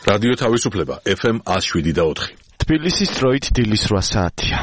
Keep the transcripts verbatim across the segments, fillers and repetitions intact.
რადიო თავისუფლება ეფ ემ one oh seven და four. თბილისის დროით დილის რვა საათია.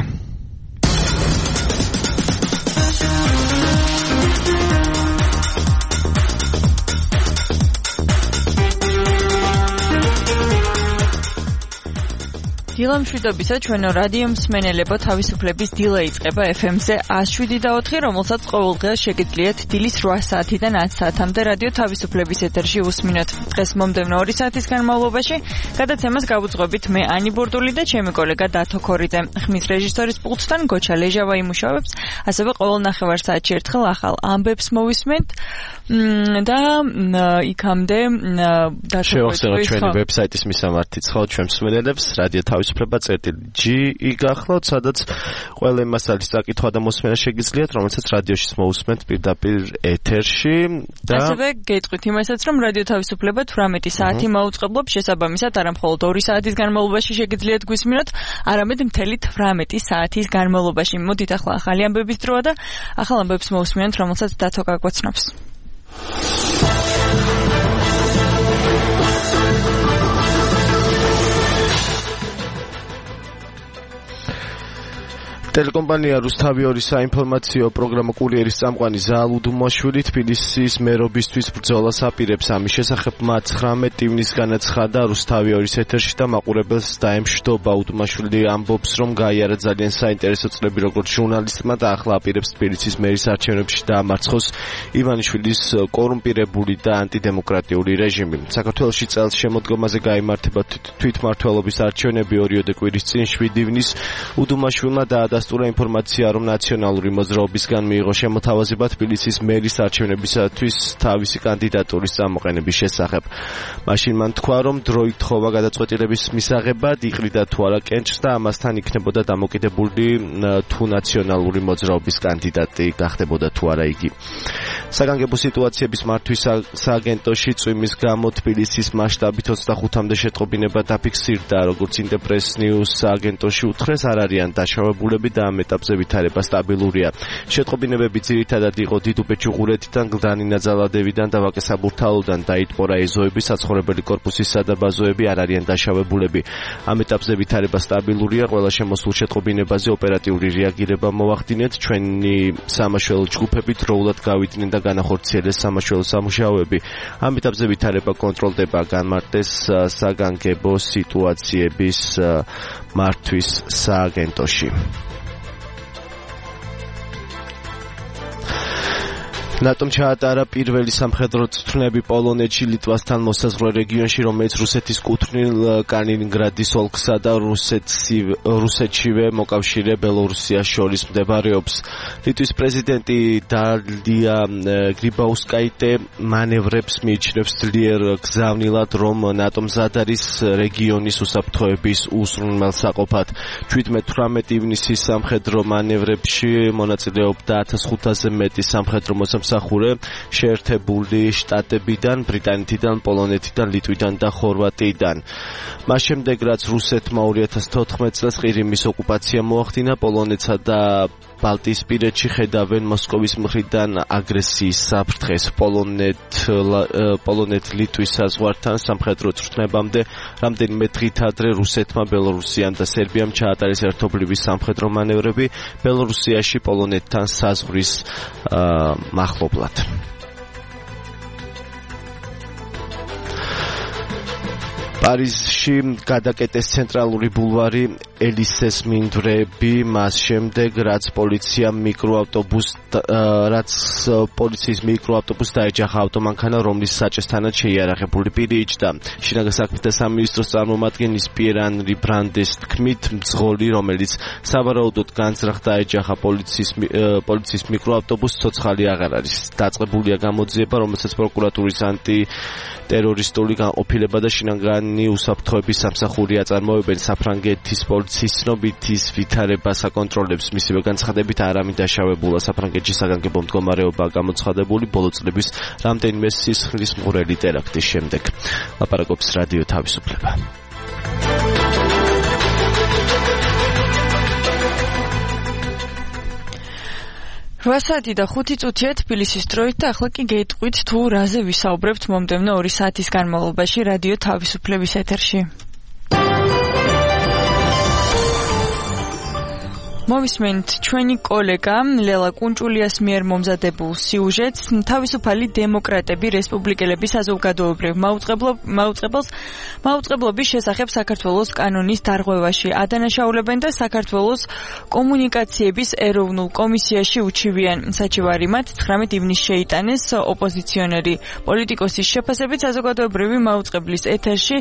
დილამშვიდობისა ჩვენო რადიო მსმენელებო, თავისუფლების დილა იწყება ეფ ემ-ზე one oh seven და four, რომელსაც ყოველდღე შეგიძლიათ დილის რვა საათიდან ათი საათამდე რადიო თავისუფლების ეთერში უსმინოთ. დღეს მომდევნო ორი საათის განმავლობაში გადაცემას გავუძღვებით მე ანი ბურდული და ჩემი კოლეგა დათო ქორიძე. ხმის რეჟისორის პულტთან გოჩა ლეჟავა იმუშავებს, ასევე ყოველ ნახევარსაათში ერთხელ ახალ ამბებს მოვისმენთ და იქამდე შევახსენოთ ჩვენი ვებსაიტის მისამართიც ხო ჩვენ მსმენელებს რადიო თავისუფლება წერტილი იგახლოთ, სადაც ყველა იმ მასალის წაკითხვა და მოსმენა შეგიძლიათ, რომელსაც რადიოშიც მოусმენთ პირდაპირ ეთერში და ასევე გეტყვით იმასაც, რომ რადიო თავისუფლება თვრამეტი საათი მაუწყებლობს, შესაბამისად არამხოლოდ ორი საათის განმავლობაში შეგიძლიათ გვისმინოთ, არამედ მთელი თვრამეტი საათის განმავლობაში. მოდით ახლა ახალი ამბების დროა და ახალ ამბებს მოусმენთ, რომელსაც დათო გაგვაცნობს. ტელეკომპანია რუსთავი-ორი საინფორმაციო პროგრამა კურიერის წამყვანი ზაალ უდუმაშვილი თბილისის მერობისთვის ბრძოლას აპირებს. ამის შესახებ მათ ცხრამეტი ივნის განაცხადა რუსთავი-ორის ეთერში და მაყურებელს დაემშვიდობა. უდუმაშვილი ამბობს, რომ გაიარა ძალიან საინტერესო წლები როგორც ჟურნალისტმა და ახლა აპირებს თბილისის მერის არჩევნებში დაამარცხოს ივანიშვილის კორუმპირებული და ანტიდემოკრატიული რეჟიმი. საქართველოში წელს შემოდგომაზე გაიმართება თვითმმართველობის არჩევნები ორიოდე კვირის წინ შვიდი ივნის. უდუმაშვილმა და სტურა ინფორმაცია, რომ ნაციონალური მოძრაობისგან მიიღო შემოთავაზება თბილისის მერის არჩევნებისათვის თავისი კანდიდატურის წამოყენების შესახებ. მაშინ მან თქვა, რომ დროით თხოვა გადაწყვეტილების მისაღებად, იყრიდა თუ არა კენჭს და ამასთან იქნებოდა დამოკიდებული თუ ნაციონალური მოძრაობის კანდიდატი გახდებოდა თუ არა იგი. საგანგებო სიტუაციების მართვის სააგენტოში წვიმის გამო თბილისის მასშტაბით ოცდახუთამდე შეტყობინება დაფიქსირდა, როგორც ინტერპრეს ნიუს სააგენტოში უთხრეს, არ არიან დაშავებულები და ამ ეტაპზე ვითარება სტაბილურია. შეტყობინებები ძირითადად იყო დიდუბეთ-ჩუღურეთიდან, გლდანი ნაძალადევიდან და ვაკე-საბურთალოდან დაიტყორა ეზოები, საცხოვრებელი კორპუსის სადაბაზოები, არ არიან დაშავებულები. ამ ეტაპზე ვითარება სტაბილურია, ყველა შემოსულ შეტყობინებაზე ოპერატიული რეაგირება მოვახდინეთ, ჩვენი სამაშველო ჯგუფები დროულად გავიდნენ და განახორციელეს სამაშველო სამუშაოები. ამ ეტაპზე ვითარება კონტროლდება განმარტეს საგანგებო სიტუაციების მართვის სააგენტოში. ნატომ ჩაატარა პირველი სამხედრო წვრთნები პოლონეთში, ლიტვასთან მოსაზღვრე რეგიონში, რომელიც რუსეთის კუთვნილ კალინინგრადის ოლქსა და რუსეთშივე მოკავშირე ბელორუსიას შორის მდებარეობს. ლიტვის პრეზიდენტი დალია გრიბაუსკაიტე მანევრებს მიიჩნევს ძლიერ გზავნილად, რომ ნატომ მზად არის რეგიონის უსაფრთხოების უზრუნველსაყოფად. შვიდმეტ-თვრამეტი ივნისის სამხედრო მანევრებში მონაწილეობდა ათას ხუთასზე მეტი სამხედრო მოსამსახურე შეერთებული შტატებიდან, ბრიტანეთიდან, პოლონეთიდან, ლიტვიდან და ხორვატიიდან. მას შემდეგ, რაც რუსეთმა ორი ათას თოთხმეტ წელს ყირიმის ოკუპაცია მოახდინა, პოლონეთსა და ბალტიისპირეთში ხედავენ მოსკოვის მხრიდან აგრესიის საფრთხეს. პოლონეთ-ლიტვის საზღვართან სამხედრო წვრთნებამდე რამდენიმე დღით ადრე რუსეთმა, ბელორუსიამ და სერბიამ ჩაატარეს ერთობლივი სამხედრო მანევრები ბელორუსიაში პოლონეთთან საზღვრის მახლობლად. პარიზში გადაკეტეს ცენტრალური ბულვარი ელისეს მინდვრები, მას შემდეგ, რაც პოლიციამ მიკროავტობუს რაც პოლიციის მიკროავტობუსს დაეჯახა ავტომანქანა, რომლის საჭესთანაც შეიარაღებული პირი იჯდა. შინაგან საქმეთა სამინისტროს წარმომადგენლის პიერ ანრი ბრანდეს თქმით, მძღოლი, რომელიც სავარაუდოდ განზრახ დაეჯახა პოლიციის პოლიციის მიკროავტობუსს, ცოცხალი აღარ არის. დაწყებულია გამოძიება, რომელსაც პროკურატურის ანტიტერორისტული განყოფილება და შინაგანი უსაფრთხოების სამსახური აწარმოებენ. საფრანგეთის პოლიციის ცნობით ის ვითარება საკონტროლებს, მისივე განცხადებით არავინ დაშავებულა. საფრანგეთში საგანგებო მდგომარეობა გამოცხადებული ბოლო წლების რამდენიმე სისხლის მღვრელი ტერაქტის შემდეგ. ლაპარაკობს რადიო თავისუფლება. რვა საათი და ხუთი წუთია თბილისის დროით და ახლა კი გეტყვით თუ რაზე ვისაუბრებთ მომდევნო ორი საათის განმავლობაში რადიო თავისუფლების ეთერში. მოვისმენთ ჩვენი კოლეგა ლელა კუნჭულიას მიერ მომზადებულ სიუჟეტს თავისუფალი დემოკრატები რესპუბლიკელების საზოგადოებრივ მაუწყებლობის მაუწყებლობის შესახებ საქართველოს კანონის დარღვევაში ადანაშაულებენ და საქართველოს კომუნიკაციების ეროვნულ კომისიაში უჩივიან. საჩივარი მათ ცხრამეტ ივნისს შეიტანეს ოპოზიციონერი პოლიტიკოსის შეფასებით საზოგადოებრივი მაუწყებლის ეთერში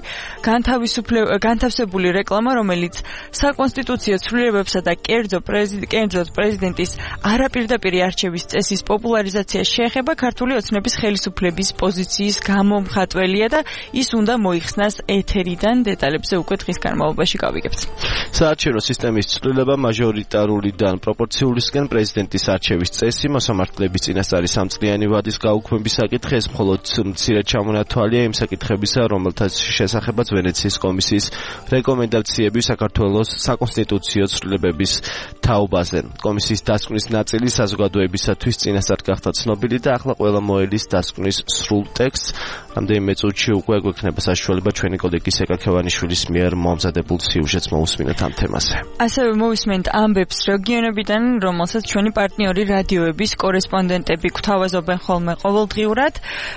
განთავსებული რეკლამა, რომელიც საკონსტიტუციო ცვლილებებსა და კერძო კერძოდ პრეზიდენტის არაპირდაპირი არჩევის წესის პოპულარიზაციას შეეხება ქართული ოცნების ხელისუფლების პოზიციის გამომხატველია და ის უნდა მოიხსნას ეთერიდან. დეტალებზე უკვე დღის განმავლობაში გავიგებთ. საარჩევნო სისტემის ცვლილება მაჟორიტარულიდან პროპორციულისკენ პრეზიდენტის არჩევის წესი მოსამართლეების წინასწარი სამწლიანი ვადის გაუქმების საკითხი ეს მხოლოდ მცირე ჩამონათვალია იმ საკითხებისა, რომელთაც შესახებაც ვენეციის კომისიის რეკომენდაციები საქართველოს საკონსტიტუციო ცვლილებების თაობაზე. კომისიის დასკვნის ნაწილი საზოგადოებისათვის წინასწარ გახდა ცნობილი და ახლა ყველა მოელის დასკვნის სრულ ტექსტს. რამდენიმე წუთში უკვე გვექნება საშუალება ჩვენი კოლეგის ეკაკევანიშვილის მიერ მომზადებულ სიუჟეტს მოусმინოთ ამ თემაზე. ასევე მოვისმენთ ამბებს რეგიონებიდან, რომელსაც ჩვენი პარტნიორი რადიოების კორესპონდენტები გვთავაზობენ ხოლმე ყოველდღიურად.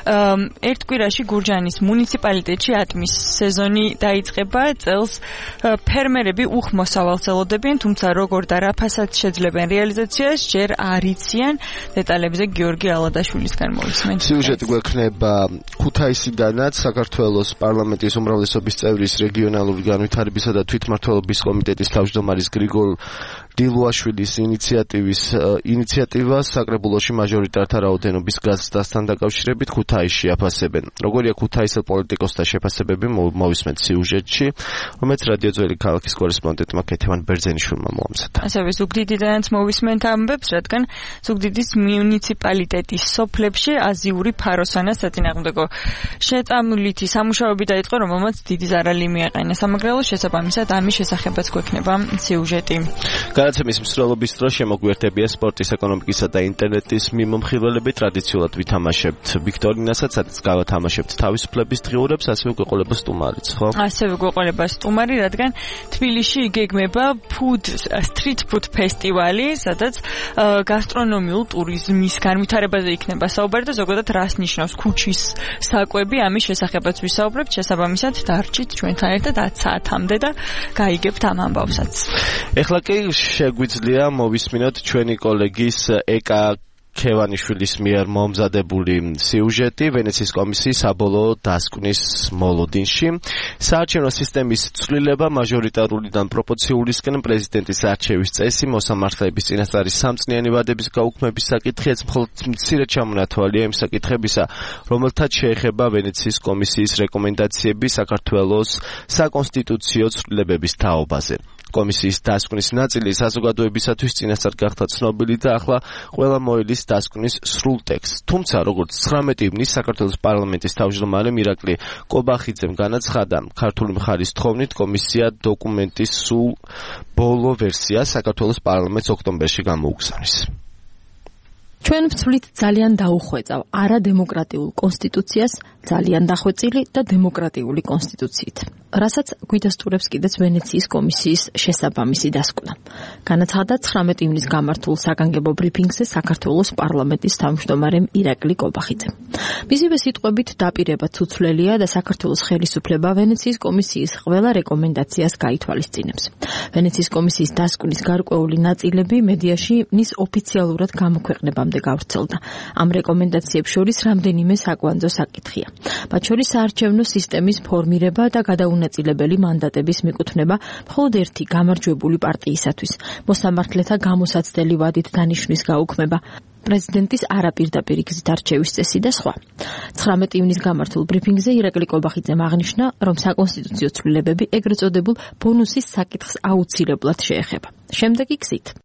ერთ კვირაში გურჯაანის მუნიციპალიტეტში ატმის სეზონი დაიწყება. წელს ფერმერები უხმოსავალს ელოდებიან, თუმცა როგორ და რა ფასად შეძლებენ რეალიზაციას ჯერ არ იციან. დეტალებზე გიორგი ალადაშვილისგან მოვისმენთ. სიუჟეტი გვექნება ქუთაისიდანაც საქართველოს პარლამენტის უმრავლესობის წევრის რეგიონალური განვითარებისა და თვითმმართველობის კომიტეტის თავმჯდომარის გრიგოლ დილუაშვილის ინიციატივის ინიციატივა საკრებულოში მაჟორიტართა რაოდენობის გაზრდასთან დაკავშირებით ქუთაისში აფასებენ. როგორია ქუთაისელ პოლიტიკოსთა შეფასებები მოვისმენთ სიუჟეტში, რომელიც რადიო ძველი ქალაქის კორესპონდენტმა კეთევან ბერძენიშვილმა მოამზადა. ასევე ზუგდიდიდანაც მოვისმენთ ამბებს, რადგან ზუგდიდის მუნიციპალიტეტის სოფლებში აზიური ფაროსანა საწინააღმდეგო შეწამლითი სამუშაოები დაიწყო, რომელმაც დიდი ზარალი მიაყენა სამაგრელოს. შესაბამისად ამის შესახებაც გვექნება სიუჟეტი. გადაცემის მსვლელობის დროს შემოგვიერთებია სპორტის, ეკონომიკისა და ინტერნეტის მიმომხილველები. ტრადიციულად ვითამაშებთ ვიქტორინასაც, სადაც გავათამაშებთ თავისუფლების დღიურებს, ასევე გვეყოლება სტუმარიც, ხო? ასევე გვეყოლება სტუმარი, რადგან თბილისში იგეგმება food street food ფესტივალი, სადაც გასტრონომიულ ტურიზმის განვითარებაზე იქნება საუბარი და ზოგადად რას ნიშნავს ქუჩის საკვები, ამის შესახებაც ვისაუბრებთ. შესაბამისად დარჩით ჩვენთან ერთად ათ საათამდე და გაიგებთ ამ ამბავსაც. ეხლა კი შეგვიძლია მოვისმინოთ ჩვენი კოლეგის ეკა ქევანიშვილის მიერ მომზადებული სიუჟეტი ვენეციის კომისიის საბოლოო დასკვნის მოლოდინში. საარჩევნო სისტემის ცვლილება მაჟორიტარულიდან პროპორციულისკენ პრეზიდენტის არჩევის წესი მოსამართლეების წინასწარი სამწლიანი ვადების გაუქმების საკითხი ეს მხოლოდ მცირე ჩამონათვალია იმ საკითხებისა, რომელთაც შეეხება ვენეციის კომისიის რეკომენდაციები საქართველოს საკონსტიტუციო ცვლილებების თაობაზე. კომისიის დასკვნის ნაწილი საზოგადოებისათვის წინასწარ გახდა ცნობილი და ახლა ყველა მოელის დასკვნის სრულ ტექსტს. თუმცა, როგორც ცხრამეტ ივნისს საქართველოს პარლამენტის თავმჯდომარე მირაკლი კობახიძემ განაცხადა, ქართული მხარის თხოვნით კომისია დოკუმენტის სულ ბოლო ვერსიას საქართველოს პარლამენტს ოქტომბერში გამოუგზავნის. ჩვენ ვცვლით ძალიან დაუხვეწავ არადემოკრატიულ კონსტიტუციას ძალიან დახვეწილი და დემოკრატიული კონსტიტუციით, რასაც გვიდასტურებს კიდეც ვენეციის კომისიის შესაბამისი დასკვნა. განაცხადა ცხრამეტ ივნისს გამართულ საგანგებო ბრიფინგზე საქართველოს პარლამენტის თავმჯდომარემ ირაკლი კობახიძემ. მისივე სიტყვებით დაპირება ცუცვლელია და საქართველოს ხელისუფლება ვენეციის კომისიის ყველა რეკომენდაციას გაითვალისწინებს. ვენეციის კომისიის დასკვნის გარკვეული ნაწილები მედიაში მის ოფიციალურად გამოქვეყნებამ გავრცელდა. ამ რეკომენდაციებს შორის რამდენიმე საკვანძო საკითხია. მათ შორის საარჩევნო სისტემის ფორმირება და გადაუნაწილებელი მანდატების მიკუთვნება მხოლოდ ერთი გამარჯვებული პარტიისათვის, მოსამართლეთა გამოსაცდელი ვადით დანიშვნის გაუქმება, პრეზიდენტის არაპირდაპირი გზით არჩევის წესი და სხვა. ცხრამეტ ივნისს გამართულ ბრიფინგზე ირაკლი კობახიძემ აღნიშნა, რომ საკონსტიტუციო ცვლილებები ეგრეთ წოდებულ ბონუსის საკითხს აუცილებლად შეეხება. შემდეგი გზით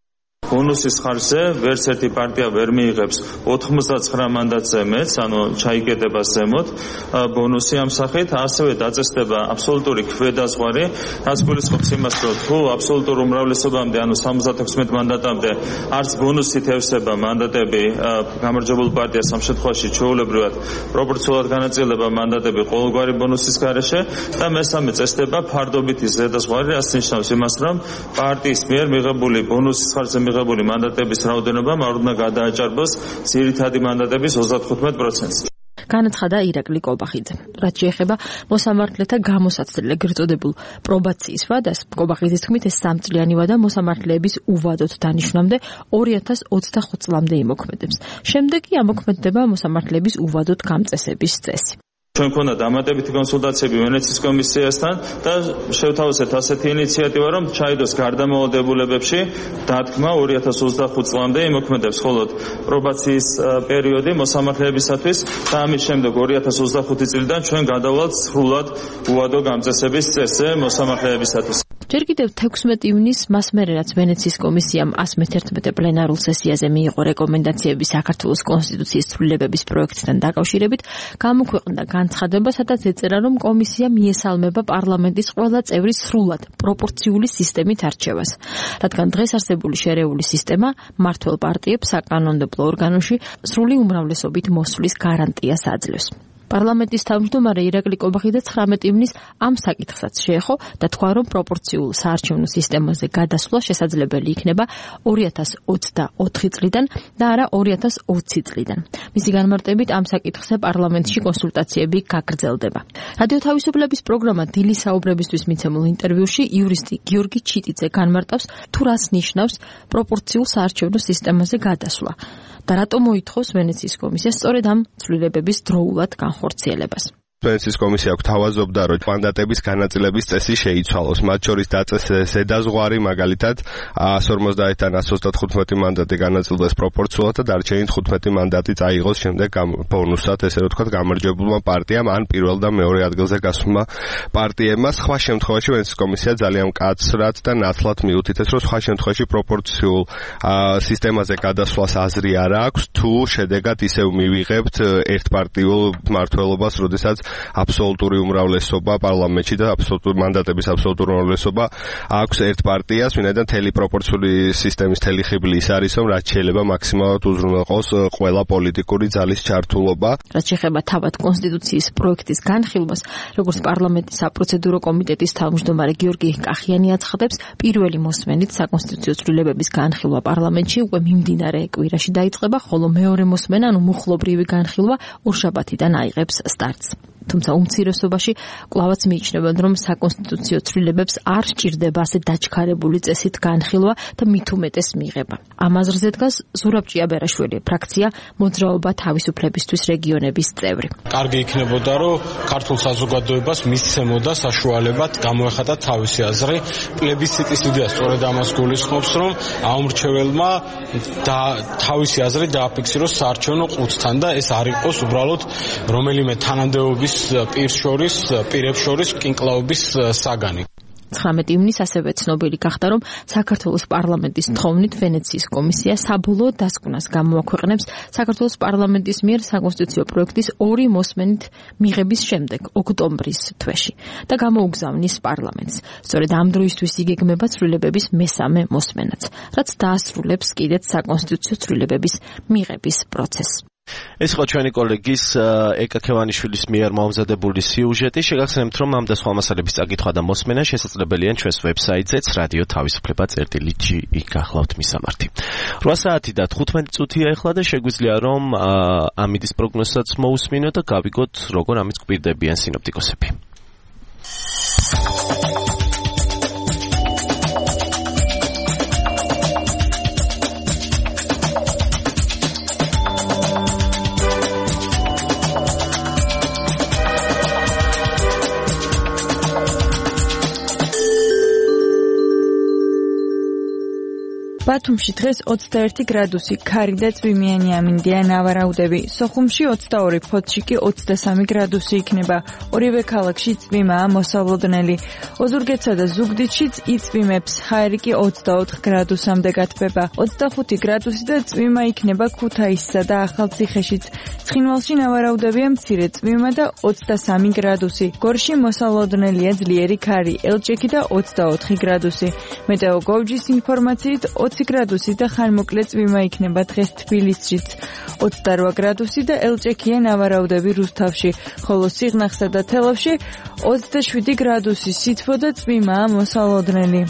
ბონუსის ხარჯზე ვერც ერთი პარტია ვერ მიიღებს ოთხმოცდაცხრა მანდატზე მეც, ანუ ჩაიკეტება ზემოთ ბონუსი ამ სახით, ასევე დაწესდება აბსოლუტური ქვედაზღვარი, რაც გულისხმობს იმას, რომ თუ აბსოლუტურ უმრავლესობამდე, ანუ სამოცდათექვსმეტ მანდატამდე არც ბონუსით ევსება მანდატები გამარჯვებულ პარტიას, ამ შემთხვევაში ჩვეულებრივად პროპორციულად განაწილება მანდატები ყოველგვარი ბონუსის გარეშე და მესამე წესდება ფარდობითი ზედაზღვარი, რაც ნიშნავს იმას, რომ პარტიის მიერ მიღებული ბონუსის ხარჯზე მიღებული მანდატების რაოდენობა არ უნდა გადააჭარბოს ძირითადი მანდატების ოცდათხუთმეტ პროცენტს. განაცხადა ირაკლი კობახიძე. რაც შეეხება მოსამართლეთა გამოსაცდელ ეგრეთ წოდებულ პრობაციის ვადას, კობახიძის თქმით, ეს სამწლიანი ვადა მოსამართლეების უვადოდ დანიშვნამდე ორი ათას ოცდახუთ წლამდე იმოქმედებს. შემდეგ კი ამოქმედდება მოსამართლეების უვადოდ გამწესების წესი. ჩვენ ქონდა დამატებითი კონსულტაციები ვენეციის კომისიასთან და შევთავაზეთ ასეთი ინიციატივა, რომ ჩაიდოს გარდამავალდებულებებში დათქმა ორი ათას ოცდახუთ წლამდე იმოქმედებს მხოლოდ პრობაციის პერიოდი მოსამართლეებისათვის და ამის შემდეგ ორი ათას ოცდახუთი წლიდან ჩვენ გადავალთ სრულად უვადო გამწესების წესზე მოსამართლეებისათვის. ჯერ კიდევ თექვსმეტ ივნისს მას მერე რაც ვენეციის კომისიამ ასი მეთერთმეტე პლენარულ სესიაზე მიიღო რეკომენდაციები საქართველოს კონსტიტუციის ცვლილებების პროექტთან დაკავშირებით, გამოქვეყნდა განცხადება, სადაც ეწერა, რომ კომისია მიესალმება პარლამენტის ყველა წევრის სრულად პროპორციული სისტემით არჩევას. რადგან დღეს არსებული შერეული სისტემა მმართველ პარტიებს საკანონმდებლო ორგანოში სრული უმრავლესობით მოსვლის გარანტიას აძლევს. პარლამენტის თავმჯდომარე ირაკლი კობახიძე ცხრამეტ ივნისს ამ საკითხსაც შეეხო და თქვა, რომ პროპორციულ საარჩევნო სისტემაზე გადასვლა შესაძლებელი იქნება ორი ათას ოცდაოთხი წლიდან და არა ორი ათას ოცი წლიდან. მისი განმარტებით ამ საკითხზე პარლამენტში კონსულტაციები გაგრძელდება. რადიო თავისუფლების პროგრამა დილის საუბრებისთვის მიცემულ ინტერვიუში იურისტი გიორგი ჩიტიძე განმარტავს, თუ რას ნიშნავს პროპორციულ საარჩევნო სისტემაზე გადასვლა და რატომ მოითხოვს ვენეციის კომისიას სწორედ ამ ცვლილებების დროულად განხორციელებას. ვენეციის კომისია გვთავაზობდა, რომ მანდატების განაწილების წესი შეიცვალოს, მათ შორის დაწესეს ზედაზღვარი, მაგალითად εκατს ორმოცდაათიდან εκατს ოცდათხუთმეტი მანდატი განაწილდეს პროპორციულად და დარჩენილი თხუთმეტი მანდატი წაიღოს შემდეგ ბონუსად, ესე რომ ვთქვათ, გამარჯვებულმა პარტიამ ან პირველ და მეორე ადგილზე გასულმა პარტიებმა. სხვა შემთხვევაში ვენეციის კომისია ძალიან მკაცრად და ნათლად მიუთითებს, რომ სხვა შემთხვევაში პროპორციულ სისტემაზე გადასვლას აზრი არ აქვს, თუ შედეგად ისევ მივიღებთ ერთპარტიულ მმართველობას, როდესაც აბსოლუტური უმრავლესობა პარლამენტში და აბსოლუტური მანდატების აბსოლუტური უმრავლესობა აქვს ერთ პარტიას, ვინაიდან თელი პროპორციული სისტემის თელი ხიბლი ის არის, რომ რაც შეიძლება მაქსიმალურად უზრუნველყოს ყველა პოლიტიკური ძალის ჩართულობა. რაც შეეხება თავად კონსტიტუციის პროექტის განხილვას, როგორც პარლამენტის საპროცედურო კომიტეტის თავმჯდომარე გიორგი კახიანი აცხადებს, პირველი მოსმენით საკონსტიტუციო ცვლილებების განხილვა პარლამენტში უკვე მიმდინარე კვირაში დაიწყება, ხოლო მეორე მოსმენა, ანუ მუხლობრივი განხილვა ორშაბათიდან აიღებს სტარტს. თუმცა უმცირესობაში კვლავაც მიიჩნევენ, რომ საკონსტიტუციო ცვლილებებს არ სჭირდება ასე დაჩქარებული წესით განხილვა და მით უმეტეს მიღება. ამ აზრზე დგას ზურაბ ჭიაბერაშვილი, ფრაქცია მოძრაობა თავისუფლებისთვის რეგიონების წევრი. კარგი იქნებოდა, რომ ქართულ საზოგადოებას მისცემოდა საშუალებად გამოეხატა თავისი აზრი. პლებისციტის იდეა სწორედ ამას გულისხმობს, რომ აუმრჩეველმა და თავისი აზრი დააფიქსიროს საარჩევნო ყუთთან და ეს არ იყოს უბრალოდ რომელიმე თანამდებობის პირს შორის, პირებს შორის კინკლაობის საგანი. ცხრამეტ ივნისს ასევე ცნობილი გახდა, რომ საქართველოს პარლამენტის თხოვნით ვენეციის კომისია საბოლოო დასკვნას გამოაქვეყნებს საქართველოს პარლამენტის მიერ საკონსტიტუციო პროექტის ორი მოსმენით მიღების შემდეგ, ოქტომბრის თვეში და გამოუგზავნის პარლამენტს. სწორედ ამ დროისთვის იგეგმება ცვლილებების მესამე მოსმენაც, რაც დაასრულებს კიდეც საკონსტიტუციო ცვლილებების მიღების პროცესს. ეს იყო ჩვენი კოლეგის ეკა ქევანიშვილის მიერ მომზადებული სიუჟეტი. შეგახსენებთ, რომ ამ და სხვა მასალების წაკითხვა და მოსმენა შესაძლებელია ჩვენს ვებსაიტზეც რადიო თავისუფლება წერტილი ჯი იქ გახლავთ მისამართი. რვა საათი და თხუთმეტი წუთია ახლა და შეგვიძლია რომ ამიდის პროგნოზსაც მოусმინოთ და გავიგოთ როგორ ამის გვპირდებიან სინოპტიკოსები. ბათუმში დღეს ოცდაერთი გრადუსი, ქარი და წვიმიანი ამინდია, ნავარაუდები. სოხუმში ოცდაორი, ფოთში კი ოცდასამი გრადუსი იქნება. ორივე ქალაქში წვიმაა მოსალოდნელი. ოზურგეთსა და ზუგდიდშიც იწვიმებს. ჰაერი კი ოცდაოთხ გრადუსამდე გათბება. ოცდახუთი გრადუსი და წვიმა იქნება ქუთაისსა და ახალციხეშიც. ცხინვალში ნავარაუდებია მცირე წვიმა და ოცდასამი გრადუსი. გორში მოსალოდნელია ძლიერი ქარი, ელჭექი და ოცდაოთხი გრადუსი. მეტეოგორჯის ინფორმაციით ოცი გრადუსი და ხანმოკლე წვიმა იქნება დღეს თბილისშიც. ოცდარვა გრადუსი და ელჭექია ნავარაუდები რუსთავში, ხოლო სიღნაღსა და თელავში ოცდაშვიდი გრადუსი, სითბო და წვიმაა მოსალოდნელი.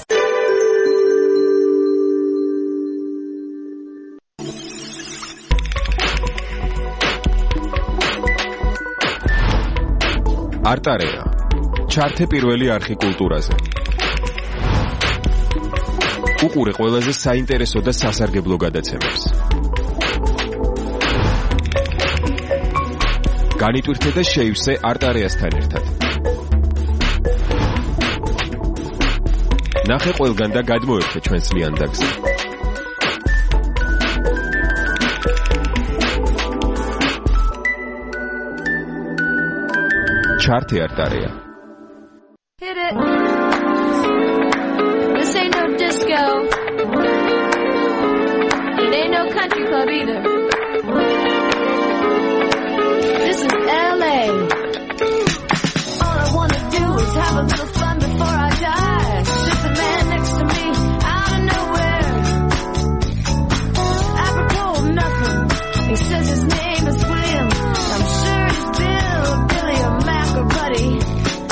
არტარეა. ჩართე პირველი არხი კულტურაზე. უყურე ყველაზე საინტერესო და სასარგებლო გადაცემებს. განიტვირთე და შეივსე არტარეასთან ერთად. ნახე ყველგან და გადმოერთე ჩვენს ლიანდაგზე. ჩართე არტარეა. Hit it. This ain't no disco. It ain't no country club either. This is L A. All I wanna do is have a little fun before I die. Just a man next to me, out of nowhere. Apropos of nothing. He says his name is William. I'm sure he's Bill, Billy, or Mac, or Buddy.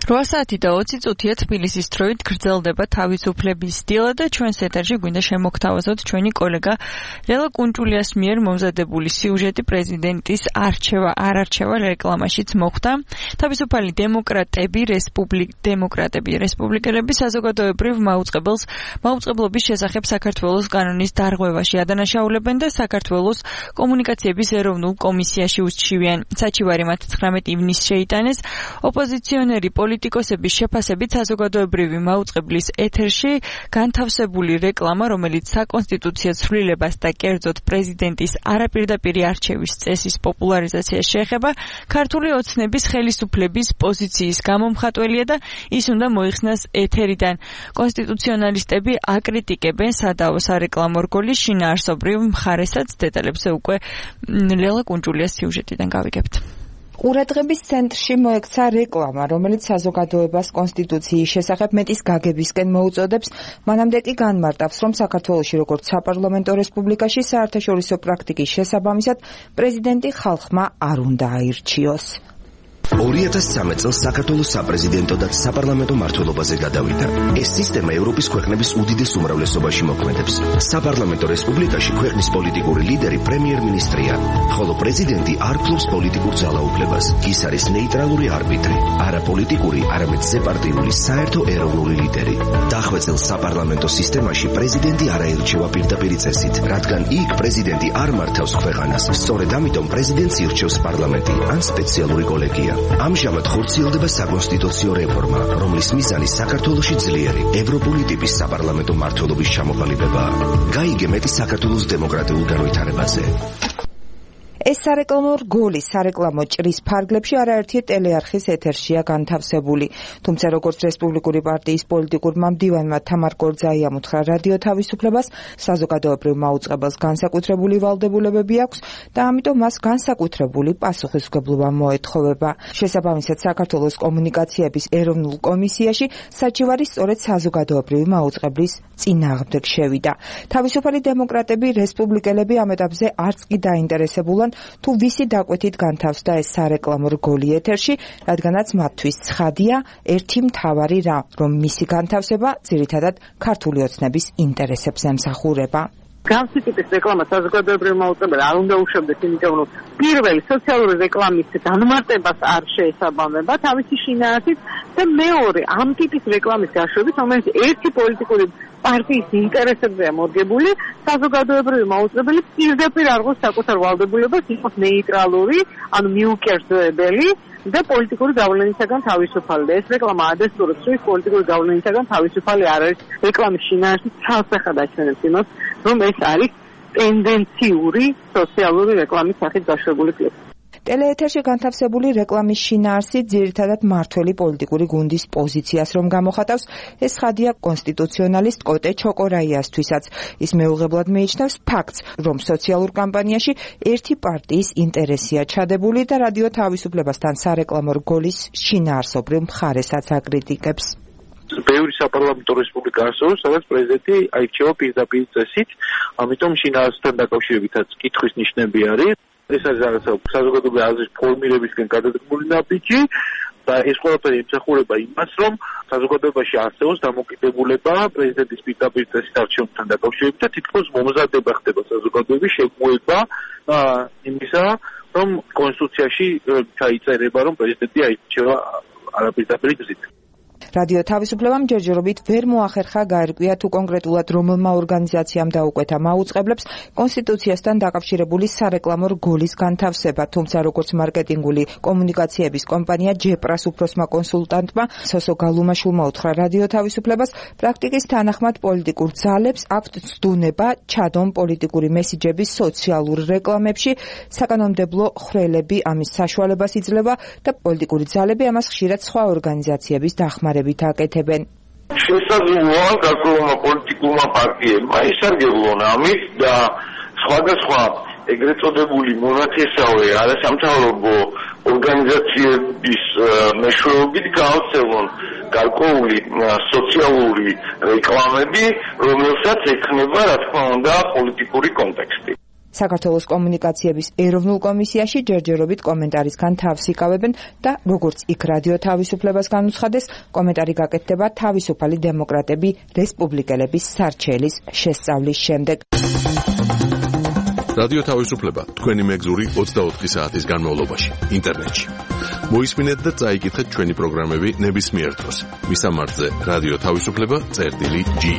რვა საათი და ოცი წუთია თბილისის დროით გრძელდება თავისუფლების დილა და ჩვენს ეთერში გვინდა შემოგთავაზოთ ჩვენი კოლეგა ლელა კუნჭულიას მიერ მომზადებული სიუჟეტი პრეზიდენტის არჩევა არარჩევა რეკლამაშიც მოხვდა. თავისუფალი დემოკრატები რესპუბლიკ დემოკრატები რესპუბლიკელები საზოგადოებრივ მაუწყებელს მაუწყებლობის შესახებ საქართველოს კანონის დარღვევაში ადანაშაულებენ და საქართველოს კომუნიკაციების ეროვნულ კომისიაში უსჩივიან. საჩივარი მათ ცხრამეტ ივნისს შეიტანეს. ოპოზიციონერი პოლიტიკოსების შეფასებით საზოგადოებრივი მაუწყებლის ეთერში განთავსებული რეკლამა, რომელიც საკონსტიტუციო ცვლილებას და კერძოდ პრეზიდენტის არაპირდაპირი არჩევის წესის პოპულარიზაციას შეეხება, ქართული ოცნების ხელისუფლების პოზიციის გამომხატველია და ის უნდა მოიხსნას ეთერიდან. კონსტიტუციონალისტები აკრიტიკებენ სადაო სარეკლამო რგოლის შინაარსობრივ მხარესაც. დეტალებზე უკვე ლელა კუნჭულიას სიუჟეტიდან გავიგებთ. ყურადღების ცენტრში მოექცა რეკლამა, რომელიც საზოგადოებას კონსტიტუციის შესახებ მეტის გაგებისკენ მოუწოდებს. მანამდე კი განმარტავს, რომ საქართველოში როგორც საპარლამენტო რესპუბლიკაში საერთაშორისო პრაქტიკის შესაბამისად პრეზიდენტი ხალხმა არ უნდა აირჩიოს. ორი ათას სამი წელს საქართველოს საპრეზიდენტო და საპარლამენტო მმართველობაზე გადავიდა. ეს სისტემა ევროპის ქვეყნების უდიდეს უმრავლესობაში მოქმედებს. საპარლამენტო რესპუბლიკაში ქვეყნის პოლიტიკური ლიდერი პრემიერ-მინისტრია, ხოლო პრეზიდენტი არ ფლობს პოლიტიკურ ძალაუფლებას. ის არის ნეიტრალური არბიტრი, არა პოლიტიკური, არამედ ზეპარტიული საერთო ეროვნული ლიდერი. დახვეწილ საპარლამენტო სისტემაში პრეზიდენტი არ აირჩევა პირდაპირი წესით, რადგან იქ პრეზიდენტი არ მართავს ქვეყანას. სწორედ ამიტომ პრეზიდენტს ირჩევს პარლამენტი ან სპეციალური კოლეგია. ამჟამად ხორციელდება საკონსტიტუციო რეფორმა, რომლის მიზანი საქართველოში ძლიერი ევროპული ტიპის საპარლამენტო მმართველობის ჩამოყალიბებაა. გაიგე მეტი საქართველოს დემოკრატიულ განვითარებაზე. ეს სარეკლამო რგოლი სარეკლამო ჭრის ფარგლებში არაერთი ტელეარხის ეთერშია განთავსებული. თუმცა როგორც რესპუბლიკური პარტიის პოლიტიკურმა მდივანმა თამარ გორძაიამ უთხრა რადიო თავისუფლებას, საზოგადოებრივ მაუწყებელს განსაკუთრებული ვალდებულებები აქვს და ამიტომ მას განსაკუთრებული პასუხისმგებლობა მოეთხოვება. შესაბამისად საქართველოს კომუნიკაციების ეროვნულ კომისიაში საჩივარი სწორედ საზოგადოებრივი მაუწყებლის წინააღმდეგ შევიდა. თავისუფალი დემოკრატები რესპუბლიკელები ამ ეტაპზე არც კი დაინტერესებულან თუ ვისი დაკვეთით განთავსდა ეს სარეკლამო რგოლი ეთერში, რადგანაც მათთვის ცხადია ერთი მთავარი რა, რომ მისი განთავსება ძირითადად ქართული ოცნების ინტერესებს ემსახურება. გამსი ტიპის რეკლამა საზოგადოებრივ მაუწყებელი არ უნდა უშვებდეს, იმიტომ რომ პირველი სოციალური რეკლამის განმარტებას არ შეესაბამება თავისი შინაარსით და მეორე ამ ტიპის რეკლამის გაშვებით, რომელიც ერთი პოლიტიკური პარტიის ინტერესებზეა მორგებული, საზოგადოებრივი მაუწყებელი პირდაპირ არღოს საკუთარ ვალდებულებას იყოს ნეიტრალური, ანუ მიუკერძოებელი და პოლიტიკური გავლენისაგან თავისუფალი. და ეს რეკლამა ადესტურებს, რომ ის პოლიტიკური გავლენისაგან თავისუფალი არ არის. რეკლამის შინაარსი ცალსახად აჩვენებს იმას, რომ ეს არის ტენდენციური სოციალური რეკლამის სახით გაშვებული კლიპი. ტელეეთერში განთავსებული რეკლამის შინაარსი ძირითადად მართველი პოლიტიკური გუნდის პოზიციას რომ გამოხატავს, ეს ცხადია კონსტიტუციონალისტ კოტე ჩოკორაიასთვისაც. ის მეუღებლად მიიჩნევს ფაქტს, რომ სოციალურ კამპანიაში ერთი პარტიის ინტერესია ჩადებული და რადიო თავისუფლებასთან სარეკლამო რგოლის შინაარსობრივ მხარესაც აკრიტიკებს. ბევრი საპარლამენტო რესპუბლიკა არსებობს, სადაც პრეზიდენტი აირჩევა პირდაპირ წესით, ამიტომ შინაარსთან დაკავშირებითაც კითხვის ნიშნები არის. ეს არის რაღაცა საზოგადოებრივი აზრის ფორმირებისკენ გადადგმული ნაბიჯი და ეს ყველაფერი ემსახურება იმას, რომ საზოგადოებაში არსებობს დამოკიდებულება პრეზიდენტის პირდაპირ წესით არჩევებთან დაკავშირებით და თითქოს მომზადება ხდება საზოგადოების შეგუება იმისა, რომ კონსტიტუციაში ჩაიწერება, რომ პრეზიდენტი აირჩევა არაპირდაპირი გზით. რადიო თავისუფლებამ ჯერჯერობით ვერ მოახერხა გაერკვია თუ კონკრეტულად რომელმა ორგანიზაციამ დაუკვეთა მაუწყებლებს კონსტიტუციასთან დაკავშირებული სარეკლამო რგოლის განთავსება, თუმცა როგორც მარკეტინგული კომუნიკაციების კომპანია ჯეპრას უფროსმა კონსულტანტმა სოსო გალუმაშვილმა უთხრა რადიო თავისუფლებას, პრაქტიკის თანახმად პოლიტიკურ ძალებს აქვთ ცდუნება ჩადონ პოლიტიკური მესიჯების სოციალურ რეკლამებში, საკანონმდებლო ხრელები ამის საშუალებას იძლევა და პოლიტიკური ძალები ამას ხშირად სხვა ორგანიზაციების დახმარებით აკეთებენ. შესაძლოა გარკვეულმა პოლიტიკურმა პარტიებმა ისარგებლონ ამით და სხვადასხვა ეგრეთ წოდებული მონათესავე არასამთავრობო ორგანიზაციების მეშვეობით გაავრცელონ გარკვეული სოციალური რეკლამები, რომელსაც ექნება, რა თქმა უნდა, პოლიტიკური კონტექსტი. საქართველოს კომუნიკაციების ეროვნულ კომისიაში ჯერჯერობით კომენტარისგან თავს იკავებენ და როგორც იქ რადიო თავისუფლებას განუცხადეს, კომენტარი გაკეთდება თავისუფალი დემოკრატები რესპუბლიკელების სარჩელის შესწავლის შემდეგ. რადიო თავისუფლება თქვენი მეგზური ოცდაოთხი საათის განმავლობაში ინტერნეტში. მოისმინეთ და წაიკითხეთ ჩვენი პროგრამები ნებისმიერ დროს. მისამართზე რადიო თავისუფლება წერტილი ჯი.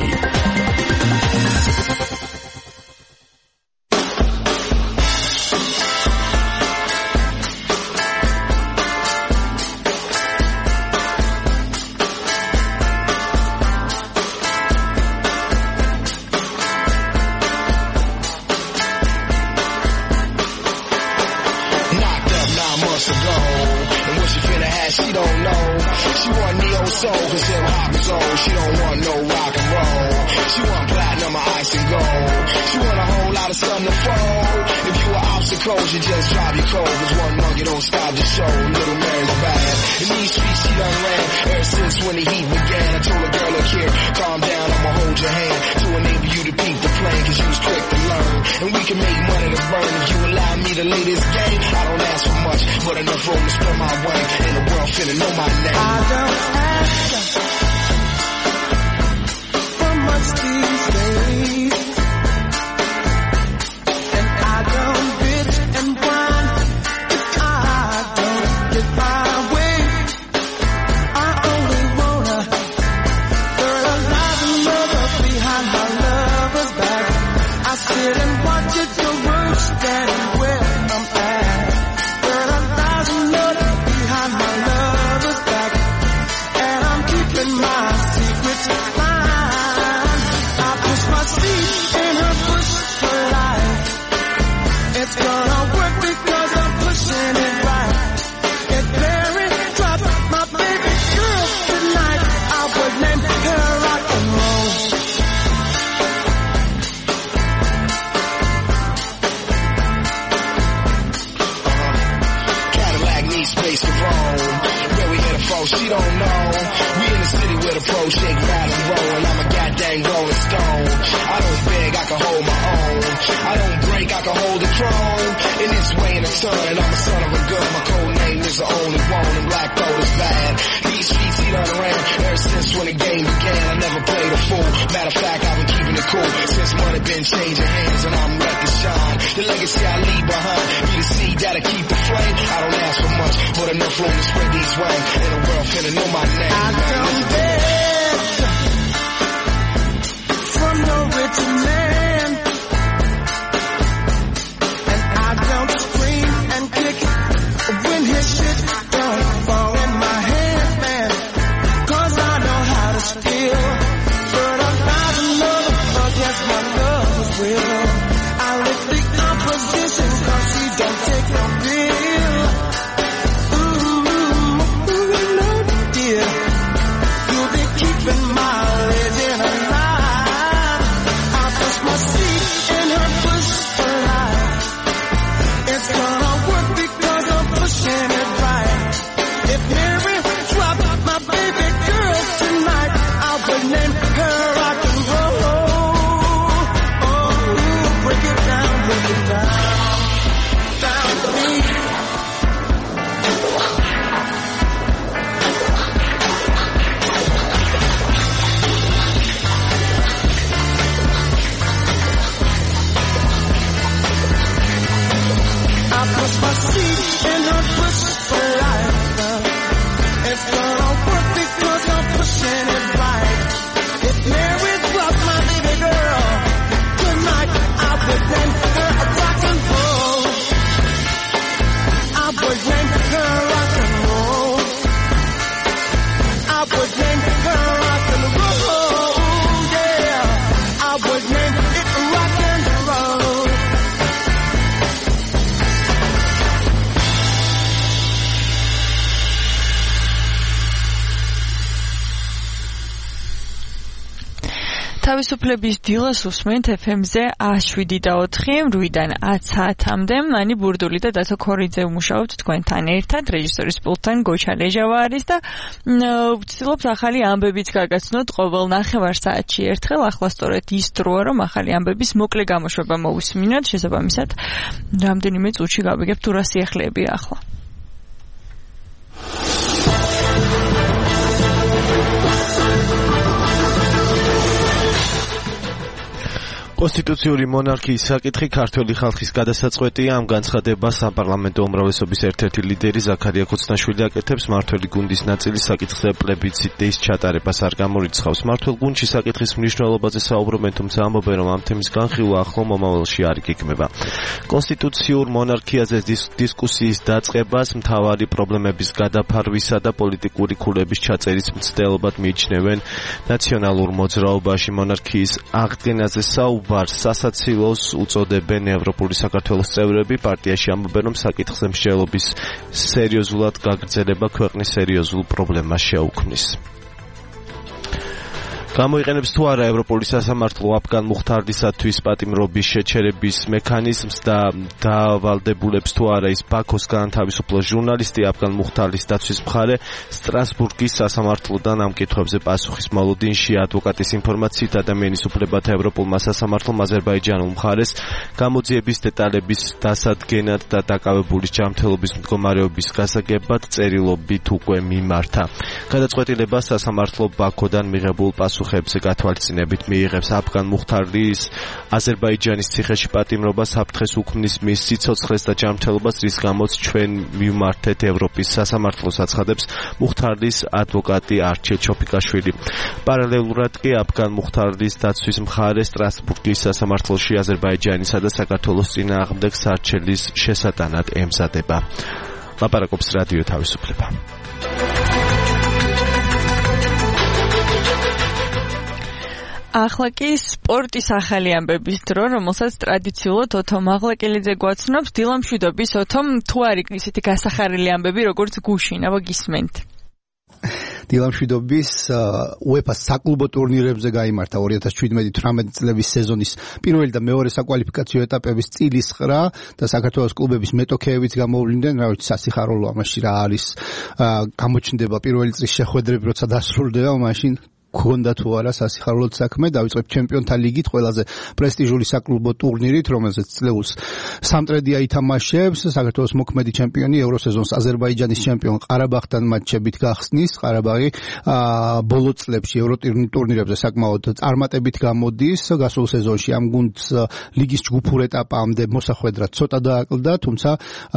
თავისუფლების დილას უსმენთ эф эм-ზე ას შვიდი და ოთხი, რვიდან ათ საათამდე. მანი ბურდული და დათო ქორიძე ვმუშაობთ თქვენთან ერთად, რეჟისორის პულტთან გოჩა ლეჟავა არის და ვცდილობთ ახალი ამბებიც გაგაცნოთ ყოველ ნახევარ საათში ერთხელ. ახლა სწორედ ის დროა, რომ ახალი ამბების მოკლე გამოშვება მოვისმინოთ, შესაბამისად რამდენიმე წუთში გავიგებთ თუ რა სიახლეებია ახლა. კონსტიტუციური მონარქიის საკითხი ქართველი ხალხის გადასაწყვეტია. ამ განცხადებას საპარლამენტო უმრავლესობის ერთ-ერთი ლიდერი ზაქარია ქოცნაშვილი აკეთებს. მართველი გუნდის ნაწილი საკითხზე პლებიციტის ჩატარებას არ გამორიცხავს. მართველ გუნდში საკითხის მნიშვნელობაზე საუბრობენ, თუმცა ამბობენ, რომ ამ თემის განხილვა ახლო მომავალში არ იგეგმება. კონსტიტუციურ მონარქიაზე დისკუსიის დაწყებას მთავარი პრობლემების გადაფარვისა და პოლიტიკური ქულების ჩაწერის მცდელობად მიიჩნევენ. ნაციონალურ მოძრაობაში მონარქიის აღდგენაზე საუბრობენ ვარ სასაცილოს უწოდებენ ევროპული საქართველოს წევრები. პარტიაში ამბობენ, რომ საკითხზე მსჯელობის სერიოზულად გაგრძელება ქვეყნის სერიოზულ პრობლემას შეუქმნის. გამოიყენებს თუ არა ევროპული სასამართლო აფგან მუხთარლისათვის პატიმრობის შეჩერების მექანიზმს და დავალდებულებს თუ არა ის ბაქოს განთავისუფლო ჟურნალისტი აფგან მუხთარლის დაცვის მხარე სტრასბურგის სასამართლოდან ამ კითხვებზე პასუხის მოლოდინში ადვოკატის ინფორმაციით ადამიანის უფლებათა ევროპულმა სასამართლომ აზერბაიჯანულ მხარეს გამოძიების დეტალების დასადგენად და დაკავებულის ჯანმრთელობის მდგომარეობის გასაგებად წერილობით უკვე მიმართა. გადაწყვეტილებას სასამართლო ბაქოდან მიღებულ პასუხ ხებზე გათვალისწინებით მიიღებს აფგან მუხთარლის აზერბაიჯანის ციხეში პატიმრობას საფრთხეს უქმნის მის სიცოცხლეს და ჯანმრთელობას, რის გამოც ჩვენ მივმართეთ ევროპის სასამართლოს, აცხადებს მუხთარლის ადვოკატი არჩილ ჩოფიკაშვილი. პარალელურად კი აფგან მუხთარლის დაცვის მხარე სტრასბურგის სასამართლოში აზერბაიჯანისა და საქართველოს წინააღმდეგ სარჩელის შესატანად ემზადება. ლაპარაკობს რადიო თავისუფლება. ახლა კი სპორტის ახალი ამბების დრო, რომელსაც ტრადიციულად ოთო მაღლაკელიძე გვაცნობს. დილამშვიდობის ოთო, თუ არის ისეთი გასახარელი ამბები, როგორც გუშინ, აბა გისმენთ. დილამშვიდობის უეფა-ს საკლუბო ტურნირებზე გაიმართა ორი ათას შვიდმეტი თვრამეტი წლების სეზონის პირველი და მეორე საკვალიფიკაციო ეტაპების წილისყრა და საქართველოს კლუბების მეტოქეებიც გამოვლინდნენ. რა ვიცი, სასიხარულო ამაში რა არის, გამოჩნდება პირველი წრის შეხვედრები, როცა დასრულდება, მაშინ გქონდა თუ არა სასიხარულოდ საქმე. დავიწყებ ჩემპიონთა ლიგით, ყველაზე პრესტიჟული საკლუბო ტურნირით, რომელზეც წლეულს სამტრედია ითამაშებს. საქართველოს მოქმედი ჩემპიონი ევროსეზონს აზერბაიჯანის ჩემპიონ ყარაბაღთან მატჩებით გახსნის. ყარაბაღი ბოლო წლებში ევროტურნირებზე საკმაოდ წარმატებით გამოდის. გასულ სეზონში ამ გუნდს ლიგის ჯგუფურ ეტაპამდე მოსახვედრად ცოტა დააკლდა, თუმცა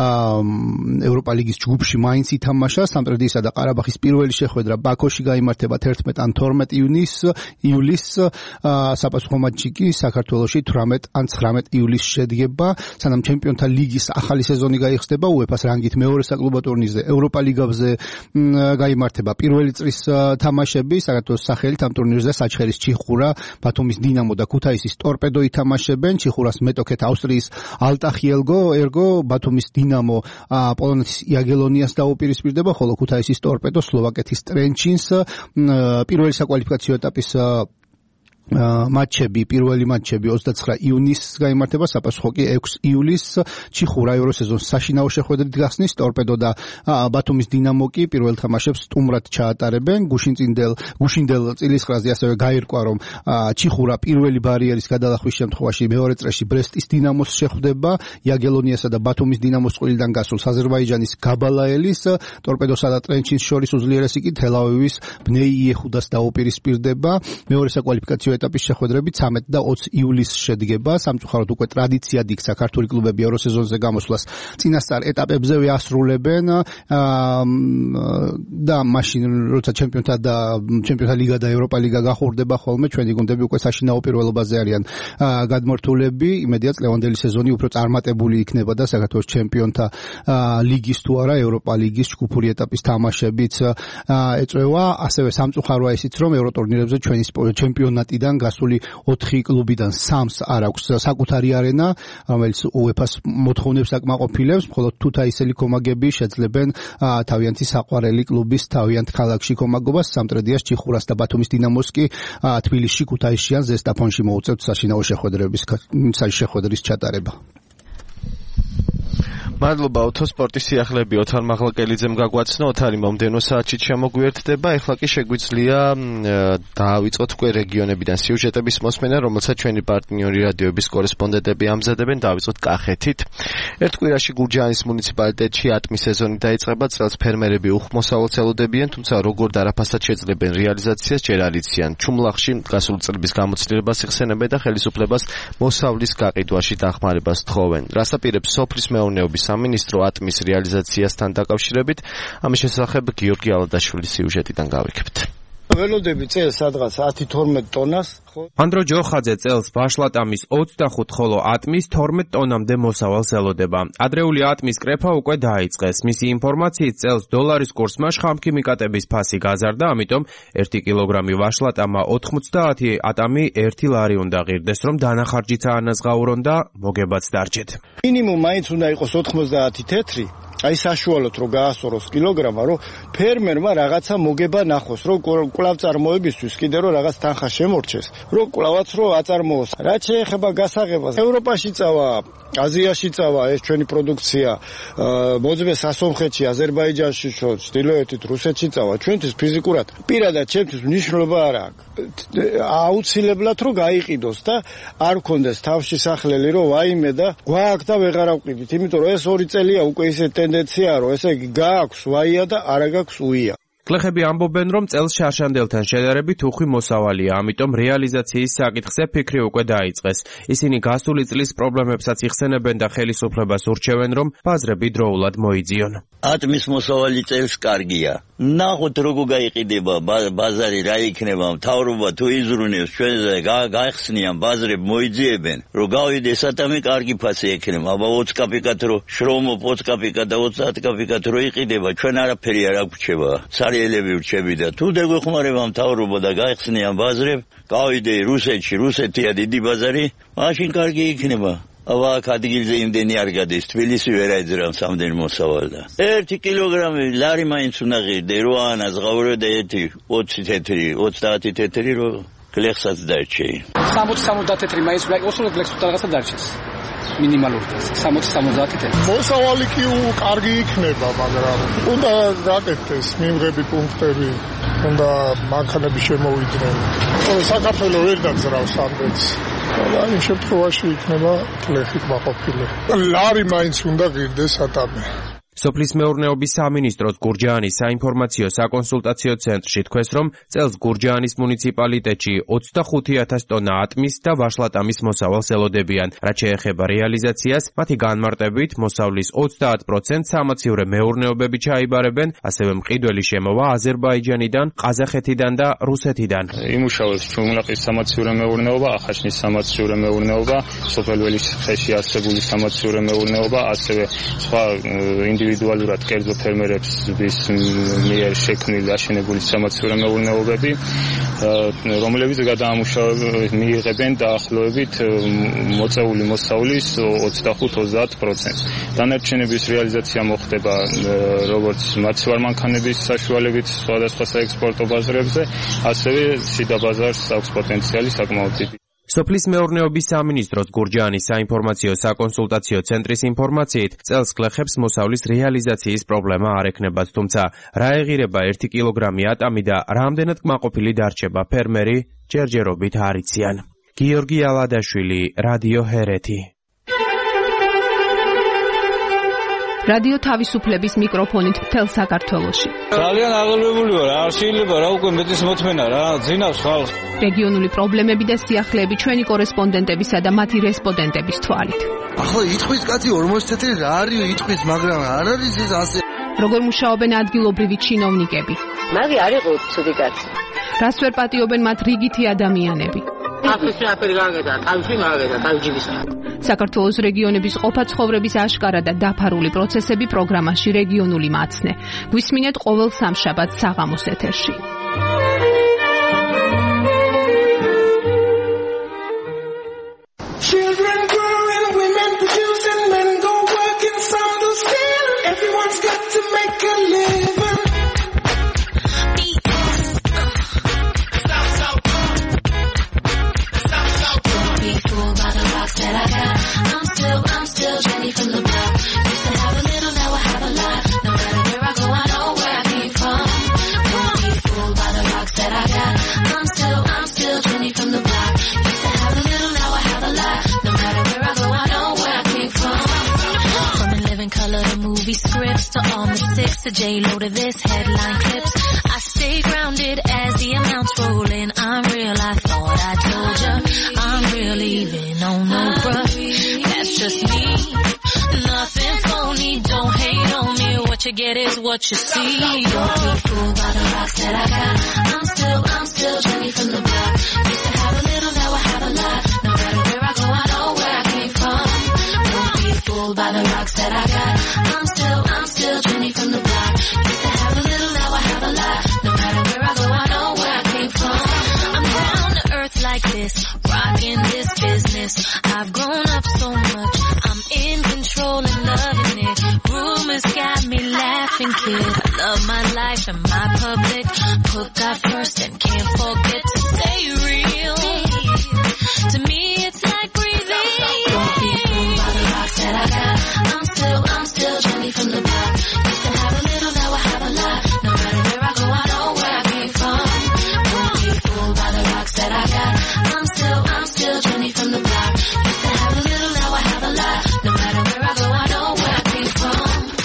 ევროპა ლიგის ჯგუფში მაინც ითამაშა. სამტრედიისა და ყარაბაღის პირველი შეხვედრა ბაქოში გაიმართება თერთმეტ ან თორმეტ იulis საპასუხო მატჩი კი საქართველოში თვრამეტ ან ცხრამეტ იulis შედგება. სანამ ჩემპიონთა ლიგის ახალი სეზონი გაიხსნება, უეფა-ს რანგით მეორე საკლუბო ტურნირზე ევროპა ლიგაზე გაიმართება პირველი წრის თამაშები. საქართველოს სახელით ამ ტურნირზე საჩხერის ჩიხურა, ბათუმის დინამო და ქუთაისის ტორპედო ითამაშებენ. ჩიხურას მეტოქეთ ავსტრიის ალტახი ერგო, ბათუმის დინამო პოლონეთის იაგელონიას დაუპირისპირდება, ხოლო ქუთაისის ტორპედო სლოვაკეთის ტრენჩინს. პირველი საკვალიფიკაციო ეტაპის матчები, პირველი матчები ოცდაცხრა ივნისს გაიმართება, საპასუხო კი ექვსი იulis. ჩიხურა ევროსეზონს საშინაო შეხვედრით გახსნის, ტორპედო და ბათუმის დინამო კი პირველ თამაშებს სტუმრად ჩაატარებენ. გუშინწინდელ გუშინდელ წილისყრაზე ასევე გაირკვა, რომ ჩიხურა პირველი ბარიერის გადალახვის შემთხვევაში მეორე წრეში ბრესტის დინამოს შეხვდება, იაგელონიასა და ბათუმის დინამოს წყვილიდან გასულს აზერბაიჯანის გაბალაელის, ტორპედოსა და ტრენჩინს შორის უძლიერესი კი თელ-ავივის ბნეი იეხუდას დაუპირისპირდება. მეორე საკვალიფიკაციო ეტაპის შეხვედრები ცამეტ და ოცი იulis შედგება. სამწუხაროდ უკვე ტრადიციად იქცა ქართული კლუბები ევროსეზონზე გამოსვლას წინასწარ ეტაპებზევე ასრულებენ და მაშინ როცა ჩემპიონთა და ჩემპიონთა ლიგა და ევროპა ლიგა გახურდება ხოლმე, ჩვენი გუნდები უკვე საშინაო პირველობაზე არიან გადმორთულები. იმედია წლევანდელი სეზონი უფრო წარმატებული იქნება და საქართველოს ჩემპიონთა ლიგის თუ არა ევროპა ლიგის ჯგუფური ეტაპის თამაშებიც ეწევა. ასევე სამწუხაროა ისიც, რომ ევროტურნირებზე ჩვენი ჩემპიონატიდან კლუბიდან, გასული ოთხი კლუბიდან სამს არ აქვს საკუთარი არენა, რომელიც უეფას მოთხოვნებს აკმაყოფილებს, მხოლოდ თუ თაისელი კომაგები შეძლებენ თავიანთი საყვარელი კლუბის თავიანთ ქალაქში კომაგობას, სამტრედიას, ჩიხურას და ბათუმის დინამოს კი თბილისში, ქუთაისში ან ზესტაფონში მოუწევთ საშინაო შეხვედრების შეხვედრის ჩატარება. მადლობა ოთო სპორტის სიახლეები ოთარ მაღლაკელიძემ გაგვაცნო. ოთარი მომდენო საათში შემოგვიერთდება. ეხლა კი შეგვიძლია დავიწყოთ უკვე რეგიონებიდან სიუჟეტების მოსმენა, რომელსაც ჩვენი პარტნიორი რადიოების კორესპონდენტები ამზადებენ. დავიწყოთ კახეთით. ერთ კვირაში გურჯაანის მუნიციპალიტეტში ატმის სეზონი დაიწყება. წელს ფერმერები უხმოსავალს ელოდებიან, თუმცა როგორ დარაფასად შეძლებენ რეალიზაციას ჯერ არ იციან. ჩუმლახში გასული წლების გამოცდილებას იხსენებენ და ხელისუფლებას მოსავლის გაყიდვაში დახმარებას თხოვენ. რას აპირებს სოფლის მეურნეობის სამინისტრო ატმის რეალიზაციასთან დაკავშირებით? ამის შესახებ გიორგი ალადაშვილის სიუჟეტიდან გავიქებთ. ველოდები წელს სადღაც ათი თორმეტ ტონას. ანდრო ჯოხაძე წელს ბაშლატამის ოცდახუთ, ხოლო ატმის თორმეტ ტონამდე მოსავალს ელოდება. ადრეული ატმის კრეფა უკვე დაიწყეს. მისი ინფორმაციით წელს დოლარის კურსმა შხამქიმიკატების ფასი გაზარდა, ამიტომ ერთი კილოგრამი ვაშლატამა ოთხმოცდაათი ატამი ერთი ლარი უნდა ღირდეს, რომ დანახარჯიც აანაზღაურონ და მოგებაც დარჩეთ. მინიმუმ მაინც უნდა იყოს ოთხმოცდაათი თეთრი. აი საშუალოდ რო გაასწოროს კილოგრამა, რომ ფერმერმა რაღაცა მოგება ნახოს, რომ კვლავ წარმოებისთვის კიდე რომ რაღაც თანხა შემორჩეს, რომ კვლავაც რო აწარმოოს. რაც შეეხება გასაღებას, ევროპაში წავა, აზიაში წავა ეს ჩვენი პროდუქცია, მოძვე სასონხეთში, აზერბაიჯანში, ჩრდილოეთით, რუსეთში წავა. ჩვენთვის ფიზიკურად პირადად ჩემთვის მნიშვნელობა არ აქვს. აუცილებლად რომ გაიყიდოს და არ გქონდეს თავში სახლელი, რომ ვაიმე და გვაქვს და ვეღარ ავყიდით, იმიტომ რომ ეს ორი წელია უკვე ისე ტენდენციაა, რომ ესე იგი გააქვს ვაია და არა გაქვს უია. გლეხები ამბობენ, რომ წელს შარშანდელთან შედარებით უხვი მოსავალია, ამიტომ რეალიზაციის საკითხზე ფიქრი უკვე დაიწყეს. ისინი გასული წლის პრობლემებსაც იხსენებენ და ხელისუფლებას ურჩევენ, რომ ბაზრები დროულად მოიძიონ. ატმის მოსავალი წელს კარგია. ნახოთ როგორ გაიყიდება ბაზარი, რა იქნება, მთავრობა თუ იზრუნებს ჩვენზე გაიხსნიან ბაზრები მოიძიებენ, რომ გავიდეს ატამი კარგი ფასი ექნება. აბა ოცი კაპიკად რო შრომობ ოცი კაპიკად და ოცდაათი კაპიკად რო იყიდება, ჩვენ არაფერი არ აგვრჩება. ელები ვრჩები და თუ დაგვეხმარება მთავრობა და გაიხსნიან ბაზრები, გავიდე რუსეთში, რუსეთია დიდი ბაზარი, მაშინ კარგი იქნება. აბა აქ ადგილზე იმდენი არ გადის, თბილისი ვერ აიძრავს ამდენ მოსავალდა. ერთი კილოგრამი ლარი მაინც უნდა ღირდე, რო აანაზღაურე და ერთი ოცი თეთრი, ოცდაათი თეთრი რო გლეხსაც დარჩე. სამოცი სამოცდაათი თეთრი მაინც უნდა იყოს, რომ გლეხს რაღაცა დარჩეს. მინიმალური სამოცი სამოცდაათი თეთრი. მოსავალი კი კარგი იქნება, მაგრამ უნდა გაკეთდეს მიმღები პუნქტები, უნდა მანქანები შემოვიდნენ. საქართველოს ვერ დაძრავს ამდენს. და იმ შემთხვევაში იქნება გლეხი კმაყოფილი. ლარი მაინც უნდა ღირდეს ატამი. სოფლის მეურნეობის სამინისტროს გურჯაანის საინფორმაციო საკონსულტაციო ცენტრში თქვეს, რომ წელს გურჯაანის მუნიციპალიტეტში ოცდახუთი ათასი ტონა ატმის და ვაშლატამის მოსავალს ელოდებიან. რაც შეეხება რეალიზაციას, მათი განმარტებით მოსავლის ოცდაათ პროცენტს სამაცივრე მეურნეობები ჩაიბარებენ, ასევე მყიდველი შემოვა აზერბაიჯანიდან, ყაზახეთიდან და რუსეთიდან. იმუშავებს ჩუმლაყის სამაცივრე მეურნეობა, ახაშნის სამაცივრე მეურნეობა, სოფელველის ხეში არსებული სამაცივრე მეურნეობა, ასევე სხვა ინდივიდუალურად კერძო ფერმერების მიერ შექმნილი აშენებული სამაცივრე მეურნეობები, რომლებიც გადაამუშავებენ მიიღებენ დაახლოებით მოწეული მოსავლის ოცდახუთ ოცდაათ პროცენტს. დანარჩენების რეალიზაცია მოხდება როგორც მაცივარ მანქანების საშუალებით სხვადასხვა საექსპორტო ბაზრებზე, ასევე სიდა ბაზარს აქვს პოტენციალი საკმაოდ დიდი. სოფლის მეურნეობის სამინისტროს გურჯაანის საინფორმაციო საკონსულტაციო ცენტრის ინფორმაციით, წელს გლეხებს მოსავლის რეალიზაციის პრობლემა არ ექნებათ, თუმცა რა ეღირება ერთი კილოგრამი ატამი და რამდენად კმაყოფილი დარჩება ფერმერი, ჯერჯერობით არ იციან. გიორგი ალადაშვილი, რადიო ჰერეთი. რადიო თავისუფლების მიკროფონით მთელ საქართველოში. ძალიან აღელვებული ვარ, არ შეიძლება რა უკვე მეტის მოთმენა რა, ძინავს ხალხს. რეგიონული პრობლემები და სიახლეები ჩვენი კორესპონდენტებისა და მათი რესპონდენტების თვალით. ახლა იტყვის კაცი ორმოცი თეთრი რა არის იტყვის, მაგრამ არ არის ეს ასე. როგორ მუშაობენ ადგილობრივი ჩინოვნიკები? მაგი არ იყო ცუდი კაცი. რას ვერ პატიობენ მათ რიგითი ადამიანები? აფრიკაში აფერი გაგედა, თავში მაგედა, თავჯიბისა. საქართველოს რეგიონების ყოფა ცხოვრების აშკარა და დაფარული პროცესები პროგრამაში რეგიონული მაცნე. გვისმინეთ ყოველ სამშაბათს საღამოს ეთერში. a J-Lo to this headline clips. I stay grounded as the amounts roll in. I'm real, I thought I told ya. I'm real, even on no bruh. That's just me. Nothing phony, don't hate on me. What you get is what you see. Don't be fooled by the rocks that I got. I'm still, I'm still Jenny from the block. Used to have a little, now I have a lot. No matter where I go, I know where I came from. Don't be fooled by the rocks that I got. I'm still, I'm still Jenny from the block. Used to have a little, now I have a lot. No matter where I go, I know where I came from. I'm down to earth like this, rocking this business. I've grown up so much, I'm in control and loving it. Rumors got me laughing, kid. I love my life and my public. Put God first and can't forget to stay real. To me, it's like breathing. Don't be fooled by the rocks that I got. I'm still, I'm still Jenny from the block. Used to have a little, now I have a lot. No matter where I go, I know where I came from. Don't be fooled by the rocks that I got. I'm still, I'm still Jenny from the block. Used to have a little, now I have a lot. No matter where I go, I know where I came from.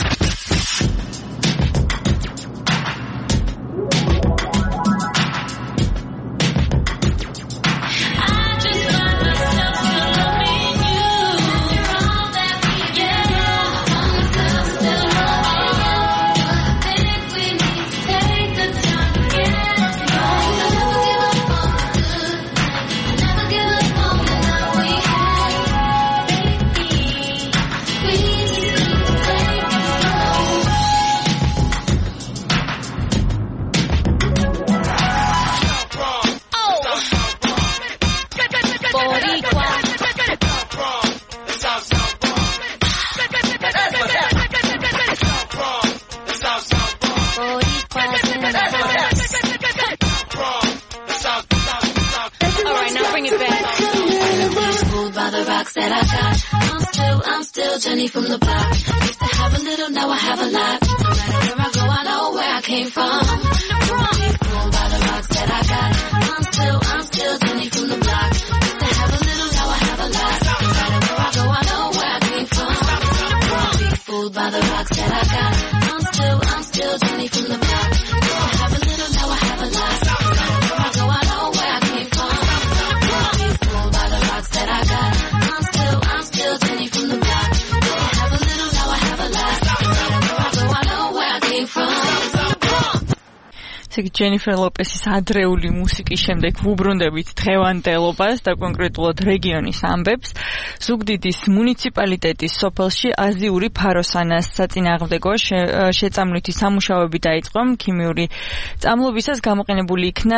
That I got. I'm still, I'm still Jenny from the block. Used to have a little, now I have a lot. No matter where I go, I know where I came from. Don't be fooled by the rocks that I got. I'm still, I'm still Jenny from the block. Used to have a little, now I have a lot. No matter where I go, I know where I came from. Don't be fooled by the rocks that I got. I'm still, I'm still Jenny from the block. Used to have a little, now I have a lot. No matter where I go, I know where I came from. Don't be fooled by the rocks that I got. Still Jenny from the block. I have a little, now I have a lot. No matter where I go, I know where I came from. ესე იგი ჯენიფერ ლოპესის ადრეული მუსიკის შემდეგ ვუბრუნდებით დღევანდელობას და კონკრეტულად რეგიონის ამბებს. ზუგდიდის მუნიციპალიტეტის სოფელში აზიური ფაროსანას საწინააღმდეგო შეწამლვითი სამუშაოები დაიწყო. ქიმიური წამლობისას გამოყენებული იქნა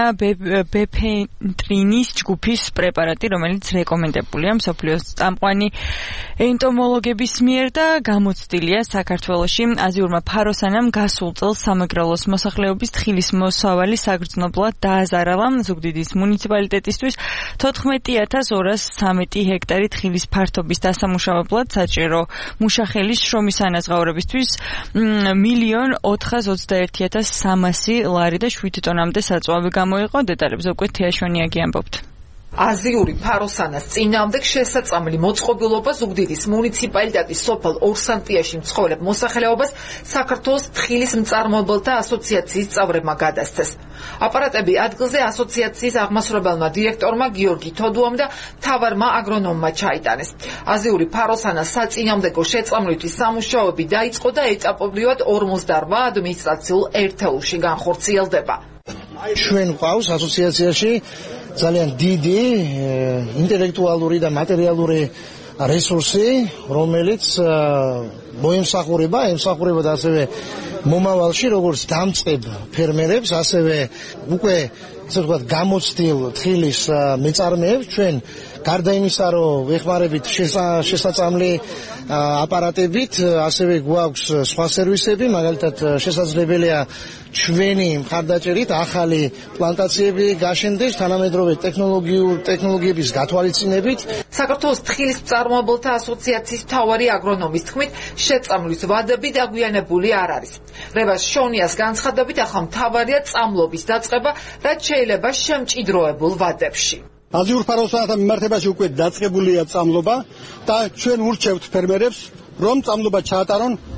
ბეფენტრინის ჯგუფის პრეპარატი, რომელიც რეკომენდებულია მსოფლიოს წამყვანი ენტომოლოგების მიერ და გამოცდილია საქართველოში. აზიურმა ფაროსანამ გასულ წელს სამეგრელოს მოსახლეობის თხილის მოსავალი საგრძნობლად დააზარალა. ზუგდიდის მუნიციპალიტეტისთვის თოთხმეტი ათას ორას ცხრამეტი ჰექტარი თხილის ფართობის დასამუშავებლად საჭირო მუშახელის შრომის ანაზღაურებისთვის მილიონ ოთხას ოცდაერთი ათას სამასი ლარი და შვიდ ტონამდე საწვავი გამოიყო. დეტალებზე უკვე თეაშვენიაგი ამბობთ. აზიური ფაროსანას წინააღმდეგ შესაწამლი მოწყობილობა ზუგდიდის მუნიციპალიტეტის სოფელ ორსანტიაში მცხოვრებ მოსახლეობას საქართველოს თხილის მწარმოებელთა ასოციაციის წევრებმა გადასცეს. აპარატები ადგილზე ასოციაციის აღმასრულებელმა დირექტორმა გიორგი თოდუამ და მთავარმა აგრონომმა ჩაიტანეს. აზიური ფაროსანას საწინააღმდეგო შეწამლვითი სამუშაოები დაიწყო და ეტაპობრივად ორმოცდარბა ადმინისტრაციულ ერთეულში განხორციელდება. ჩვენ ყავს ასოციაციაში ძალიან დიდი ინტელექტუალური და მატერიალური რესურსი, რომელიც მოემსახურება, ემსახურება და ასევე მომავალში როგორც დამწყებ ფერმერებს, ასევე უკვე ასე ვთქვათ გამოცდილ თხილის მეწარმეებს. ჩვენ გარდა იმისა, რომ ვეხმარებით შესაწამლი აპარატებით, ასევე გვაქვს სხვა სერვისები, მაგალითად შესაძლებელია ჩვენი მხარდაჭერით ახალი პლანტაციები გაშენდეს თანამედროვე ტექნოლოგიების გათვალისწინებით. საქართველოს თხილის მწარმოებელთა ასოციაციის მთავარი აგრონომის თქმით, შეწამლის ვადები დაგვიანებული არ არის. რევას შონიას განცხადებით, ახლა მთავარია წამლობის დაწყება, რაც შეიძლება შემჭიდროებულ ვადებში. აზიურ ფაროსანათა მიმართებაში უკვე დაწყებულია წამლობა და ჩვენ ურჩევთ ფერმერებს, რომ წამლობა ჩაატარონ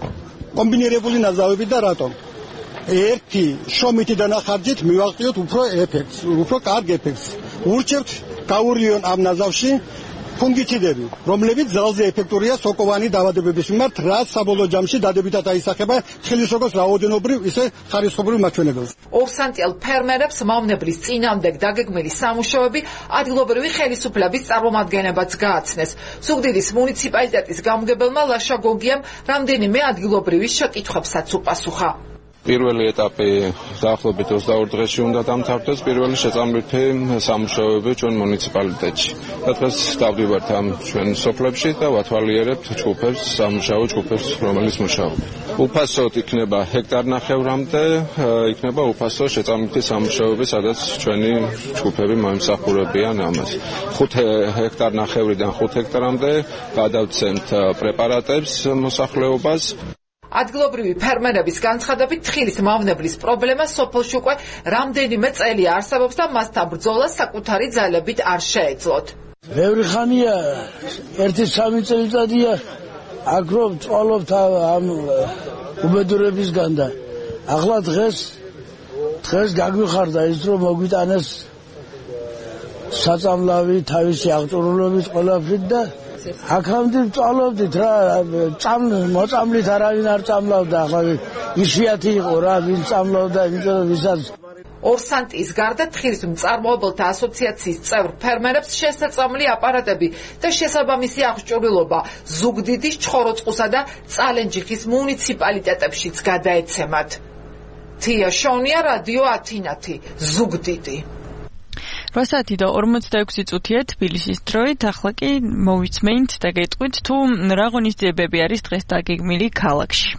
კომბინირებული ნაზავები და რატომ? ერთი შრომითი დანახარჯით მივაღწიოთ უფრო ეფექტს, უფრო კარგ ეფექტს. ურჩევთ გაურლიონ ამ ნაზავში ფუნგიციდები, რომლებიც ძალზე ეფექტურია სოკოვანი დაავადებების მიმართ, რაც საბოლოო ჯამში დადებითად აისახება თხილის როგორც რაოდენობრივ, ისე ხარისხობრივ მაჩვენებელს. ორსანტიელ ფერმერებს მავნებლის წინამდებ დაგეგმილი სამუშაოები ადგილობრივი ხელისუფლების წარმომადგენლებაც გააცნეს. ზუგდიდის მუნიციპალიტეტის გამგებელმა ლაშა გოგიამ რამდენიმე ადგილობრივი შეკითხვებსაც უპასუხა. პირველი ეტაპი დაახლოებით ოცდაორ დღეში უნდა დამთავრდეს პირველი შეწამლითი სამუშაოები ჩვენ მუნიციპალიტეტში. და დღეს დავდივართ ამ ჩვენ სოფლებში და ვათვალიერებთ ჯგუფებს, სამუშაო ჯგუფებს, რომელიც მუშაობენ. უფასოდ იქნება ჰექტარნახევრამდე, იქნება უფასო შეწამლითი სამუშაოები, სადაც ჩვენი ჯგუფები მოემსახურებიან ამას. ხუთი ჰექტარნახევრიდან ხუთ ჰექტარამდე გადავცემთ პრეპარატებს მოსახლეობას. ადგილობრივი ფერმერების განცხადებით თხილის მავნებლის პრობლემა სოფელში უკვე რამდენიმე წელია არსებობს და მასთან ბრძოლა საკუთარი ძალებით არ შეეძლოთ. ბევრი ხანია, ერთი სამი წელიწადია აქრობ წვალობთ ამ უბედურებისგან და ახლა დღეს დღეს გაგვიხარდა ის რომ მოგვიტანეს საწამლავი თავისი აღჭურვილობით ყველაფრით და აქამდე წვალობდით რა წამ მოწამლით არავინ არ წამლავდა ახლა ისიათი იყო რა ვინ წამლავდა იმიტომ რომ ვისაც ორსანტის გარდა თხილის მწარმოებელთა ასოციაციის წევრ ფერმერებს შესაძლებელი აპარატები და შესაბამისი აღჭურვილობა ზუგდიდის, ჩხოროწყუსა და წალენჯიხის მუნიციპალიტეტებშიც გადაეცემათ. თია შონია, რადიო ათინათი, ზუგდიდი. რვა საათი და ორმოცდაექვსი წუთია თბილისის დროით, ახლა კი მოვიცმენთ და გეტყვით თუ რა ღონისძიებები არის დღეს დაგეგმილი ქალაქში.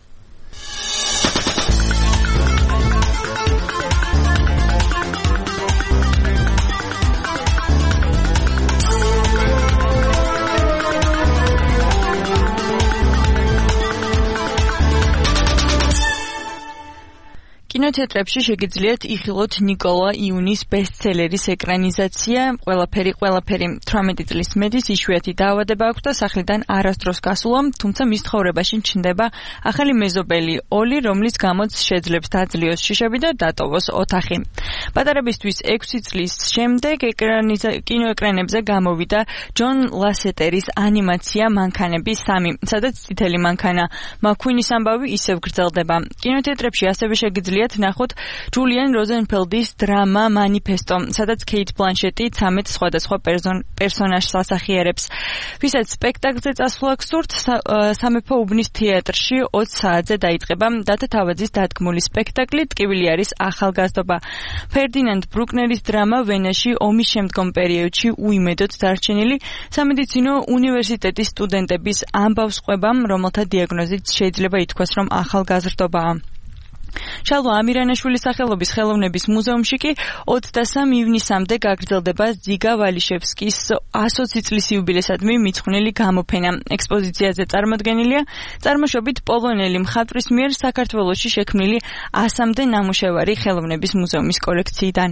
კინოთეატრებში შეგიძლიათ იხილოთ ნიკოლა იუნის ბესტსელერის ეკრანიზაცია. ყველაფერი ყველაფერი თვრამეტი წლის მედის იშვიათი დაავადება აქვს და სახლიდან არასდროს გასულა, თუმცა მის ცხოვრებაში ჩნდება ახალი მეზობელი ოლი, რომლის გამოც შეძლებს დაძლიოს შიშები და დატოვოს ოთახი. პატარებისთვის ექვსი წლის შემდეგ კინოეკრანებზე გამოვიდა ჯონ ლასეტერის ანიმაცია მანქანები სამი, სადაც წითელი მანქანა მაქვინის ამბავი ისევ გრძელდება. კინოთეატრებში ასევე შეგიძლიათ ნახოთ ჯულიან როზენფელდის დრამა მანიფესტო, სადაც ქეით ბლანშეტი ცამეტ სხვადასხვა პერსონაჟს ასახიერებს. ვისაც სპექტაკლზე წასვლა გსურთ, სამეფო უბნის თეატრში ოცი საათზე დაიწყება დათა თავაძის დადგმული სპექტაკლი ტკივილი არის ახალგაზრდობა. ფერდინანდ ბრუკნერის დრამა ვენაში ომის შემდგომ პერიოდში უიმედოდ დარჩენილი სამედიცინო უნივერსიტეტის სტუდენტების ამბავს ყვება, რომელთა დიაგნოზით შეიძლება ითქვას, რომ ახალგაზრდობაა. შალვა ამირანაშვილის სახელობის ხელოვნების მუზეუმში კი ოცდასამი ივნისამდე გაგრძელდება ზიგა ვალიშევსკის ასოცი წლის იუბილესადმი მიძღვნილი გამოფენა. ექსპოზიციაზე წარმოდგენილია წარმოშობით პოლონელი მხატვრის მიერ საქართველოში შექმნილი ასამდე ნამუშევარი ხელოვნების მუზეუმის კოლექციიდან.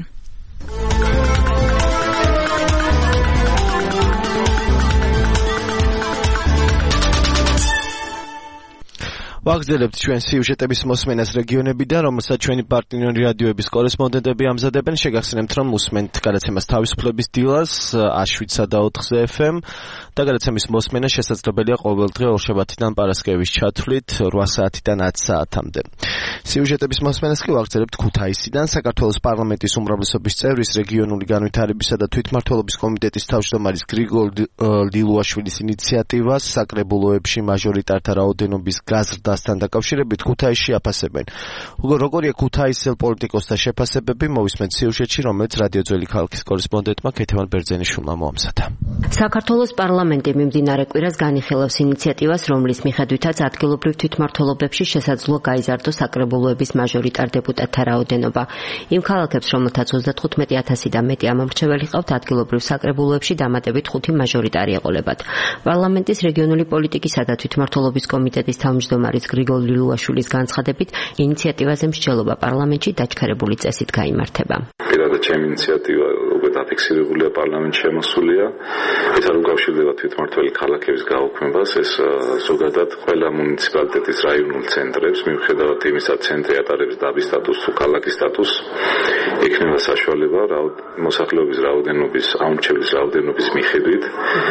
ვაგრძელებთ ჩვენ სიუჟეტების მოსმენას რეგიონებიდან, რომელსაც ჩვენი პარტნიორი რადიოების კორესპონდენტები ამზადებენ. შეგახსენებთ, რომ მოსმენთ გადაცემას თავისუფლების დილას შვიდსა და ოთხზე ეფ ემ და გადაცემის მოსმენა შესაძლებელია ყოველდღე ორშაბათიდან პარასკევის ჩათვლით რვა საათიდან ათი საათამდე. სიუჟეტების მოსმენას კი ვაგრძელებთ ქუთაისიდან. საქართველოს პარლამენტის უმრავლესობის წევრის რეგიონული განვითარებისა და თვითმმართველობის კომიტეტის თავმჯდომარის გრიგოლ დილუაშვილის ინიციატივას საკრებულოებში მაჟორიტართა რაოდენობის გაზრდასთან დაკავშირებით ქუთაისში აფასებენ. როგორია ქუთაისელ პოლიტიკოსთა შეფასებები, მოვისმენთ სიუჟეტში, რომელიც რადიო ძველი ქალაქის კორესპონდენტმა ქეთევან ბერძენიშვილმა მოამზადა. საქართველოს პარლამენტი მიმდინარე კვირას განიხილავს ინიციატივას, რომლის მიხედვითაც ადგილობრივ თვითმმართველობებში შესაძლოა გაიზარდოს საკრებულოების მაჟორიტარ დეპუტატთა რაოდენობა. იმ ქალაქებს, რომელთაც ოცდათხუთმეტი ათასი და მეტი ამომრჩეველი ყავთ, ადგილობრივ საკრებულოებში დამატებით ხუთი მაჟორიტარი ეყოლებათ. პარლამენტის რეგიონული პოლიტიკისა და თვითმმართველობის კომიტეტის თავმჯდომარის გრიგოლ დილუაშვილის განცხადებით, ინიციატივაზე მსჯელობა პარლამენტში დაჩქარებული წესით გაიმართება. პირადად ჩემი ინიციატივა, როგორც დაფიქსირებულია პარლამენტში შემოსულია. ეს არ უკავშირდება თვითმმართველი ქალაქების გაუქმებას, ეს ზოგადად ყველა მუნიციპალიტეტის რაიონულ ცენტრებს, მიუხედავად იმისა, ცენტრი ატარებს დაბის სტატუსს თუ ქალაქის სტატუსს, ექნება საშუალება მოსახლეობის რაოდენობის, აუმრჩევლის რაოდენობის მიხედვით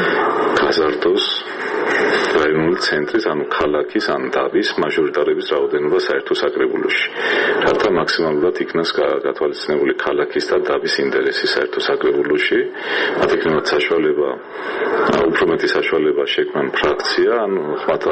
გაზარდოს რაიონული ცენტრის, ანუ ქალაქის, ან დაბის მაჟორიტარების რაოდენობა საერთო საკრებულოში. რათა მაქსიმალურად იქნას გათვალისწინებული ქალაქის და დაბის ინტერესი საერთო საკრებულოში, მათ ექნებათ საშუალება, უფრო მეტი საშუალება შექმნან ფრაქცია, ანუ ხმათა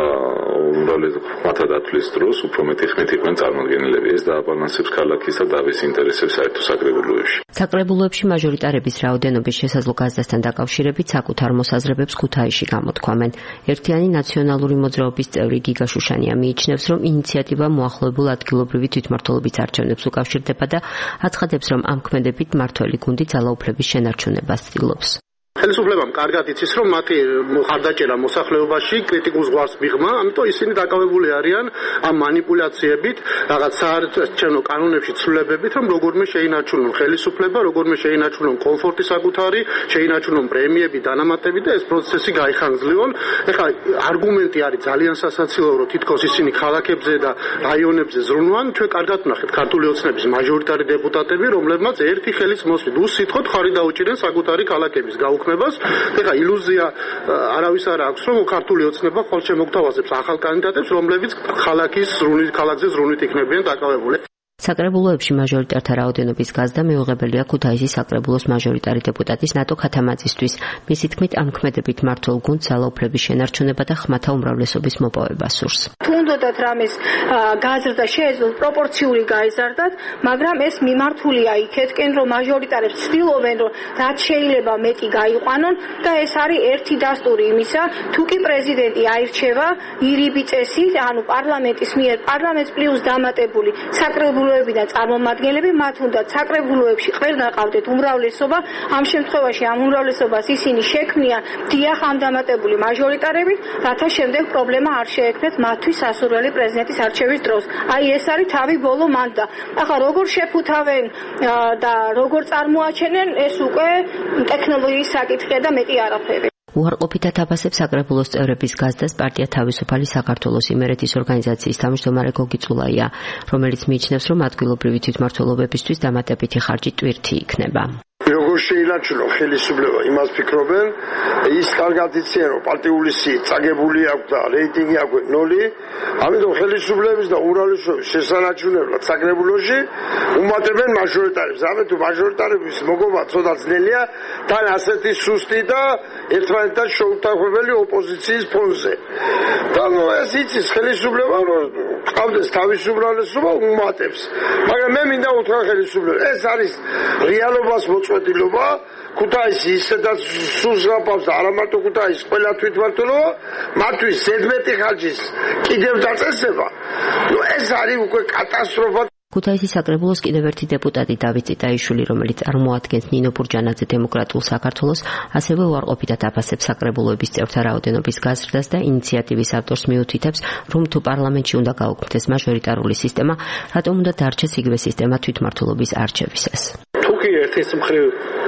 ხმათა დათვლის დროს უფრო მეტი ხმით იყვნენ წარმოდგენილები. ეს დააბალანსებს ქალაქის და დაბის ინტერესებს საერთო საკრებულოში. საკრებულოებში მაჟორიტარების რაოდენობის შესაძლო გაზრდასთან დაკავშირებით საკუთარ მოსაზრებებს ქუთაისში გამოთქვამენ. ერთიანი ნაციონალური მოძრაობის წევრი გიგა შუშანია მიიჩნევს, რომ ინიციატივა მოახლოებულ ადგილობრივი თვითმმართველობის არჩევნებს უკავშირდება და აცხადებს, რომ ამ ქმედებით მმართველი გუნდი ძალაუფლების შენარჩუნებას ცდილობს. ხელისუფლებამ კარგად იცის, რომ მათი მხარდაჭერა მოსახლეობაში კრიტიკულ ზღვარს მიღმა, ამიტომ ისინი დაკავებული არიან ამ манипуляციებით, რაღაც საარჩევნო კანონებში ცვლილებებით, რომ როგორმე შეინარჩუნონ ხელისუფლება, როგორმე შეინარჩუნონ კომფორტი საკუთარი, შეინარჩუნონ პრემიები, დანამატები და ეს პროცესი გაიხანგრძლივონ. ეხლა არგუმენტი არის ძალიან სასაცილო, რომ თითქოს ისინი ქალაქებზე და რაიონებზე ზრუნვან. ჩვენ კარგად ვნახეთ ქართული ოცნების მაჟორიტარი დეპუტატები, რომლებმაც ერთი ხელის მოსვლით უსიტყვოდ ხარი დაუჭირენ საკუთარი ქალაქების გაუქმებას. ეხლა ილუზია არავის არ აქვს, რომ ქართული ოცნება ხოლმე შემოგთავაზებს ახალ კანდიდატებს, რომლებიც ქალაქის ზრუნვით, ქალაქზე ზრუნვით იქნებიან დაკავებული. საკრებულოებში მაჟორიტართა რაოდენობის გაზრდა მიუღებელია ქუთაისის საკრებულოს მაჟორიტარი დეპუტატის ნატო ქათამაძისთვის. მისი თქმით, ამ ქმედებით მმართველ გუნდს ძალაუფლების შენარჩუნება და ხმათა უმრავლესობის მოპოვება სურს. თუნდაც რამეს გაზრდა შეეძლოთ პროპორციული გაიზარდათ, მაგრამ ეს მიმართულია იქეთკენ, რომ მაჟორიტარებს ცდილობენ, რომ რაც შეიძლება მეტი გაიყვანონ და ეს არის ერთი დასტური იმისა, თუ კი პრეზიდენტი აირჩევა ირიბი წესით, ანუ პარლამენტის მიერ პარლამენტს პლუს დამატებული საკრებულო და წარმომადგენლები, მათ უნდა საკრებულოებში ყველგან ყავდეთ უმრავლესობა. ამ შემთხვევაში ამ უმრავლესობას ისინი შექმნიან დიახ ამ დამატებული მაჟორიტარები, რათა შემდეგ პრობლემა არ შეექმნათ მათთვის სასურველი პრეზიდენტის არჩევის დროს. აი ეს არის თავი ბოლო მანდა. ახლა როგორ შეფუთავენ და როგორ წარმოაჩენენ, ეს უკვე ტექნოლოგიის საკითხია და მეტი არაფერი. უარყოფითად აფასებს საკრებულოს წევრების გაზრდას პარტია თავისუფალი საქართველოს იმერეთის ორგანიზაციის თავმჯდომარე გოგი წულაია, რომელიც მიიჩნევს, რომ ადგილობრივი თვითმმართველობებისთვის დამატებითი ხარჯი ტვირთი იქნება. როგორ შეინარჩუნონ ხელისუფლება, იმას ფიქრობენ, ის კარგად იციან, რომ პარტიული სიით წაგებული აქვს და რეიტინგი აქვს ნული, ამიტომ ხელისუფლების და უმრავლესობის შესანარჩუნებლად საკრებულოში უმატებენ მაჟორიტარებს. ამიტომ მაჟორიტარების მოგობა ცოტა ძნელია, თან ასეთი სუსტი და ერთმანეთთან შეუთანხმებელი ოპოზიციის ფონზე. და ნუ ეს იცის ხელისუფლება, რომ ყავდეს თავის უმრავლესობა უმატებს. მაგრამ მე მინდა უთხრა ხელისუფლებას, ეს არის რეალობას მოწყვეტილობა. ქუთაისი ისედაც სულს გაფავს და არა მარტო ქუთაისი, ყველა თვითმმართველობა, მათთვის ზედმეტი ხარჯის კიდევ დაწესება. ნუ ეს არის უკვე კატასტროფა. ქუთაისის საკრებულოს კიდევ ერთი დეპუტატი დავით წიტაიშვილი, რომელიც წარმოადგენს ნინო ბურჯანაძე დემოკრატიულ საქართველოს, ასევე უარყოფითად აფასებს საკრებულოების წევრთა რაოდენობის გაზრდას და ინიციატივის ავტორს მიუთითებს, რომ თუ პარლამენტში უნდა გაუქმდეს მაჟორიტარული სისტემა, რატომ უნდა დარჩეს იგივე სისტემა თვითმმართველობის არჩევისას. თუ კი ერთის მხრივ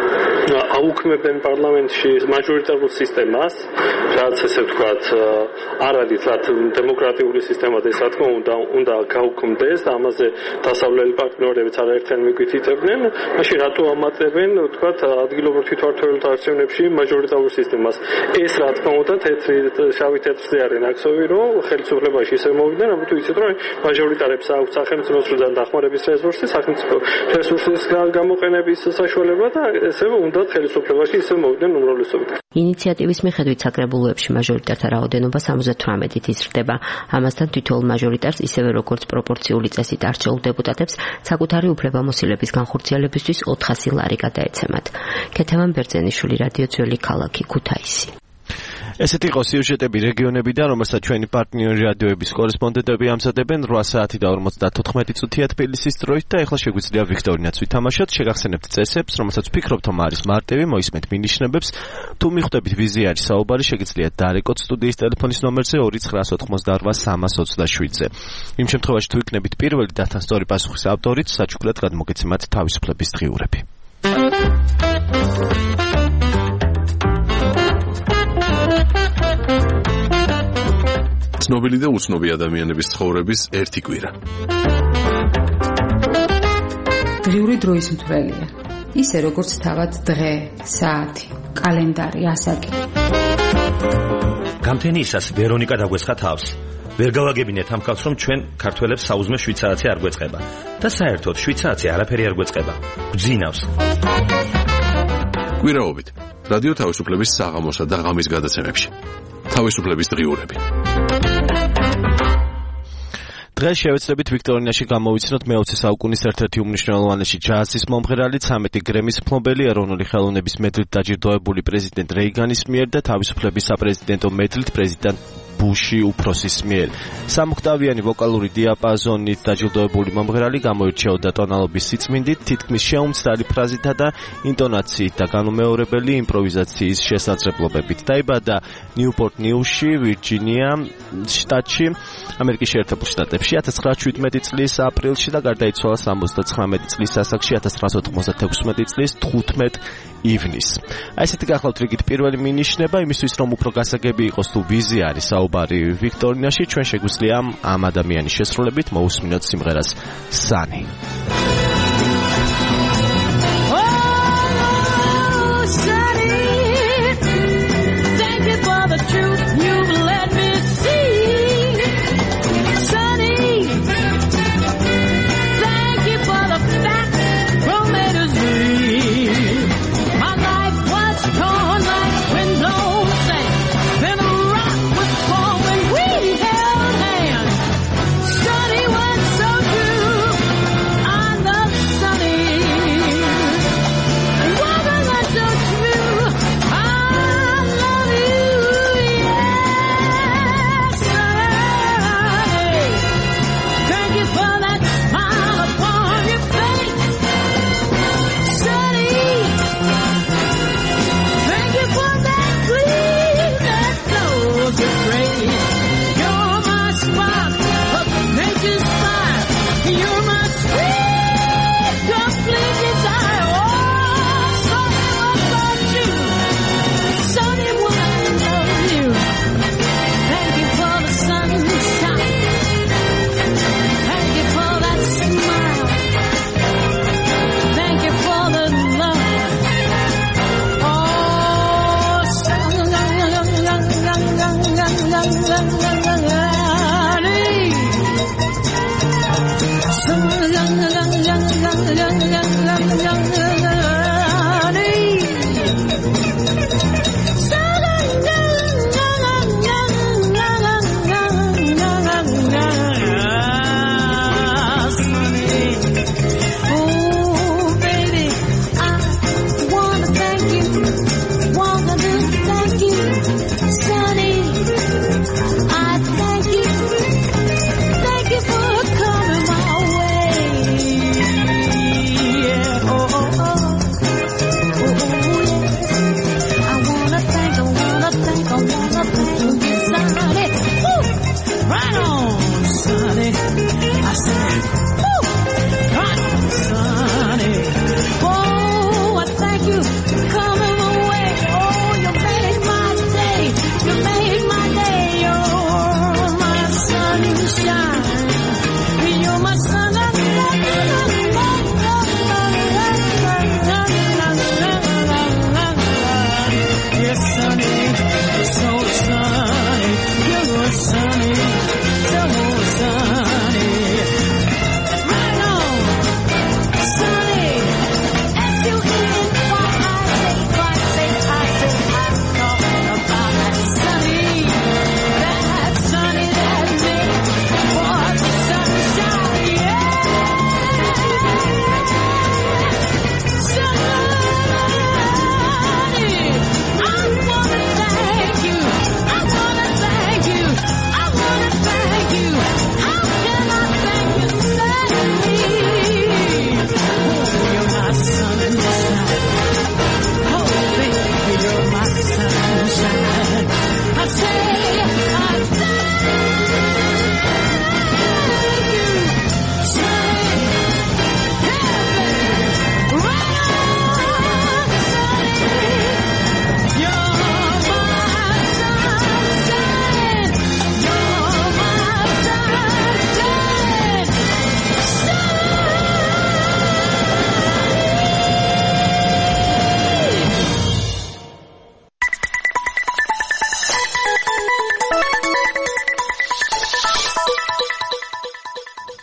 აუქმებენ პარლამენტში მაჟორიტარულ სისტემას, რაც ესე ვთქვათ, არ არის რაც დემოკრატიული სისტემა და ეს რა თქმა უნდა უნდა გაუქმდეს და ამაზე დასავლელი პარტნიორებიც არაერთიან მიგვითითებდნენ, მაშინ რატო ამატებენ, ვთქვათ, ადგილობრივ თვითმმართველთა არჩევნებში მაჟორიტარულ სისტემას? ეს რა თქმა უნდა თეთრი შავი თეთრზე არის ნაკსოვი, რომ ხელისუფლებაში ისე მოვიდნენ, ამიტომ იცით, რომ მაჟორიტარებს აქვს სახელმწიფოსგან დახმარების რესურსი, სახელმწიფო რესურსის გამოყენების საშუალება და ესე უნდა ხელისუფლებაში ისე მოვიდნენ უმრავლესობით. ინიციატივის მიხედვით საკრებულოებში მაჟორიტართა რაოდენობა სამოცდათვრამეტით იზრდება. ამასთან თითოეულ მაჟორიტარს ისევე როგორც პროპორციული წესით არჩეულ დეპუტატებს საკუთარი უფლებამოსილების განხორციელებისთვის ოთხასი ლარი გადაეცემათ. ქეთევან ბერძენიშვილი, რადიო ძველი ქალაქი, ქუთაისი. ესეთი იყო სიუჟეტები რეგიონებიდან, რომელსაც ჩვენი პარტნიორი რადიოების კორესპონდენტები ამზადებენ რვა საათი და ორმოცდათოთხმეტი წუთია თბილისის დროით და ეხლა შეგვიძლია ვიქტორინაც ვითამაშოთ. შეგახსენებთ წესებს, რომელსაც ვფიქრობთ, რომ არის მარტივი, მოისმენთ მინიშნებებს. თუ მიხვდებით ვიზი არის საუბარი, შეგიძლიათ დარეკოთ სტუდიის ტელეფონის ნომერზე ორი ცხრა ოცდაოთხმოცდაარბა სამას ოცდაშვიდზე. იმ შემთხვევაში თუ იქნებით პირველი და თან სწორი პასუხის ავტორით, საჩუქრად გადმოგეცემათ თავისუფლების დღიურები. ცნობილი და უცნობი ადამიანების ცხოვრების ერთი კვირა. დღიური დროის მთვრელია. ისე როგორც თავად დღე, საათი, კალენდარი, ასაკი. გამთენიისას ვერონიკა დაგვესხა თავს. ვერ გავაგებინეთ ამ კაცს, რომ ჩვენ ქართველებს საუზმე შვიდ საათი არ გვეწყება და საერთოდ შვიდ საათი არაფერი არ გვეწყება. გვძინავს. კვირაობით რადიო თავისუფლების საღამოსა და ღამის გადაცემებში. თავისუფლების დღიურები. დღეს შევეცდებით ვიქტორინაში გამოვიცნოთ მეოცე საუკუნის ერთ-ერთი უმნიშვნელოვანესი ჯაზის მომღერალი, ცამეტი გრემის მფლობელი, ეროვნული ხელოვნების მედლით დაჯილდოებული პრეზიდენტ რეიგანის მიერ და თავისუფლების საპრეზიდენტო მედლით პრეზიდენტ ბუში უფროსის მიერ. სამოქტავიანი ვოკალური დიაპაზონით დაჯილდოებული მომღერალი გამოირჩეოდა ტონალობის სიწმინდით, თითქმის შეუმცდარი ფრაზითა და ინტონაციით და განუმეორებელი იმპროვიზაციის შესაძლებლობებით. დაიბადა ნიუპორტ-ნიუსში, ვირჯინია შტატში, ამერიკის შეერთებულ შტატებში ათას ცხრაასა შვიდმეტი წლის აპრილში და გარდაიცვალა სამოცდაცხრამეტი წლის ასაკში ათას ცხრაასა ოთხმოცდათექვსმეტი წლის თხუთმეტ ივნისს. აი ესეთი გახლავთ რიგით პირველი მინიშნება იმისთვის, რომ უფრო გასაგები იყოს თუ ვიზი არის საუბარი ვიქტორინაში, ჩვენ შეგვიძლია ამ ადამიანის შესრულებით მოусმინოთ სიმღერას Sunny.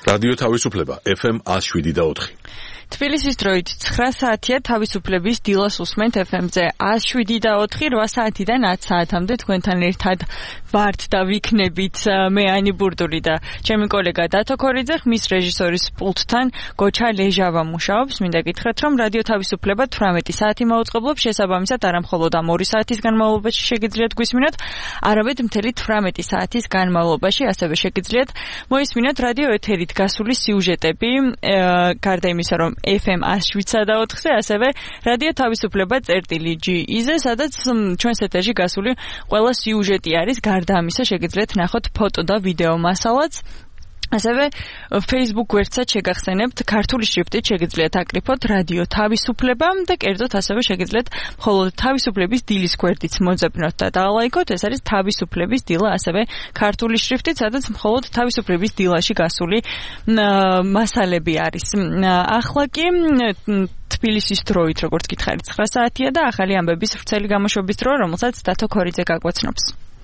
რადიო თავისუფლება ეფ ემ one oh seven და four. თბილისის დროით ცხრა საათია თავისუფლების დილას უსმენთ ეფ ემ-ზე one oh seven და four eight საათიდან ten საათამდე თქვენთან ერთად ვართ და ვიქნებით მე ანი ბურდული და ჩემი კოლეგა დათო ქორიძე ხმის რეჟისორის პულტთან გოჩა ლეჟავა მუშაობს. მინდა გითხრათ რომ რადიო თავისუფლება eighteen საათი მაუწყებლობს, შესაბამისად არა მხოლოდ ამ two საათის განმავლობაში შეგიძლიათ გვისმინოთ, არამედ მთელი eighteen საათის განმავლობაში ასევე შეგიძლიათ მოისმინოთ რადიო ეთერით გასული სიუჟეტები, გარდა იმისა რომ ეფ ემ one oh seven და four-ზე ასევე რადიო თავისუფლება წერტილი ჯი ი-ზე, სადაც ჩვენს ეთერში გასული ყველა სიუჟეტი არის. გარდა ამისა შეგიძლიათ ნახოთ ფოტო და ვიდეო მასალაც. ასევე Facebook გვერდსაც შეგახსენებთ, ქართული შრიფტით შეგიძლიათ აკრიფოთ რადიო თავისუფლება და კერძოდ ასევე შეგიძლიათ მხოლოდ თავისუფლების დილის გვერდიც მოძებნოთ და დაალაიქოთ. ეს არის თავისუფლების დილა, ასევე ქართული შრიფტით, სადაც მხოლოდ თავისუფლების დილაში გასული მასალები არის. ახლა კი თბილისის დროით, როგორც გითხარით, ცხრა საათია და ახალი ამბების ვრცელი გამოშვების დრო, რომელსაც დათო ქორიძე გაგვაცნობს.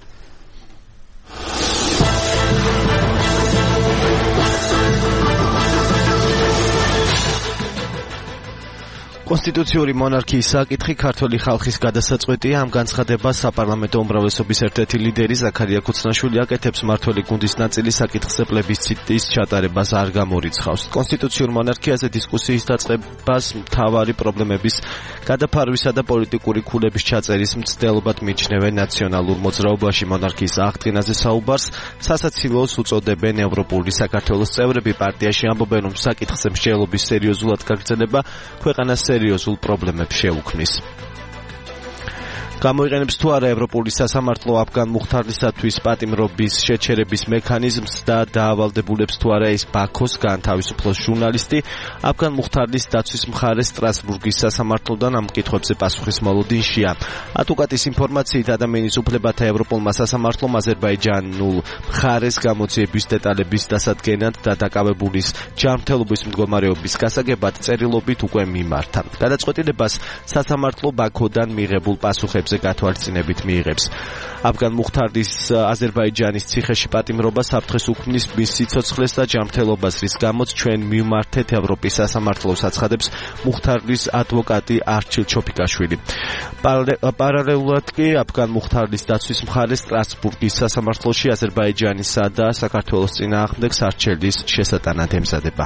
კონსტიტუციური მონარქიის საკითხი ქართული ხალხის გადასაწყვეტია. ამ განცხადებას საპარლამენტო უმრავლესობის ერთ-ერთი ლიდერი ზაქარია ქუცნაშვილი აკეთებს. მართველი გუნდის ნაწილი საკითხზე პლებისციტის ჩატარებას არ გამორიცხავს. კონსტიტუციურ მონარქიაზე დისკუსიის დაწყებას მთავარი პრობლემების გადაფარვისა და პოლიტიკური ქულების ჩაწერის მცდელობად მიიჩნევენ. ნაციონალურ მოძრაობაში მონარქიის აღდგენაზე საუბარს სასაცილოს უწოდებენ. ევროპული საქართველოს წევრები პარტიაში ამბობენ, რომ საკითხზე მსჯელობის სერიოზულად გაგრძელება ქვეყანას სერიოზულ პრობლემებს შეუქმნის. გამოიყენებს თუ არა ევროპული სასამართლო აფგან მუხთარლისათვის პატიმრობის შეჩერების მექანიზმს და დაავალდებულებს თუ არა ის ბაქოს განთავისუფლოს ჟურნალისტი. აფგან მუხთარლის დაცვის მხარე სტრასბურგის სასამართლოდან ამ კითხვებზე პასუხის მოლოდინშია. ატუკატის ინფორმაციით ადამიანის უფლებათა ევროპულმა სასამართლომ აზერბაიჯანულ მხარეს გამოძიების დეტალების დასადგენად და დაკავებულის ჯანმრთელობის მდგომარეობის გასაგებად წერილობით უკვე მიმართა. გადაწყვეტილებას სასამართლო ბაქოდან მიღებულ პასუხებს გათვალისწინებით მიიღებს. აფგან მუხთარლის აზერბაიჯანის ციხეში პატიმრობა საფრთხეს უქმნის მის სიცოცხლეს და ჯანმრთელობას, რის გამოც ჩვენ მივმართეთ ევროპის სასამართლოს, აცხადებს მუხთარლის ადვოკატი არჩილ ჩოფიკაშვილი. პარალელურად კი აფგან მუხთარლის დაცვის მხარე სტრასბურგის სასამართლოში აზერბაიჯანისა და საქართველოს წინააღმდეგ სარჩელის შესატანად ემზადება.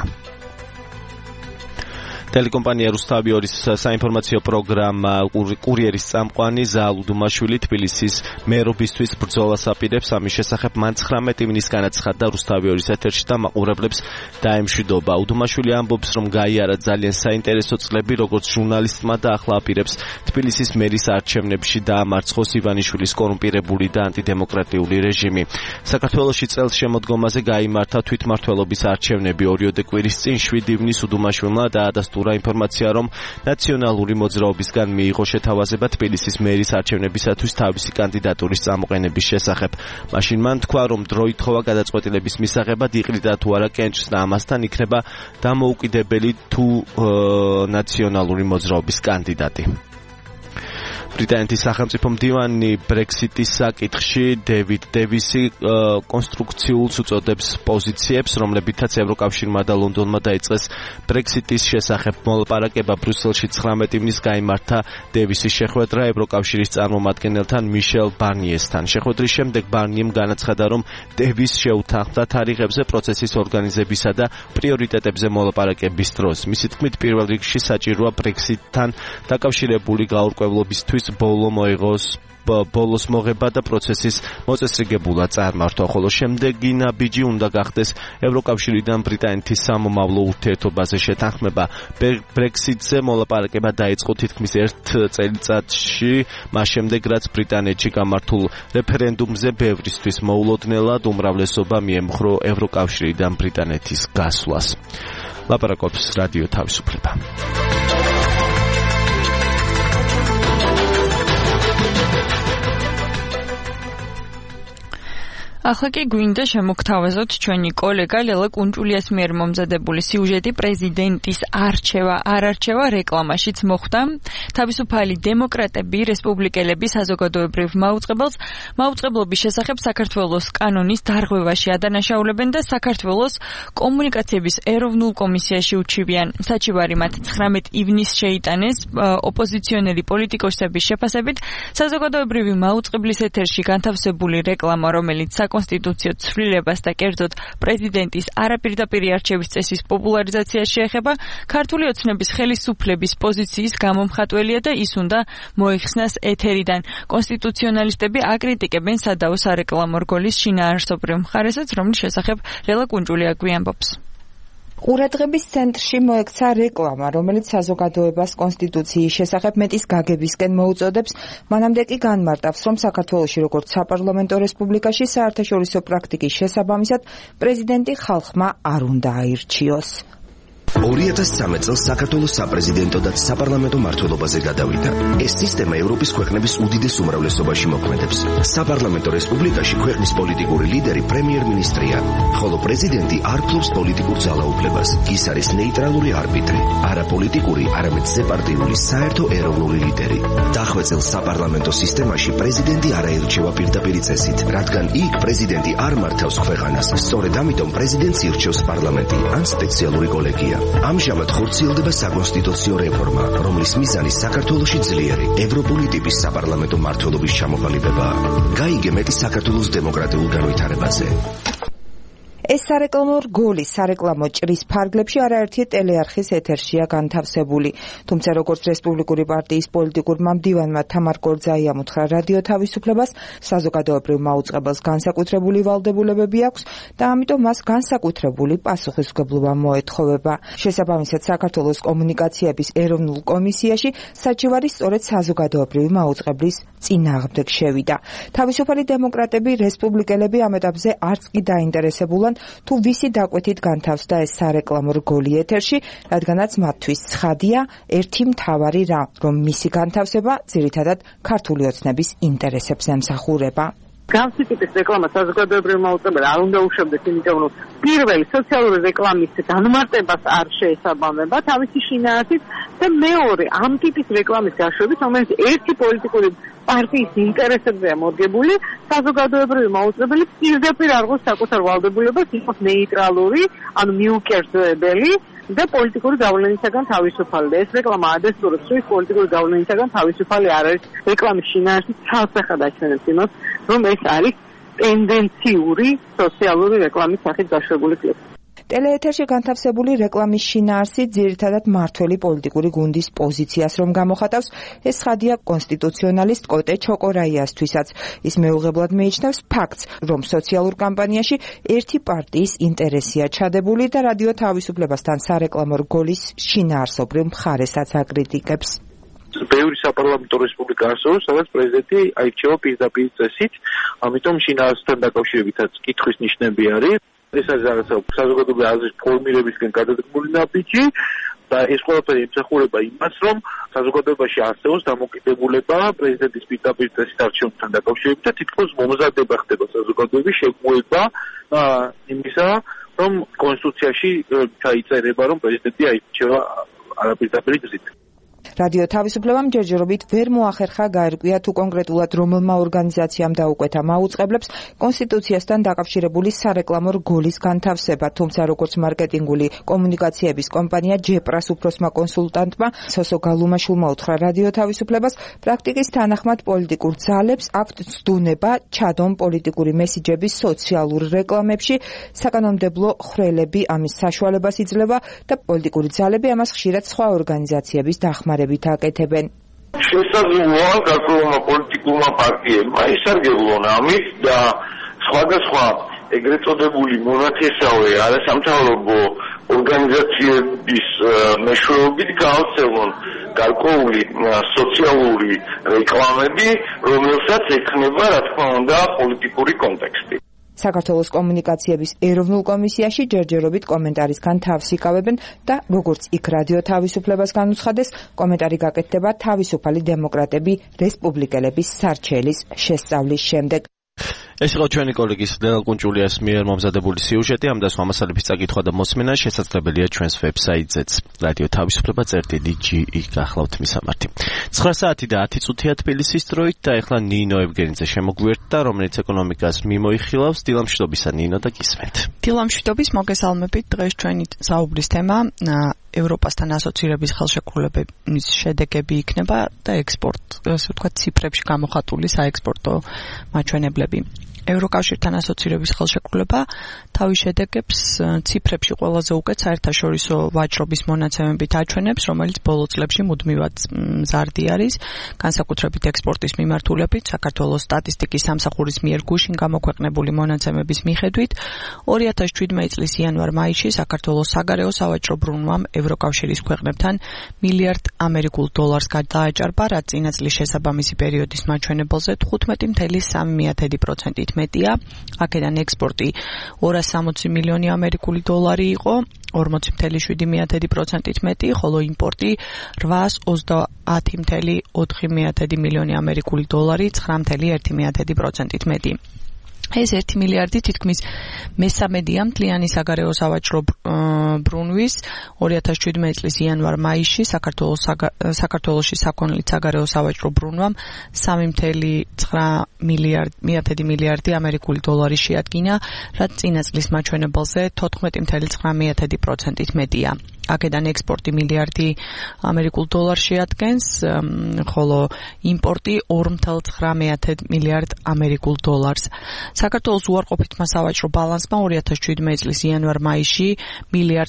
ტელეკომპანია რუსთავიორის საინფორმაციო პროგრამა კურიერის წამყვანი ზაალ უდუმაშვილი თბილისის მერობისთვის ბრძოლას აპირებს. ამის შესახებ მან nineteen ივნისს განაცხადა რუსთავიორის ეთერში და მაყურებლებს დაემშვიდობა. უდუმაშვილი ამბობს, რომ გაიარა ძალიან საინტერესო წლები როგორც ჟურნალისტმა და ახლა აპირებს თბილისის მერის არჩევნებში დაამარცხოს ივანიშვილის კორუმპირებული და ანტიდემოკრატიული რეჟიმი. საქართველოში წელს შემოდგომაზე გაიმართა თვითმმართველობის არჩევნები. ორიოდე კვირის წინ seven ივნისს უდუმაშვილმა დაადასტურა ინფორმაცია, რომ ნაციონალური მოძრაობისგან მიიღო შეთავაზება თბილისის მერის არჩევნებისათვის თავისი კანდიდატურის წამოყენების შესახებ. მაშინ მან თქვა, რომ დრო ითხოვა გადაწყვეტილების მისაღებად იყრიდა თუ არა კენჭს და ამასთან იქნება დამოუკიდებელი თუ ნაციონალური მოძრაობის კანდიდატი. ბრიტანეთის სახელმწიფო მდივანი ბრექსიტის საკითხში დევიდ დევისი კონსტრუქციულს უწოდებს პოზიციებს, რომლებითაც ევროკავშირმა და ლონდონმა დაიწყეს ბრექსიტის შესახებ მოლაპარაკება. ბრიუსელში nineteen ივნისს გაიმართა დევისის შეხვედრა ევროკავშირის წარმომადგენელთან მიშელ ბარნიესთან. შეხვედრის შემდეგ ბარნიემ განაცხადა, რომ დევის შეუთანხმდა თარიღებზე პროცესის ორგანიზებისა და პრიორიტეტებზე მოლაპარაკების დროს. მისი თქმით, პირველ რიგში საჭიროა ბრექსიტთან დაკავშირებული გაურკვევლობისთვის ბოლო მოიღოს ბოლოს მოღება და პროცესის მოწესრიგებულად წარმართვა, ხოლო შემდეგი ნაბიჯი უნდა გახდეს ევროკავშირიდან ბრიტანეთის სამომავლო ურთიერთობაზე შეთანხმება. ბრექსიტზე მოლაპარაკება დაიწყო თითქმის ერთ წელიწადში, მას შემდეგ რაც ბრიტანეთში გამართულ რეფერენდუმზე ბევრისთვის მოულოდნელად უმრავლესობა მიემხრო ევროკავშირიდან ბრიტანეთის გასვლას. ლაპარაკობს რადიო თავისუფლება. ახლა კი გვინდა შემოგთავაზოთ ჩვენი კოლეგა ლელა კუნჭულიას მიერ მომზადებული სიუჟეტი პრეზიდენტის არჩევა არარჩევა რეკლამაშიც მოხვდა. თავისუფალი დემოკრატები, რესპუბლიკელები საზოგადოებრივ მაუწყებელს მაუწყებლობის შესახებ საქართველოს კანონის დარღვევაში ადანაშაულებენ და საქართველოს კომუნიკაციების ეროვნულ კომისიაში უჩივიან. საჩივარი მათ ცხრამეტ ივნისს შეიტანეს ოპოზიციონერი პოლიტიკოსების შეფასებით საზოგადოებრივი მაუწყებლის ეთერში განთავსებული რეკლამა, რომელიც საკონსტიტუციო ცვლილებას და კერძოდ პრეზიდენტის არაპირდაპირი არჩევის წესის პოპულარიზაციას შეეხება, ქართული ოცნების ხელისუფლების პოზიციის გამომხატველია და ის უნდა მოიხსნას ეთერიდან. კონსტიტუციონალისტები აკრიტიკებენ სადაო სარეკლამო რგოლის შინაარსობრივ მხარესაც, რომლის შესახებ ლელა კუნჭულია გვიანბობს. ყურადღების ცენტრში მოექცა რეკლამა, რომელიც საზოგადოებას კონსტიტუციის შესახებ მეტის გაგებისკენ მოუწოდებს. მანამდე კი განმარტავს, რომ საქართველოში როგორც საპარლამენტო რესპუბლიკაში საერთაშორისო პრაქტიკის შესაბამისად პრეზიდენტი ხალხმა არ უნდა აირჩიოს. ორი ათას სამი წელს საქართველოს საპრეზიდენტო და საპარლამენტო მმართველობაზე გადავიდა. ეს სისტემა ევროპის ქვეყნების უდიდეს უმრავლესობაში მოქმედებს. საპარლამენტო რესპუბლიკაში ქვეყნის პოლიტიკური ლიდერი პრემიერ-მინისტრია, ხოლო პრეზიდენტი არ ფლობს პოლიტიკურ ძალაუფლებას. ის არის ნეიტრალური არბიტრი, არაპოლიტიკური, არამედ ზეპარტიული საერთო ეროვნული ლიდერი. დახვეწილ საპარლამენტო სისტემაში პრეზიდენტი არ აირჩევა პირდაპირი წესით, რადგან იქ პრეზიდენტი არ მართავს ქვეყანას. სწორედ ამიტომ პრეზიდენტს ირჩევს პარლამენტი ან სპეციალური კოლეგია. ამჟამად ხორციელდება საკონსტიტუციო რეფორმა, რომლის მიზანი საქართველოში ძლიერი ევროპული ტიპის საპარლამენტო მმართველობის ჩამოყალიბებაა. გაიგე მეტი საქართველოს დემოკრატიულ განვითარებაზე. ეს სარეკლამო რგოლი სარეკლამო ჭრის ფარგლებში არაერთი ტელეარხის ეთერშია განთავსებული. თუმცა როგორც რესპუბლიკური პარტიის პოლიტიკურმა მდივანმა თამარ კორძაი ამოთხრა რადიო თავისუფლებას, საზოგადოებრივ მაუწყებელს განსაკუთრებული ვალდებულებები აქვს და ამიტომ მას განსაკუთრებული პასუხისმგებლობა მოეთხოვება. შესაბამისად, საქართველოს კომუნიკაციების ეროვნულ კომისიაში საჩივარი სწორედ საზოგადოებრივი მაუწყებლის წინააღმდეგ შევიდა. თავისუფალი დემოკრატები, რესპუბლიკელები ამ ეტაპზე არც კი დაინტერესებულან თუ ვისი დაკვეთით განთავსდა ეს სარეკლამო რგოლი ეთერში, რადგანაც მათთვის ცხადია ერთი მთავარი რამ, რომ მისი განთავსება ძირითადად ქართული ოცნების ინტერესებს ემსახურება. გამსი ტიპის რეკლამა საზოგადოებრივ მაუწყებელი არ უნდა უშვებდეს, იმიტომ რომ პირველი სოციალური რეკლამის განმარტებას არ შეესაბამება თავისი შინაარსით და მეორე ამ ტიპის რეკლამის გაშვებით, რომელიც ერთი პოლიტიკური პარტიის ინტერესებზეა მორგებული, საზოგადოებრივი მაუწყებელი პირდაპირ არღოს საკუთარ ვალდებულებას იყოს ნეიტრალური, ანუ მიუკერძოებელი და პოლიტიკური გავლენისაგან თავისუფალი. და ეს რეკლამა ადესტურებს, რომ ის პოლიტიკური გავლენისაგან თავისუფალი არ არის. რეკლამის შინაარსით ცალსახად აჩვენებს იმას, რომ ეს არის ტენდენციური სოციალური რეკლამის სახით გაშვებული კლიპი. ტელეეთერში განთავსებული რეკლამის შინაარსი ძირითადად მართველი პოლიტიკური გუნდის პოზიციას რომ გამოხატავს, ეს ცხადია კონსტიტუციონალისტ კოტე ჩოკორაიასთვისაც. ის მეუღებლად მიიჩნევს ფაქტს, რომ სოციალურ კამპანიაში ერთი პარტიის ინტერესია ჩადებული და რადიო თავისუფლებასთან სარეკლამო რგოლის შინაარსობრივ მხარესაც აკრიტიკებს. ბევრი საპარლამენტო რესპუბლიკა არსებობს, სადაც პრეზიდენტი აირჩევა პირდაპირ წესით, ამიტომ შინაარსთან დაკავშირებითაც კითხვის ნიშნები არის. ეს არის რაღაცა საზოგადოებრივი აზრის ფორმირებისკენ გადადგმული ნაბიჯი და ეს ყველაფერი ემსახურება იმას, რომ საზოგადოებაში არსებობს დამოკიდებულება პრეზიდენტის პირდაპირ წესით არჩევებთან დაკავშირებით და თითქოს მომზადება ხდება საზოგადოების შეგუება იმისა, რომ კონსტიტუციაში ჩაიწერება, რომ პრეზიდენტი აირჩევა არაპირდაპირი გზით. რადიო თავისუფლებამ ჯერჯერობით ვერ მოახერხა გაერკვია თუ კონკრეტულად რომელმა ორგანიზაციამ დაუკვეთა მაუწყებლებს კონსტიტუციასთან დაკავშირებული სარეკლამო რგოლის განთავსება, თუმცა როგორც მარკეტინგული კომუნიკაციების კომპანია ჯეპრას უფროსმა კონსულტანტმა სოსო გალუმაშვილმა უთხრა რადიო თავისუფლებას, პრაქტიკის თანახმად პოლიტიკურ ძალებს აქვთ ცდუნება ჩადონ პოლიტიკური მესიჯების სოციალურ რეკლამებში, საკანონმდებლო ხრელები ამის საშუალებას იძლევა და პოლიტიკური ძალები ამას ხშირად სხვა ორგანიზაციების დახმარებით აკეთებენ. შესაძლოა გარკვეულმა პოლიტიკურმა პარტიებმა ისარგებლონ ამით და სხვადასხვა ეგრეთ წოდებული მონათესავე არასამთავრობო ორგანიზაციების მეშვეობით გაავრცელონ გარკვეული სოციალური რეკლამები, რომელსაც ექნება, რა თქმა უნდა, პოლიტიკური კონტექსტი. საქართველოს კომუნიკაციების ეროვნულ კომისიაში ჯერჯერობით კომენტარისგან თავს იკავებენ და როგორც იქ რადიო თავისუფლებას განუცხადეს, კომენტარი გაკეთდება თავისუფალი დემოკრატები რესპუბლიკელების სარჩელის შესწავლის შემდეგ. ეს იყო ჩვენი კოლეგის ლელა კუნჭულიას მიერ მომზადებული სიუჟეტი. ამ დასვამ მასალების წაკითხვა და მოსმენა შესაძლებელია ჩვენს ვებსაიტზეც. რადიო თავისუფლება წერტილი ჯი გახლავთ მისამართი. ცხრა საათი და ათი წუთია თბილისის დროით და ეხლა ნინო ევგენიძე შემოგვიერთდა, რომელიც ეკონომიკას მიმოიხილავს. დილამშვიდობისა ნინო და გისმენთ. დილამშვიდობის მოგესალმებით. დღეს ჩვენი საუბრის თემა ევროპასთან ასოცირების ხელშეკრულების შედეგები იქნება და ექსპორტ, ასე ვთქვათ, ციფრებში გამოხატული საექსპორტო მაჩვენებლები. ევროკავშირთან ასოცირების ხელშეკრულება თავის შედეგებს ციფრებში ყველაზე უკეთ საერთაშორისო ვაჭრობის მონაცემებით აჩვენებს, რომელიც ბოლო წლებში მუდმივად მზარდი არის, განსაკუთრებით ექსპორტის მიმართულებით. საქართველოს სტატისტიკის სამსახურის მიერ გუშინ გამოქვეყნებული მონაცემების მიხედვით, ორი ათას შვიდმეტი წლის იანვარ-მაისში საქართველოს საგარეო სავაჭრო ბრუნვამ ევროკავშირის ქვეყნებთან მილიარდ ამერიკულ დოლარს გადააჭარბა, რაც წინა წლის შესაბამისი პერიოდის მაჩვენებელზე თხუთმეტი ფاصლე სამი პროცენტით მეტია. აქედან ექსპორტი ორასი სამოცი მილიონი ამერიკული დოლარი იყო, ორმოცი ფاصლე შვიდი პროცენტით მეტი, ხოლო იმპორტი რვაასი ოცდაათი ფاصლე ოთხი მილიონი ამერიკული დოლარი, ცხრა ფاصლე ერთი პროცენტით მეტი. ეს ერთი მილიარდი თითქმის მესამედია მთლიანი საგარეო სავაჭრო ბრუნვის ორი ათას შვიდმეტი წლის იანვარ-მაისში საქართველოს საქართველოში საქონლის საგარეო სავაჭრო ბრუნვამ სამი ფاصლე ცხრა მილიარდი ამერიკული დოლარი შეადგინა, რაც წინა წლის მაჩვენებელზე თოთხმეტი ფاصლე ცხრა პროცენტით მეტია. აქედან ექსპორტი მილიარდი ამერიკულ დოლარს შეადგენს, ხოლო იმპორტი ორი ფاصლე ცხრა მილიარდ ამერიკულ დოლარს. საქართველოს უარყოფითმა სავაჭრო ბალანსმა ორი ათას შვიდმეტი წლის იანვარ-მაისში მილიარდ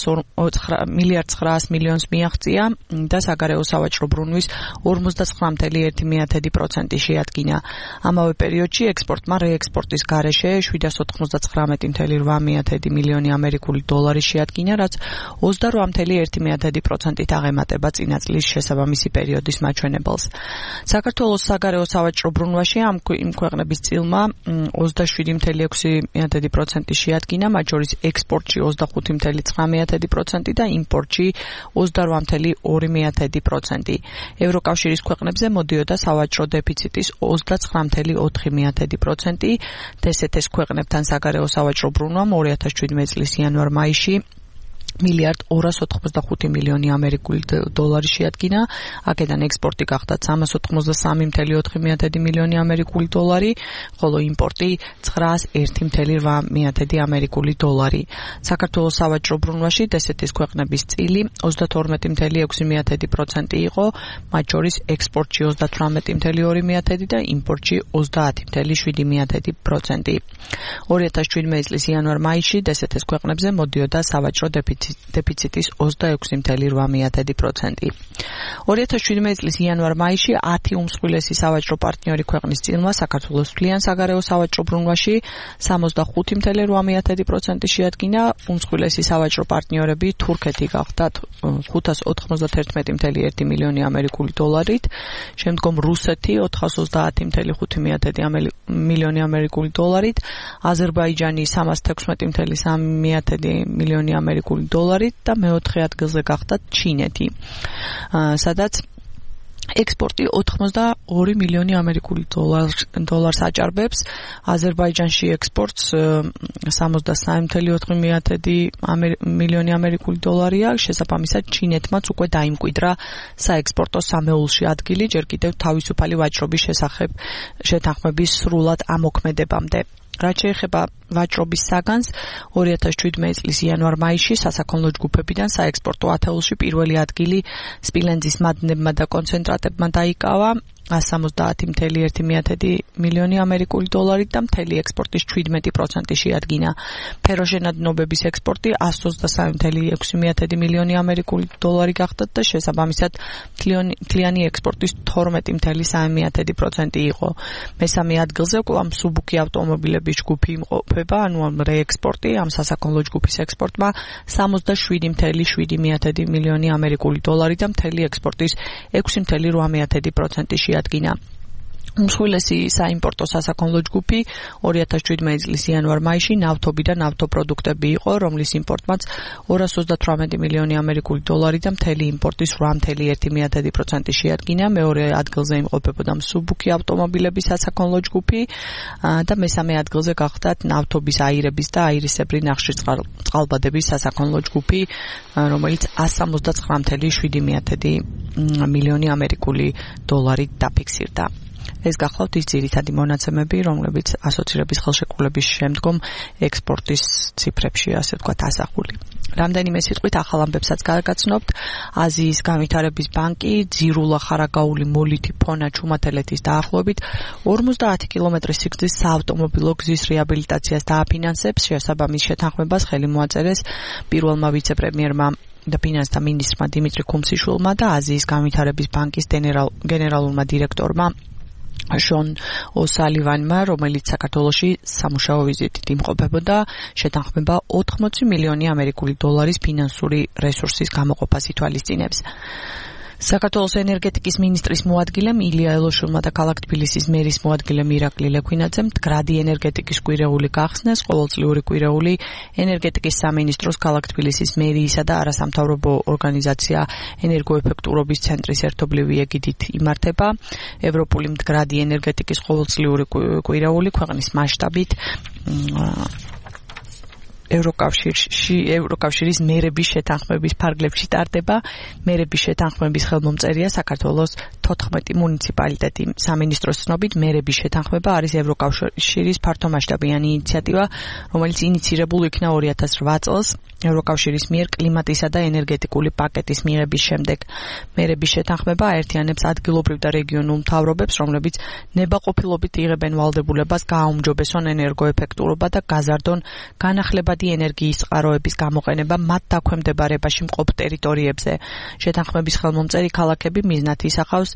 ცხრაასი მილიონს მიაღწია და საგარეო სავაჭრო ბრუნვის ორმოცდაცხრა ფاصლე ერთი პროცენტი შეადგინა. ამავე პერიოდში ექსპორტმა რეექსპორტის გარეშე შვიდას ოთხმოცდაცხრამეტი ფاصლე რვა მილიონი ამერიკული დოლარი შეადგინა, რაც ოცდარვა ფاصლე ერთი პროცენტით აღემატება წინა წლის შესაბამისი პერიოდის მაჩვენებელს. საქართველოს საგარეო სავაჭრო ბრუნვაში ამ ქვეყნების წილმა ოცდაშვიდი ფاصლე ექვსი პროცენტი შეადგინა, მათ შორის ექსპორტში ოცდახუთი ფاصლე ცხრა პროცენტი და იმპორტში ოცდარვა ფاصლე ორი პროცენტი. ევროკავშირის ქვეყნებზე მოდიოდა სავაჭრო დეფიციტის ოცდაცხრა ფاصლე ოთხი პროცენტი. დსთ-ს ქვეყნებთან საგარეო სავაჭრო ბრუნვამ ორი ათას შვიდმეტი წლის იანვარ-მაისში მილიარდ ორასი ოცდახუთი მილიონი ამერიკული დოლარი შეადგინა, აქედან ექსპორტი გახდა სამას ოთხმოცდასამი ფاصლე ოთხი მილიონი ამერიკული დოლარი, ხოლო იმპორტი ცხრაასი ერთი ფاصლე რვა ამერიკული დოლარი. საქართველოს სავაჭრო ბრუნვაში დსთ-ს ქვეყნების წილი ოცდათორმეტი ფاصლე ექვსი პროცენტი იყო, მათ შორის ექსპორტში ოცდათვრამეტი ფاصლე ორი და იმპორტში ოცდაათი ფاصლე შვიდი პროცენტი. ორი ათას შვიდმეტი წლის იანვარ-მაისში დსთ-ს ქვეყნებზე მოდიოდა სავაჭრო დეფიციტის ოცდაექვსი ფاصლე რვა პროცენტი. ორი ათას შვიდმეტი წლის იანვარ-მაისში ათი უმსხვილესი სავაჭრო პარტნიორი ქვეყნის წილმა საქართველოს მთლიან საგარეო სავაჭრო ბრუნვაში სამოცდახუთი ფاصლე რვა პროცენტი შეადგინა. უმსხვილესი სავაჭრო პარტნიორები თურქეთი გახდათ ხუთას ოთხმოცდაერთმეტი ფاصლე ერთი მილიონი ამერიკული დოლარით, შემდგომ რუსეთი ოთხას ოცდაათი ფاصლე ხუთი მილიონი ამერიკული დოლარით, აზერბაიჯანი სამას თექვსმეტი ფاصლე სამი მილიონი ამერიკული დოლარით და მეოთხე ადგილზე გახდათ ჩინეთი, სადაც ექსპორტი ოცდაორი მილიონი ამერიკული დოლარს აჭარბებს. აზერბაიჯანში ექსპორტს სამოცდასამი ფاصლე ოთხი მილიონი ამერიკული დოლარია, შესაბამისად ჩინეთმაც უკვე დაიმკვიდრა საექსპორტო სამეულში ადგილი, ჯერ კიდევ თავისუფალი ვაჭრობის შესახებ შეთანხმების სრულად ამოქმედებამდე. რაც შეეხება ვაჭრობის საგანს, ორი ათას შვიდმეტი წლის იანვარ-მაისში სასაქონლო ჯგუფებიდან საექსპორტო ათეულში პირველი ადგილი სპილენძის მადნებმა და კონცენტრატებმა დაიკავა ას სამოცდაათი ფاصლე ერთი მილიონი ამერიკული დოლარით და მთელი ექსპორტის შვიდმეტი პროცენტი შეადგინა. ფეროშენადნობების ექსპორტი ას ოცდასამი ფاصლე ექვსი მილიონი ამერიკული დოლარი გახდა და შესაბამისად მთლიანი ექსპორტის თორმეტი ფاصლე სამი პროცენტი იყო. მესამე ადგილზე კვლავ მსუბუქი ავტომობილების ჯგუფი იმყოფება, ანუ ამ რეექსპორტი, ამ სასაქონლო ჯგუფის ექსპორტმა სამოცდაშვიდი ფاصლე შვიდი მილიონი ამერიკული დოლარი და მთელი ექსპორტის ექვსი ფاصლე რვა პროცენტი შეადგინა. უმსხვილესი საიმპორტო სასაქონლო ჯგუფი ორი ათას შვიდმეტი წლის იანვარ-მაისში ნავთობი და ნავთობპროდუქტები იყო, რომლის იმპორტმაც ორას ოცდათვრამეტი მილიონი ამერიკული დოლარი და მთელი იმპორტის რვა ფاصლე ერთი პროცენტი შეადგინა. მეორე ადგილზე იმყოფებოდა მსუბუქი ავტომობილების სასაქონლო ჯგუფი და მესამე ადგილზე გახდათ ნავთობის აირების და აირისებრი ნახშირწყალბადების სასაქონლო ჯგუფი, რომელიც εκατს სამოცდაცხრა ფاصლე შვიდი მილიონი ამერიკული დოლარი დაფიქსირდა. ეს გახლავთ ის ძირითადი მონაცემები, რომლებიც ასოცირების ხელშეკრულების შემდგომ ექსპორტის ციფრებში, ასე ვთქვათ, ასახული. რამდენიმე სიტყვით ახალ ამბებსაც გააგაცნობთ. აზიის განვითარების ბანკი ძირულა ხარაგაული მოლითი ფონა ჩუმათელეთის დაახლოებით ორმოცდაათი კილომეტრის სიგრძის საავტომობილო გზის რეაბილიტაციას დააფინანსებს. შესაბამის შეთანხმებას ხელი მოაწერეს პირველმა ვიცე-პრემიერმა და ფინანსთა მინისტრმა დიმიტრი ქუმსიშვილმა და აზიის განვითარების ბანკის გენერალურმა დირექტორმა შონ ოსალივანმა, რომელიც საქართველოში სამუშაო ვიზიტით იმყოფებოდა. შეთანხმება ოთხმოცი მილიონი ამერიკული დოლარის ფინანსური რესურსის გამოყოფას ითვალისწინებს. საქართველოს ენერგეტიკის მინისტრის მოადგილემ ილია ელოშვილმა და ქალაქ თბილისის მერის მოადგილემ ირაკლი ლექვინაძემ მდგრადი ენერგეტიკის კვირეული გახსნეს. ყოველწლიური კვირეული ენერგეტიკის სამინისტროს, ქალაქ თბილისის მერიისა და არასამთავრობო ორგანიზაცია ენერგოეფექტურობის ცენტრის ერთობლივი ეგიდით იმართება. ევროპული მდგრადი ენერგეტიკის ყოველწლიური კვირეული ქვეყნის მასშტაბით ევროკავშირში ევროკავშირის მერების შეთანხმების ფარგლებში ტარდება. მერების შეთანხმების ხელმომწერია საქართველოს თოთხმეტი მუნიციპალიტეტი. სამინისტროს ცნობით მერების შეთანხმება არის ევროკავშირის ფართომასშტაბიანი ინიციატივა, რომელიც ინიცირებული იქნა ორი ათას რვა წელს ევროკავშირის მიერ კლიმატისა და ენერგეტიკული პაკეტის მიღების შემდეგ. მერების შეთანხმება აერთიანებს ადგილობრივ და რეგიონულ მთავრობებს, რომლებიც ნებაყოფილობით იღებენ ვალდებულებას გააუმჯობესონ ენერგოეფექტურობა და გაზარდონ განახლებადი ენერგიის წყაროების გამოყენება მათ დაქვემდებარებაში მყოფ ტერიტორიებზე. შეთანხმების ხელმომწერი ქალაქები მიზნად ისახავს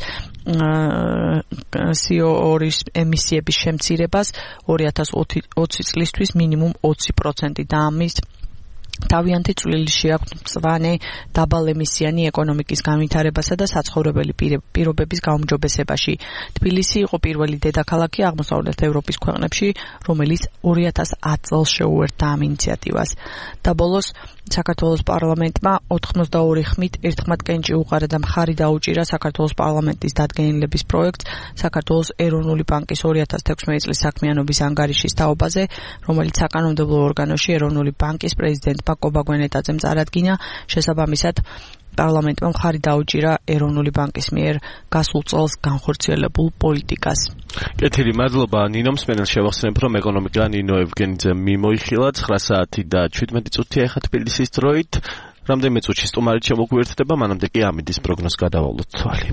სი ო ორი ემისიების შემცირებას ორი ათას ოცი წლისთვის მინიმუმ ოცი პროცენტი და ამის თავიანთი წვლილი შეაქვთ მწვანე დაბალემისიანი ეკონომიკის განვითარებასა და საცხოვრებელი პირობების გაუმჯობესებაში. თბილისი იყო პირველი დედაქალაქი აღმოსავლეთ ევროპის ქვეყნებში, რომელიც ორი ათას ათ წელს შეუერთდა ამ ინიციატივას. და ბოლოს საქართველოს პარლამენტმა ოთხმოცდაორი ხმით ერთხმად კენჭი უყარა და მხარი დაუჭირა საქართველოს პარლამენტის დადგენილების პროექტს საქართველოს ეროვნული ბანკის ორი ათას თექვსმეტი წლის საქმიანობის ანგარიშის თაობაზე, რომელიც საკანონმდებლო ორგანოში ეროვნული ბანკის პრეზიდენტმა კობა გვენეტაძემ წარადგინა. შესაბამისად პარლამენტმა მხარი დაუჭირა ეროვნული ბანკის მიერ გასულ წელს განხორციელებულ პოლიტიკას. კეთილი მადლობა ნინომ. სმენელს შევახსენებ, რომ ეკონომიკა ნინო ევგენიძემ მიმოიხილა ცხრა საათი და შვიდმეტი წუთია ახლა თბილისის დროით. რამდენიმე წუთში სტუმარით შემოგვიერთდება, მანამდე კი ამინდის პროგნოზს გადავალოთ თვალი.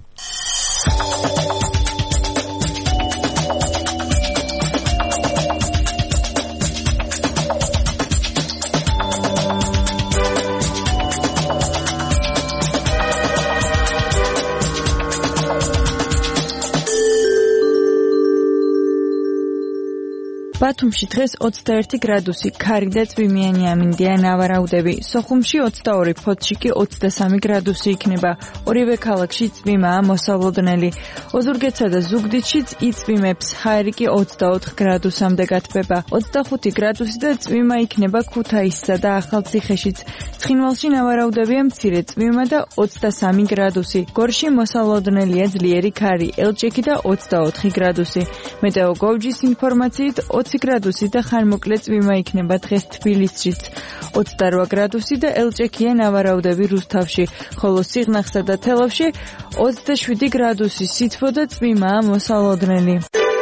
ბათუმში დღეს ოცდაერთი გრადუსი, ქარი და წვიმიანი ამინდია, ნავარაუდები. სოხუმში ოცდაორი, ფოთში კი ოცდასამი გრადუსი იქნება. ორივე ქალაქში წვიმაა მოსავლოდნელი. ოზურგეთსა და ზუგდიდშიც იწვიმებს, ჰაერი კი ოცდაოთხ გრადუსამდე გათბება. ოცდახუთი გრადუსი და წვიმა იქნება ქუთაისსა და ახალციხეშიც. ცხინვალში ნავარაუდებია მცირე წვიმა და ოცდასამი გრადუსი. გორში მოსავლოდნელია ძლიერი ქარი, ელჭექი და ოცდაოთხი გრადუსი. მეტეოგოვჯის ინფორმაციით ოცი გრადუსი და ხანმოკლე წვიმა იქნება დღეს თბილისშიც. ოცდარვა გრადუსი და ელჭექია ნავარაუდები რუსთავში, ხოლო სიღნაღსა და თელავში ოცდაშვიდი გრადუსი, სითბო და წვიმაა მოსალოდნელი.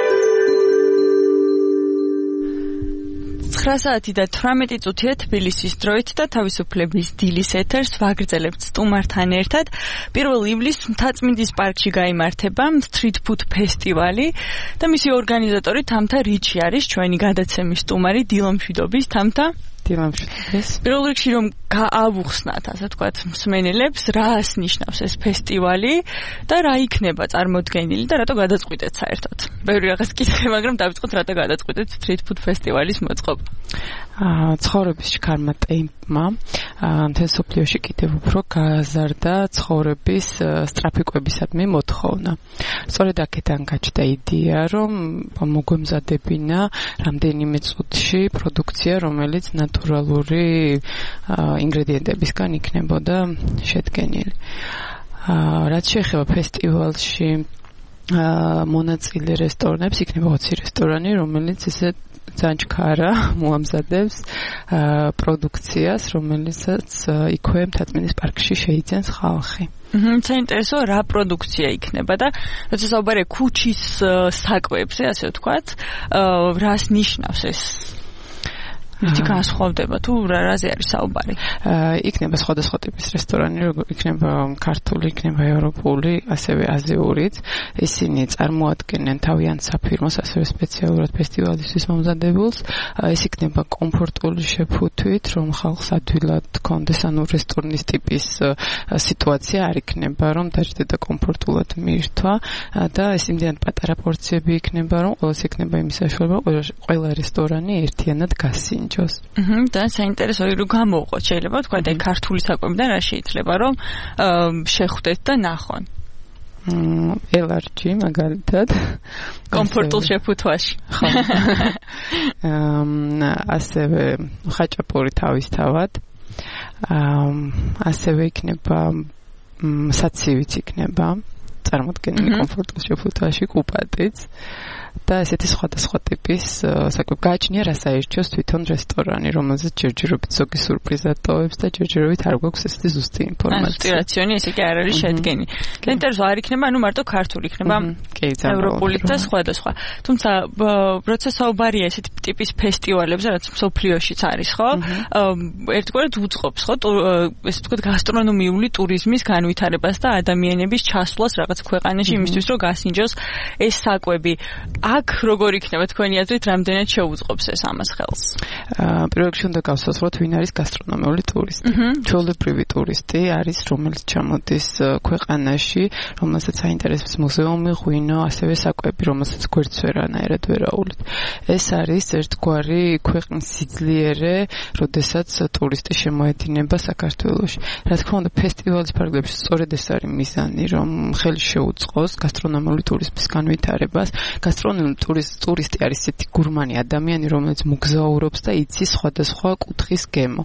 ცხრა საათი და თვრამეტი წუთია თბილისის დროით და თავისუფლების დილის ეთერს ვაგრძელებთ სტუმართან ერთად. პირველ ივლისს მთაწმინდის პარკში გაიმართება Street Food ფესტივალი და მისი ორგანიზატორი თამთა რიჩი არის ჩვენი გადაცემის სტუმარი დილომშვიდობის. თამთა, დილამშვიდობის. პირველ რიგში რომ გაავუხსნათ, ასე ვთქვათ, მსმენელებს, რას ნიშნავს ეს ფესტივალი და რა იქნება წარმოდგენილი და რატო გადაწყვიტეთ საერთოდ. ბევრი რაღაც კითხე, მაგრამ დავიწყოთ რატო გადაწყვიტეთ Street Food ფესტივალის მოწყობა. აა ცხოვრების შქარმა ტემპმა მთელ სოფლიოში კიდევ უფრო გააზარდა ცხოვრების სტრაფიკებისადმი მოთხოვნა. სწორედ აქედან გაჩნდა იდეა, რომ მოგვემზადებინა რამდენიმე წუთში პროდუქცია, რომელიც ნატურალური ინგრედიენტებისგან იქნებოდა შედგენილი. რაც შეეხება ფესტივალში მონაწილე რესტორნებს, იქნება ოცი რესტორანი, რომელიც ესე ძალიან ჩქარა მოამზადებს პროდუქციას, რომელიცაც იქვე მთაწმინდის პარკში შეიძენს ხალხი. საინტერესო რა პროდუქცია იქნება და როცა საუბარია ქუჩის საკვებზე, ასე ვთქვათ, რას ნიშნავს ეს? ერთი განსხვავდება თუ რაზე არის საუბარი? იქნება სხვადასხვა ტიპის რესტორანი, იქნება ქართული, იქნება ევროპული, ასევე აზიურიც. ისინი წარმოადგენენ თავიანთ საფირმოს, ასევე სპეციალურად ფესტივალისთვის მომზადებულს. ეს იქნება კომფორტული შეფუთვით, რომ ხალხს ადვილად კონდეს, ანუ რესტორნის ტიპის სიტუაცია არ იქნება, რომ დაждდება კომფორტულად მიირთვა და ეს იმდენად პატარა პორციები იქნება, რომ ყველას იქნება იმის საშუალება, ყველა რესტორანი ერთიანად გასინჯოს. აჰა, და საინტერესო რომ გამოვყოთ, შეიძლება თქვა და ქართული საკვებიდან რა შეიძლება რომ შეხვდეთ და ნახონ. ელ არ ჯი მაგალითად კომფორტულ შეფუთვაში. ხო. ასევე ხაჭაპური თავისთავად. ასევე იქნება საცივიც იქნება. წარმოდგენილი კომფორტულ შეფუთვაში კუპატიც. და ესეთი სხვადასხვა ტიპის საკვები გააჩნია, რა საერთოს თვითონ რესტორანი, რომელზეც ჯერჯერობით ზოგი სურპრიზად ტოვებს და ჯერჯერობით არ გვაქვს ესეთი ზუსტი ინფორმაცია. ანუ რაციონი ესე კი არ არის შედგენი. ინტერესო არ იქნება, ანუ მარტო ქართული იქნება, ევროპული და სხვადასხვა. თუმცა როცა საუბარია ესეთი ტიპის ფესტივალებზე, რაც მსოფლიოშიც არის, ხო? ერთგვარად უწყობს, ხო? ესე ვთქვათ, გასტრონომიული ტურიზმის განვითარებას და ადამიანების ჩასვლას რაღაც ქვეყანაში იმისთვის, რომ გასინჯოს ეს საკვები. აქ როგორ იქნება თქვენი აზრით, რამდენად შეუწყობს ეს ამას ხელს? აა პირველ რიგში უნდა გავსაუბროთ, ვინ არის გასტრონომიული ტურისტი. ჩვეულებრივი ტურისტი არის, რომელიც ჩამოდის ქვეყანაში, რომელსაც აინტერესებს მუზეუმი, ღვინო, ასევე საკვები, რომელსაც გვერდს ვერანაირად ვერაულით. ეს არის ერთგვარი ქვეყნის სიძლიერე, როდესაც ტურისტი შემოედინება საქართველოში. რა თქმა უნდა, ფესტივალის ფარგლებში სწორედ ეს არის მიზანი, რომ ხელი შეუწყოს გასტრონომიული ტურიზმის განვითარებას. გასტრონომიული ტურისტი არის ესეთი გურმანი ადამიანი, რომელიც მოგზაურობს და იცის სხვადასხვა კუთხის გემო.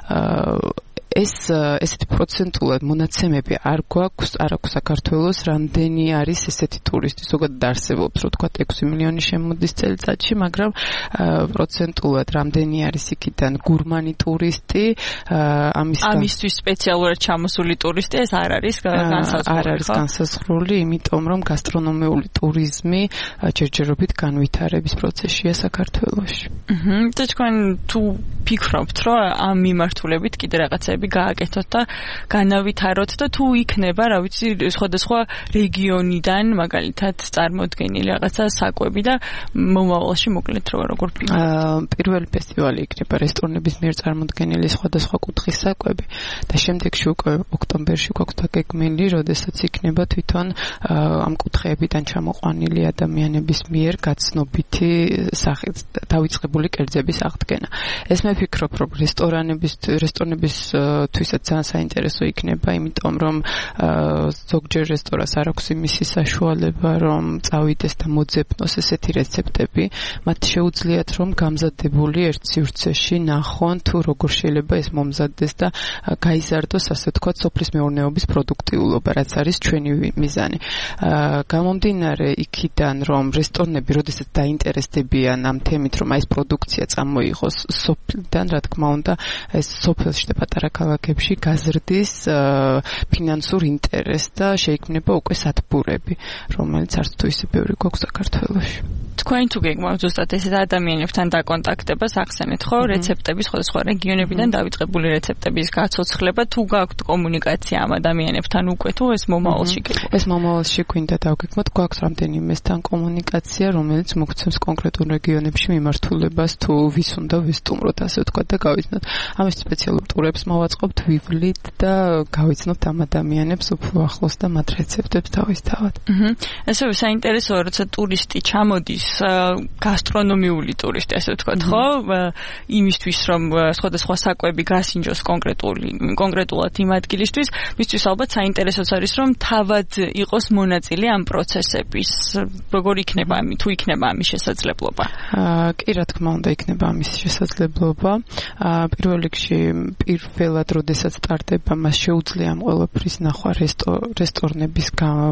ეს ესეთი პროცენტულად მონაცემები არ გვაქვს, არ აქვს საქართველოს, რამდენი არის ესეთი ტურისტი. ზოგადად არსებობს, რომ თქვა ექვსი მილიონი შემოდის წელიწადში, მაგრამ პროცენტულად რამდენი არის იქიდან გურმანი ტურისტი, ამის ამისთვის სპეციალურად ჩამოსული ტურისტი ეს არ არის განსაზღვრული. არ არის განსაზღვრული, იმიტომ რომ გასტრონომიული ტურიზმი ჯერჯერობით განვითარების პროცესშია საქართველოში. აჰა, და თქვენ თუ ფიქრობთ, რომ ამ მიმართულებით კიდე რაღაცები გააკეთოთ და განავითაროთ და თუ იქნება, რა ვიცი, სხვადასხვა რეგიონიდან მაგალითად წარმოდგენილი რაღაცა საკვები და მომავალში მოკლედ როგორ ფიქრობთ? პირველი ფესტივალი იქნება რესტორნების მიერ წარმოდგენილი სხვადასხვა კუთხის საკვები და შემდეგში უკვე ოქტომბერში გვაქვს დაგეგმილი, როდესაც იქნება თვითონ ამ კუთხეებიდან ჩამოყვანილი ადამიანების მიერ გაცნობითი სახით დავიწყებული კერძების აღდგენა. ეს მე ვფიქრობ, რომ რესტორანების რესტორნების თვისაც ძალიან საინტერესო იქნება, იმიტომ რომ ზოგჯერ რესტორანს არ აქვს იმისი საშუალება, რომ წავიდეს და მოძებნოს ესეთი რეცეპტები, მათ შეუძლიათ რომ გამზადებული ერთ სივრცეში ნახონ თუ როგორ შეიძლება ეს მომზადდეს და გაიზარდოს, ასე ვთქვათ, სოფლის მეურნეობის პროდუქტიულობა, რაც არის ჩვენი მიზანი. გამომდინარე იქიდან, რომ რესტორნები, როდესაც დაინტერესდებიან ამ თემით, რომ აი ეს პროდუქცია წამოიღოს სოფლიდან, რა თქმა უნდა, ეს სოფელში და პატარა ქალაქებში გაზრდის ფინანსურ ინტერესს და შეიქმნება უკვე სათბურები, რომელიც არც თუ ისე ბევრი გვაქვს საქართველოში. თქვენ თუ გეგმავთ ზუსტად ესეთ ადამიანებთან დაკონტაქტებას ახსენეთ ხო რეცეპტების სხვადასხვა რეგიონებიდან დავიწყებული რეცეპტების გაცოცხლება თუ გაქვთ კომუნიკაცია ამ ადამიანებთან უკვე თუ ეს მომავალში გეგმავთ ეს მომავალში გვინდა დავგეგმოთ გვაქვს რამდენიმესთან კომუნიკაცია რომელიც მოგცემს კონკრეტულ რეგიონებში მიმართულებას თუ ვის უნდა ვისტუმროთ ასე ვთქვათ და გავიცნოთ ამის სპეციალურ ტურებს მოვაწყობთ ვივლით და გავიცნობთ ამ ადამიანებს უფრო ახლოს და მათ რეცეპტებს დავისთავად აჰა ასევე საინტერესოა როცა ტურისტი ჩამოდის გასტრონომიული ტურისტი ასე ვთქვათ ხო იმისთვის რომ სხვადასხვა საკვები გასინჯოს კონკრეტული კონკრეტულად იმ ადგილისთვის მისთვის ალბათ საინტერესოც არის რომ თავად იყოს მონაწილე ამ პროცესების როგორ იქნება ამი თუ იქნება ამის შესაძლებლობა კი რა თქმა უნდა იქნება ამის შესაძლებლობა პირველ რიგში პირველად როდესაც სტარტდება მას შეუძლია ამ ყველაფრის ნახვა რესტორნების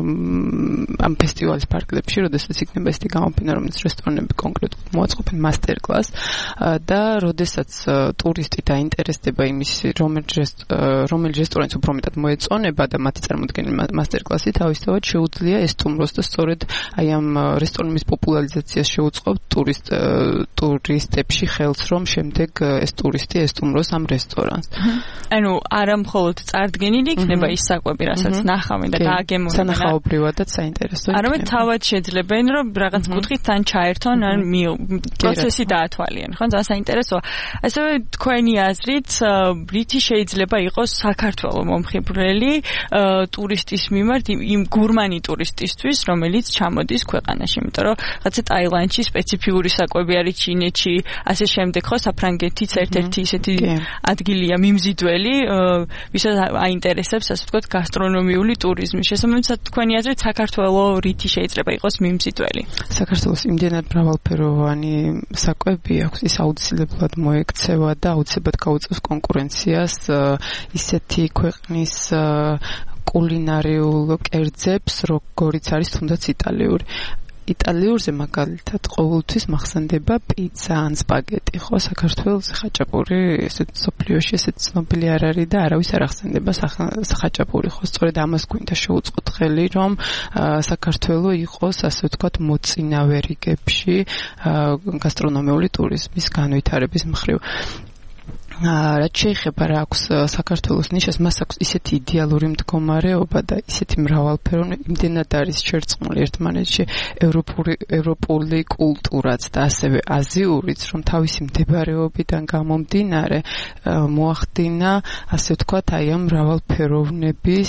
ამ ფესტივალის პარკლებში როდესაც იქნება ესეთი გამოფენა რომელიც რესტორნები კონკრეტულად მოაწყობენ მასტერ კლას და როდესაც ტურისტი დაინტერესდება იმის რომელი რესტორანს უფრო მეტად მოეწონება და მათი წარმოდგენილი მასტერ კლასი თავისთავად შეუძლია ესტუმროს და სწორედ აი ამ რესტორნების პოპულარიზაციას შეუწყობთ ტურისტ ტურისტებში ხელს რომ შემდეგ ეს ტურისტი ესტუმროს ამ რესტორანს ანუ არა მხოლოდ წარდგენილი იქნება ის საკვები რასაც ნახავენ და დააგემოვნებენ სანახაობრივადაც საინტერესო იქნება არამედ თავად შეძლებენ რომ რაღაც კუთხით თან ჩაერთონ ან პროცესი დაათვალიან ხო ძალიან საინტერესოა ასევე თქვენი აზრით რითი შეიძლება იყოს საქართველოს მომხიბვლელი ტურისტის მიმართ იმ გურმანი ტურისტისთვის რომელიც ჩამოდის ქვეყანაში იმიტომ რომ რაღაცა ტაილანდში სპეციფიკური საკვები არის ჩინეთში ასე შემდეგ ხო საფრანგეთიც ერთ-ერთი ისეთი ადგილია მიმზიდველი ვისაც აინტერესებს ასე ვთქვათ გასტრონომიული ტურიზმი შესაბამისად თქვენი აზრით საქართველოს რითი შეიძლება იყოს მიმზიდველი საქართველოს იმდენად მრავალფეროვანი საკვები აქვს ის აუცილებლად მოექცევა და აუცილებლად გაუწევს კონკურენციას ისეთი ქვეყნის კულინარიულ კერძებს როგორიც არის თუნდაც იტალიური იტალიურზე მაგალითად ყოველთვის მახსენდება პიცა ან სპაგეტი ხო საქართველოს ხაჭაპური ესეთ სოფლიოში ესეთ ცნობილი არ არის და არავის არ ახსენდება ხაჭაპური ხო სწორედ ამას გვინდა შეუწყოთ ხელი რომ საქართველოს იყოს ასე ვთქვათ მოწინავე რიგებში გასტრონომიული ტურიზმის განვითარების მხრივ რაც შეეხება რა აქვს საქართველოს ნიშას მას აქვს ისეთი იდეალური მდგომარეობა და ისეთი მრავალფეროვანი იმდენად არის შერწყმული ერთმანეთში ევროპული ევროპული კულტურაც და ასევე აზიურიც რომ თავისი მდებარეობიდან გამომდინარე მოახდინა ასე ვთქვათ აი ამ მრავალფეროვნების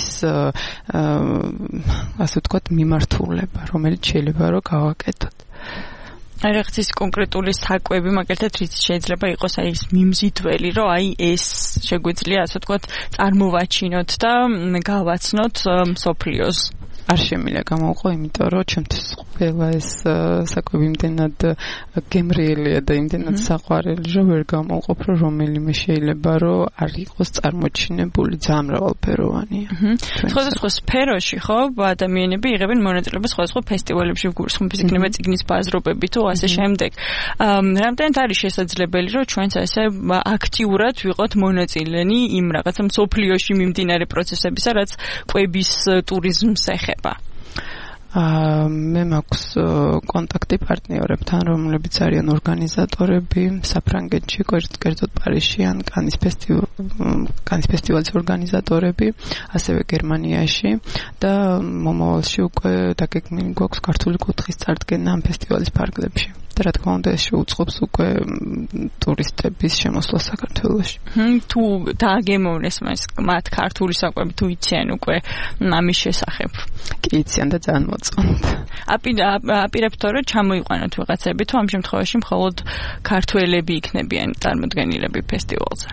ასე ვთქვათ მიმართულება რომელიც შეიძლება რომ გავაკეთოთ აი რაღაც ის კონკრეტული საკვები მაგალითად რით შეიძლება იყოს აი ეს მიმზიდველი რომ აი ეს შეგვიძლია ასე ვთქვათ წარმოვაჩინოთ და გავაცნოთ მსოფლიოს არ შემიძლია გამოვყო იმიტომ რომ ჩემთვის ყველა ეს საკვები იმდენად გემრიელია და იმდენად საყვარელი რომ ვერ გამოვყოფ რომ რომელიმე შეიძლება რომ არ იყოს წარმოჩინებული ძალიან მრავალფეროვანია სხვადასხვა სფეროში ხო ადამიანები იღებენ მონაწილეობას სხვადასხვა ფესტივალებში გულისხმობს იქნება წიგნის ბაზრობები თუ ასე შემდეგ რამდენად არის შესაძლებელი რომ ჩვენც ასე აქტიურად ვიყოთ მონაწილენი იმ რაღაცა მსოფლიოში მიმდინარე პროცესებისა რაც კვების ტურიზმს ეხება მე მაქვს კონტაქტი პარტნიორებთან, რომლებიც არიან ორგანიზატორები საფრანგეთში, კერძოდ პარიზში ან კანის ფესტივალის ორგანიზატორები, ასევე გერმანიაში და მომავალში უკვე დაგეგმილი გვაქვს ქართული კუთხის წარდგენა ამ ფესტივალის პარკლებში. და რა თქმა უნდა ეს შეუწყობს უკვე ტურისტების შემოსვლას საქართველოში. თუ დააგემოვნეს მათ ქართული საკვები თუ იციან უკვე ამის შესახებ. კი იციან და ძალიან მოწონთ. აპირებთ რომ ჩამოიყვანოთ ვიღაცები თუ ამ შემთხვევაში მხოლოდ ქართველები იქნებიან წარმოდგენილები ფესტივალზე.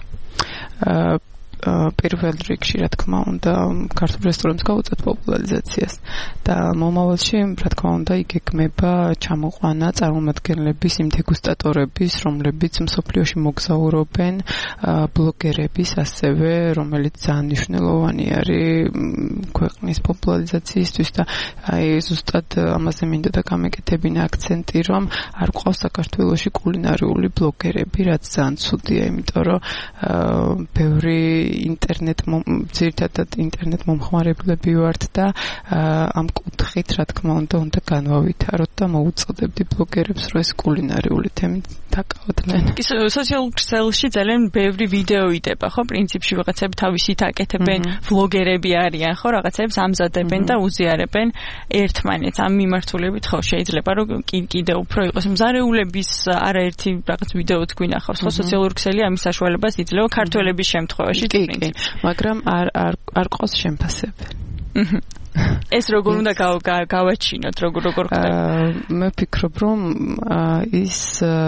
პირველ რიგში რა თქმა უნდა ქართულ რესტორანს გავუწევთ პოპულარიზაციას და მომავალში რა თქმა უნდა იგეგმება ჩამოყვანა წარმომადგენლების იმ დეგუსტატორების რომლებიც მსოფლიოში მოგზაურობენ ბლოგერების ასევე რომელიც ძალიან მნიშვნელოვანი არის ქვეყნის პოპულარიზაციისთვის და აი ზუსტად ამაზე მინდა და გამეკეთებინა აქცენტი რომ არ ყავს საქართველოში კულინარიული ბლოგერები რაც ძალიან ცუდია იმიტომ რომ ბევრი ინტერნეტ ძირითადად ინტერნეტ მომხმარებლები ვართ და ამ კუთხით რა თქმა უნდა უნდა განვავითაროთ და მოუწოდებდი ბლოგერებს რომ ეს კულინარიული თემით დაკავდნენ. კი სოციალურ ქსელში ძალიან ბევრი ვიდეო იდება, ხო, პრინციპში ვიღაცები თავისით აკეთებენ, ბლოგერები არიან, ხო, რაღაცებს ამზადებენ და უზიარებენ ერთმანეთს. ამ მიმართულებით ხო შეიძლება რომ კიდე უფრო იყოს მზარეულების არაერთი რაღაც ვიდეოც გვინახავს, ხო, სოციალურ ქსელი ამის საშუალებას იძლევა ქართველების შემთხვევაში პრინციპში. მაგრამ არ არ არ ყავს შემფასებელი. ეს როგორ უნდა გავაჩინოთ, როგორ როგორ ხდება? მე ვფიქრობ, რომ ის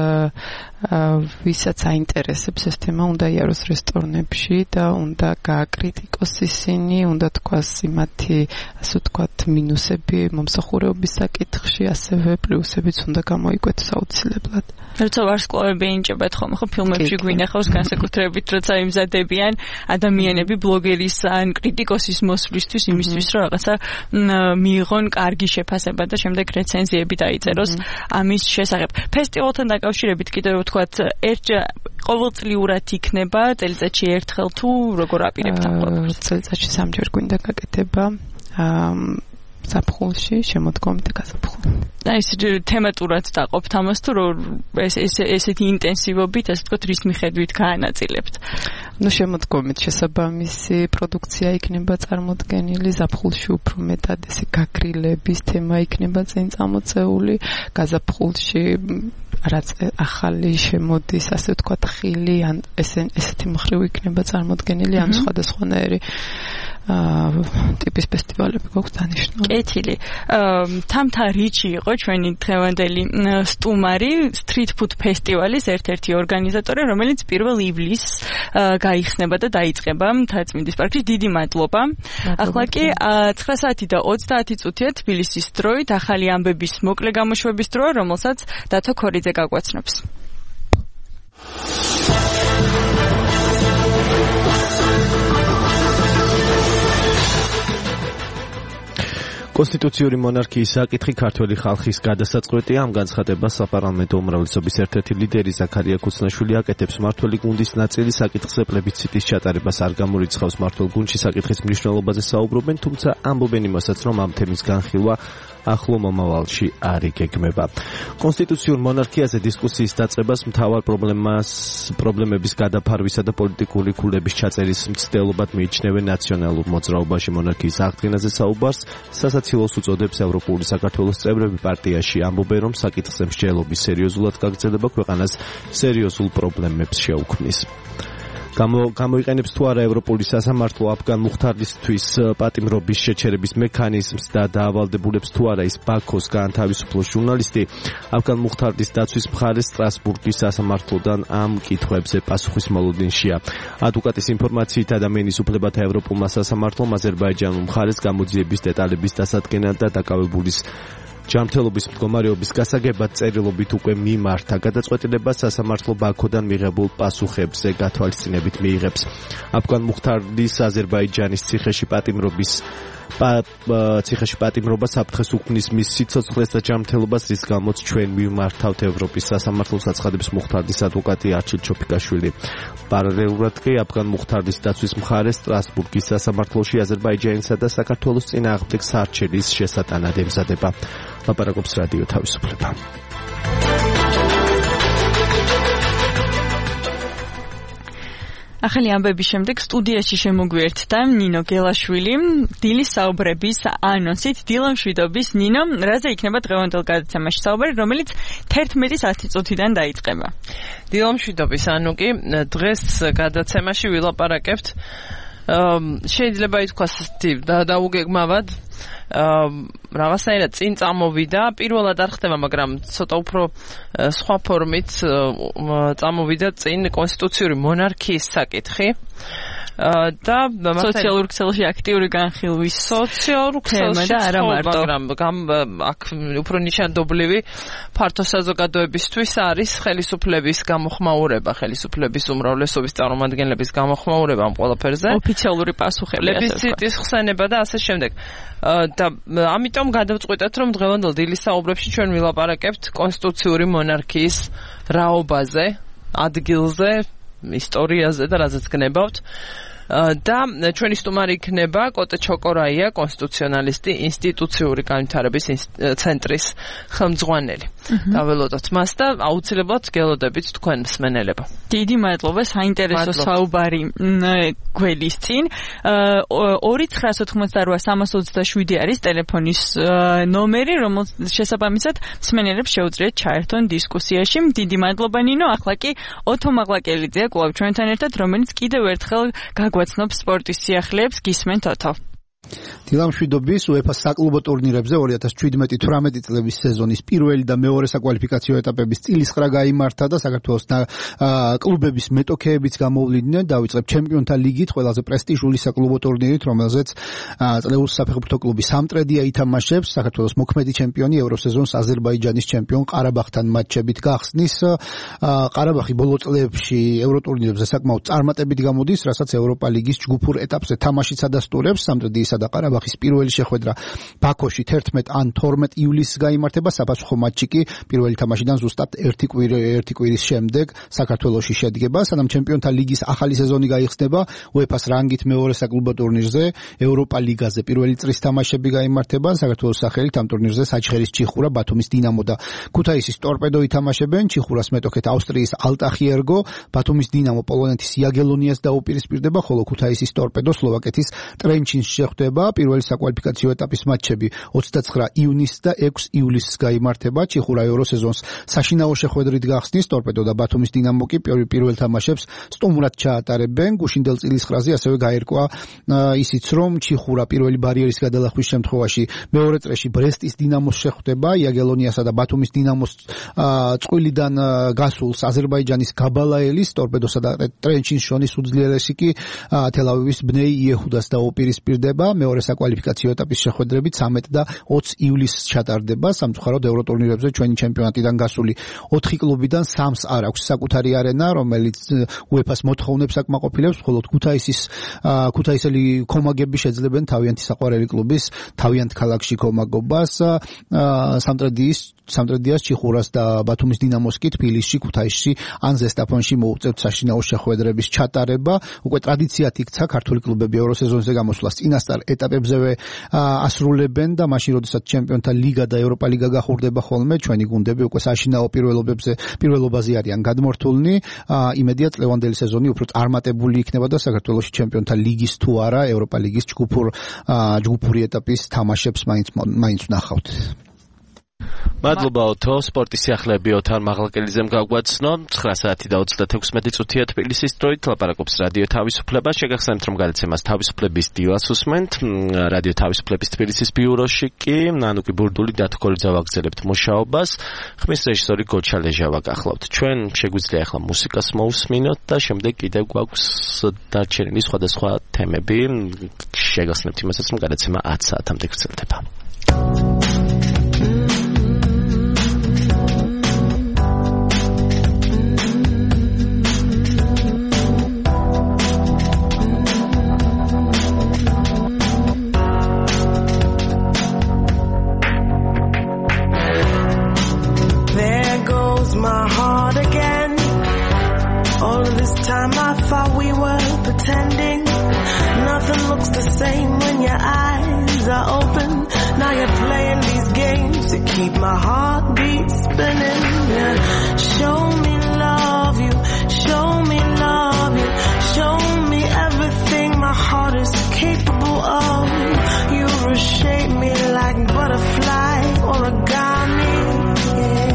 ვისაც აინტერესებს ეს თემა, უნდა იაროს რესტორნებში და უნდა გააკრიტიკოს ისინი, უნდა თქვას იმათი, ასე ვთქვათ, მინუსები მომსახურების საკითხში, ასევე პლუსებიც უნდა გამოიკვეთოს აუცილებლად. როცა ვარსკვლავები ენჭებათ ხოლმე, ხო, ფილმებში გვინახავს განსაკუთრებით, როცა იმზადებიან ადამიანები ბლოგერის ან კრიტიკოსის მოსვლისთვის იმისთვის, რომ რაღაცა მიიღონ კარგი შეფასება და შემდეგ რეცენზიები დაიწეროს ამის შესახებ. ფესტივალთან დაკავშირებით კიდევ ვთქვათ, ერთ ყოველწლიურად იქნება წელიწადში ერთხელ თუ როგორ აპირებთ ამ ყველაფერს? წელიწადში სამჯერ გვინდა გაკეთება. საფხულში, შემოდგომით და გაზაფხულში. და ეს თემატურად დაყოფთ ამას თუ რომ ეს ესეთი ინტენსივობით, ასე ვთქვათ, რის მიხედვით გაანაწილებთ? ნუ შემოდგომით შესაბამისი პროდუქცია იქნება წარმოდგენილი, ზაფხულში უფრო მეტად ესე გაგრილების თემა იქნება წინ წამოწეული, გაზაფხულში რაც ახალი შემოდის, ასე ვთქვათ, ხილი ან ესეთი მხრივ იქნება წარმოდგენილი, ან სხვადასხვანაირი ტიპის ფესტივალები გვაქვს დანიშნული. კეთილი. თამთა რიჩი იყო ჩვენი დღევანდელი სტუმარი, Street Food ფესტივალის ერთ-ერთი ორგანიზატორი, რომელიც პირველ ივლისს გაიხსნება და დაიწყება მთაწმინდის პარკში. დიდი მადლობა. ახლა კი ცხრა საათი და ოცდაათი წუთია თბილისის დროით, ახალი ამბების მოკლე გამოშვების დროა, რომელსაც დათო ქორიძე გაგვაცნობს. კონსტიტუციური მონარქიის საკითხი ქართველი ხალხის გადასაწყვეტია. ამ განცხადებას საპარლამენტო უმრავლესობის ერთ-ერთი ლიდერი ზაქარია ქუცნაშვილი აკეთებს. მმართველი გუნდის ნაწილი საკითხზე პლებიციტის ჩატარებას არ გამორიცხავს. მმართველ გუნდში საკითხის მნიშვნელობაზე საუბრობენ, თუმცა ამბობენ იმასაც, რომ ამ თემის განხილვა ახლო მომავალში არ იგეგმება. კონსტიტუციურ მონარქიაზე დისკუსიის დაწყებას მთავარ პრობლემას პრობლემების გადაფარვისა და პოლიტიკური ქულების ჩაწერის მცდელობად მიიჩნევენ ნაციონალურ მოძრაობაში მონარქიის აღდგენაზე საუბარს. სასაცილოს უწოდებს ევროპული საქართველოს წევრები პარტიაში, ამბობენ, რომ საკითხზე მსჯელობის სერიოზულად გაგრძელება ქვეყანას სერიოზულ პრობლემებს შეუქმნის. გამოიყენებს თუ არა ევროპული სასამართლო აფგან მუხთარისთვის პატიმრობის შეჩერების მექანიზმს და დაავალდებულებს თუ არა ის ბაქოს გაანთავისუფლოს ჟურნალისტი, აფგან მუხთარდის დაცვის მხარე სტრასბურგის სასამართლოდან ამ კითხვებზე პასუხის მოლოდინშია. ადვოკატის ინფორმაციით ადამიანის უფლებათა ევროპულმა სასამართლომ აზერბაიჯანულ მხარეს გამოძიების დეტალების დასადგენად და დაკავებულის ჯანმრთელობის მდგომარეობის გასაგებად წერილობით უკვე მიმართა. გადაწყვეტილებას სასამართლო ბაქოდან მიღებულ პასუხებზე გათვალისწინებით მიიღებს. აფგან მუხთარდის აზერბაიჯანის ციხეში პატიმრობის ციხეში პატიმრობა საფრთხეს უქმნის მის სიცოცხლეს და ჯანმრთელობას, რის გამოც ჩვენ მივმართავთ ევროპის სასამართლოს, აცხადებს მუხთარდის ადვოკატი არჩილ ჩოფიკაშვილი. პარალელურად კი აფგან მუხთარდის დაცვის მხარე სტრასბურგის სასამართლოში აზერბაიჯანისა და საქართველოს წინააღმდეგ სარჩელის შესატანად ემზადება. ლაპარაკობს რადიო თავისუფლება. ახალი ამბების შემდეგ სტუდიაში შემოგვიერთდა ნინო გელაშვილი, დილის საუბრების ანონსით. დილამშვიდობის ნინო, რაზე იქნება დღევანდელ გადაცემაში საუბარი, რომელიც თერთმეტი წუთიდან დაიწყება? დილამშვიდობის, ანუ კი დღეს გადაცემაში ვილაპარაკებთ შეიძლება ითქვას და დაუგეგმავად რაღაცნაირად წინ წამოვიდა, პირველად არ ხდება, მაგრამ ცოტა უფრო სხვა ფორმით წამოვიდა წინ კონსტიტუციური მონარქიის საკითხი და სოციალურ ქსელში აქტიური განხილვის სოციალურ ქსელში და არა მარტო, მაგრამ აქ უფრო ნიშანდობლივი ფართო საზოგადოებისთვის არის ხელისუფლების გამოხმაურება, ხელისუფლების უმრავლესობის წარმომადგენლების გამოხმაურება ამ ყველაფერზე, ოფიციალური პასუხები, პლებიციტის ხსენება და ასე შემდეგ. და ამიტომ გადავწყვიტეთ, რომ დღევანდელ დილის საუბრებში ჩვენ ვილაპარაკებთ კონსტიტუციური მონარქიის რაობაზე, ადგილზე, ისტორიაზე და რაზეც გნებავთ. და ჩვენი სტუმარი იქნება კოტე ჩოკორაია, კონსტიტუციონალისტი, ინსტიტუციური განვითარების ცენტრის ხელმძღვანელი. დაველოდოთ მას და აუცილებლად გელოდებით თქვენ მსმენელებო. დიდი მადლობა, საინტერესო საუბარი გველის წინ. ორი ცხრაას ოთხმოცდაოთხ სამას ოცდაშვიდი არის ტელეფონის ნომერი, რომელსაც შესაბამისად მსმენელებს შეუძლიათ ჩაერთონ დისკუსიაში. დიდი მადლობა ნინო, ახლა კი ოთო მაღლაკელიძეა კვლავ ჩვენთან ერთად, რომელიც კიდევ ერთხელ გაგვაცნობს სპორტის სიახლეებს. გისმენთ ოთო. დილამშვიდობის უეფა-ს საკლუბო ტურნირებზე ორი ათას შვიდმეტი თვრამეტი წლების სეზონის პირველი და მეორე საკვალიფიკაციო ეტაპების წილისხრა გაიმართა და საქართველოს კლუბების მეტოქეებიც გამოვლიდნენ. დავიწყებ ჩემპიონთა ლიგით, ყველაზე პრესტიჟული საკლუბო ტურნირით, რომელზეც წლეულის საფეხბურთო კლუბი სამტრედია ითამაშებს. საქართველოს მოქმედი ჩემპიონი ევროსეზონს აზერბაიჯანის ჩემპიონ ყარაბაღთან მატჩებით გახსნის. ყარაბაღი ბოლო წლებში ევროტურნირებზე საკმაოდ წარმატებით გამოდის, რასაც ევროპა ლიგის ჯგუფურ ეტაპზე თამაშიც ადასტურებს. სამტრედიისა და ყარაბაღის პირველი შეხვედრა ბაქოში თერთმეტ ან თორმეტ ივლისს გაიმართება. საფასუხო მატჩი კი პირველი თამაშიდან ზუსტად ერთი ერთი კვირის შემდეგ საქართველოში შედგება. სანამ ჩემპიონთა ლიგის ახალი სეზონი გაიხსნება, უეფა-ს რანგით მეორე საკლუბო ტურნირზე ევროპა ლიგაზე პირველი წრის თამაშები გაიმართება. საქართველოს სახელით ამ ტურნირზე საჩხერის ჩიხურა, ბათუმის დინამო და ქუთაისის ტორპედო ითამაშებენ. ჩიხურას მეტოქეთ ავსტრიის ალტახი ერგო, ბათუმის დინამო პოლონეთის იაგელონიას დაუპირისპირდება, ხოლო ქუთაისის ტორპედო სლოვაკეთის ტრენჩინს შეხვდება. პირველი საკვალიფიკაციო ეტაპის მატჩები ოცდაცხრა ივნისს და ექვსი ივლისს გაიმართება. ჩიხურა ევროსეზონს საშინაო შეხვედრით გახსნის. ტორპედო და ბათუმის დინამო კი პირველ თამაშებს სტუმრად ჩაატარებენ. გუშინდელ წილისხრაზე ასევე გაერკვა ისიც, რომ ჩიხურა პირველი ბარიერის გადალახვის შემთხვევაში მეორე წრეში ბრესტის დინამოს შეხვდება. იაგელონიასა და ბათუმის დინამოს წყვილიდან გასულს აზერბაიჯანის გაბალაელის, ტორპედოსა და ტრენჩინს შორის უძლიერესი კი თელ-ავივის ბნეი იეჰუდას დაუპირისპირდება. მეორე საკვალიფიკაციო ეტაპის შეხვედრები ცამეტ და ოცი ივლისს ჩატარდება. სამწუხაროდ ევროტურნირებზე ჩვენი ჩემპიონატიდან გასული ოთხი კლუბიდან სამს არ აქვს საკუთარი არენა, რომელიც უეფა-ს მოთხოვნებს აკმაყოფილებს, ხოლო ქუთაისის ქუთაისელი კომაგები შეძლებენ თავიანთი საყვარელი კლუბის თავიანთ ქალაქში კომაგობას. სამტრედიის სამტრედიას, ჩიხურას და ბათუმის დინამოს კი თბილისში, ქუთაისში ან ზესტაფონში მოუწევთ საშინაო შეხვედრების ჩატარება. უკვე ტრადიციად იქცა ქართული კლუბები ევროსეზონზე გამოსვლას წინასწარ ეტაპებზევე ასრულებენ და მაშინ როდესაც ჩემპიონთა ლიგა და ევროპა ლიგა გახურდება ხოლმე, ჩვენი გუნდები უკვე საშინაო პირველობებზე პირველობაზე არიან გადმორთულნი. იმედია წლევანდელი სეზონი უფრო წარმატებული იქნება და საქართველოში ჩემპიონთა ლიგის თუ არა ევროპა ლიგის ჯგუფურ ჯგუფური ეტაპის თამაშებს მაინც მაინც ვნახავთ. მადლობა ოთო, სპორტის სიახლეები ოთარ მაღლაკელიძემ გაგვაცნო. ცხრა საათი და ოცდათექვსმეტი წუთია თბილისის დროით. ლაპარაკობს რადიო თავისუფლება. შეგახსენებთ, რომ გადაცემას თავისუფლების დილას უსმენთ. რადიო თავისუფლების თბილისის ბიუროში კი ნანუკი ბურდული და თქოლიძე ვაგრძელებთ მუშაობას. ხმის რეჟისორი გოჩა ლეჟავა გახლავთ. ჩვენ შეგვიძლია ახლა მუსიკას მოусმინოთ და შემდეგ კიდევ გვაქვს დარჩენილი სხვადასხვა თემები. შეგახსენებთ იმასაც, რომ გადაცემა ათ საათამდე გრძელდება. Keep my heartbeat spinning. Yeah. Show me love you, show me love you, show me everything my heart is capable of. You reshape me like butterfly origami. Yeah.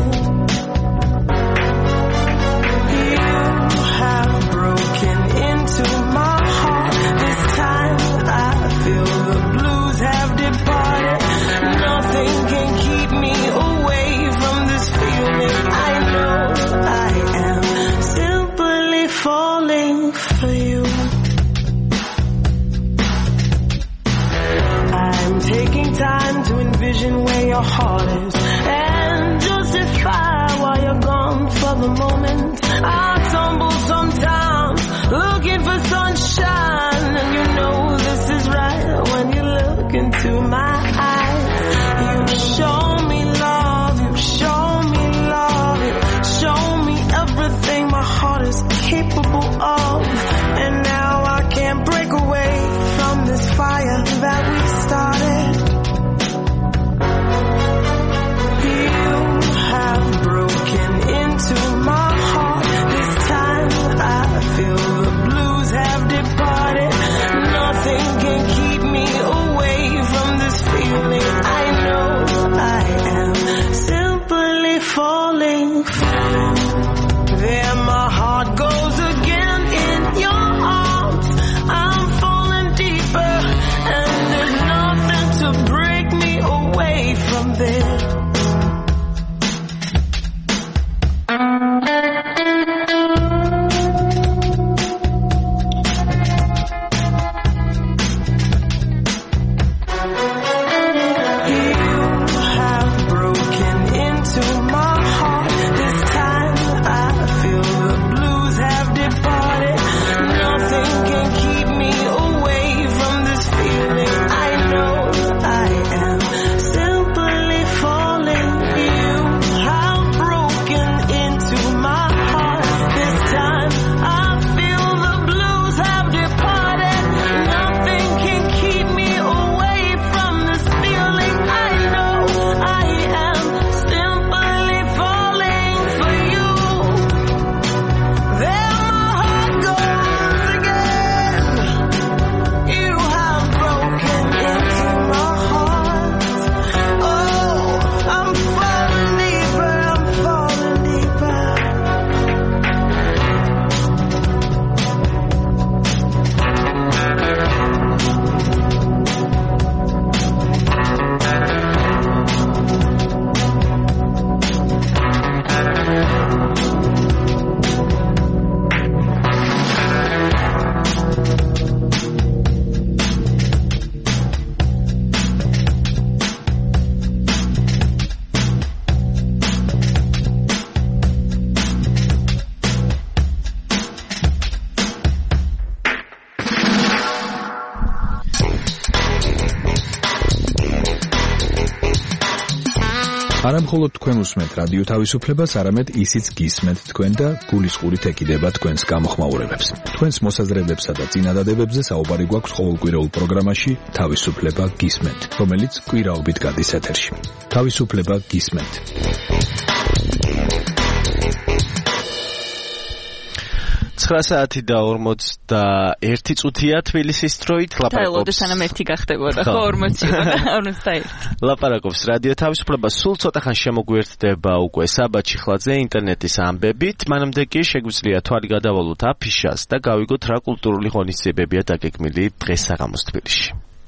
You have broken into my heart. This time I feel the blues have departed. Nothing can keep me away from this feeling. I know I am simply falling for you. I'm taking time to envision where your heart is and justify why you're gone for the moment. I tumble sometimes looking for sunshine, and you know this is right when you look into my eyes. You show me love, you show me love, you show me everything my heart is capable of. And now I can't break არა მხოლოდ თქვენ უსმენთ რადიო თავისუფლებას, არამედ ისიც გისმენთ თქვენ და გულისყურით ეკიდება თქვენს გამოხმაურებებს. თქვენს მოსაზრებებსა და წინადადებებზე საუბარი გვაქვს ყოველკვირეულ პროგრამაში თავისუფლება გისმენთ, რომელიც კვირაობით გადის ეთერში. თავისუფლება გისმენთ. ცხრა საათი და ორმოცდაერთი წუთია თბილისის დროით. ლაპარაკობს სანამ ერთი გახდებოდა ხო ორმოცი ორმოცდაერთი. ლაპარაკობს რადიო თავისუფლება. სულ ცოტა ხან შემოგვიერთდება უკვე საბა ჩიხლაძე ინტერნეტის ამბებით. მანამდე კი შეგვიძლია თვალი გადავალოთ აფიშას და გავიგოთ რა კულტურული ღონისძიებებია დაგეგმილი დღეს საღამოს თბილისში.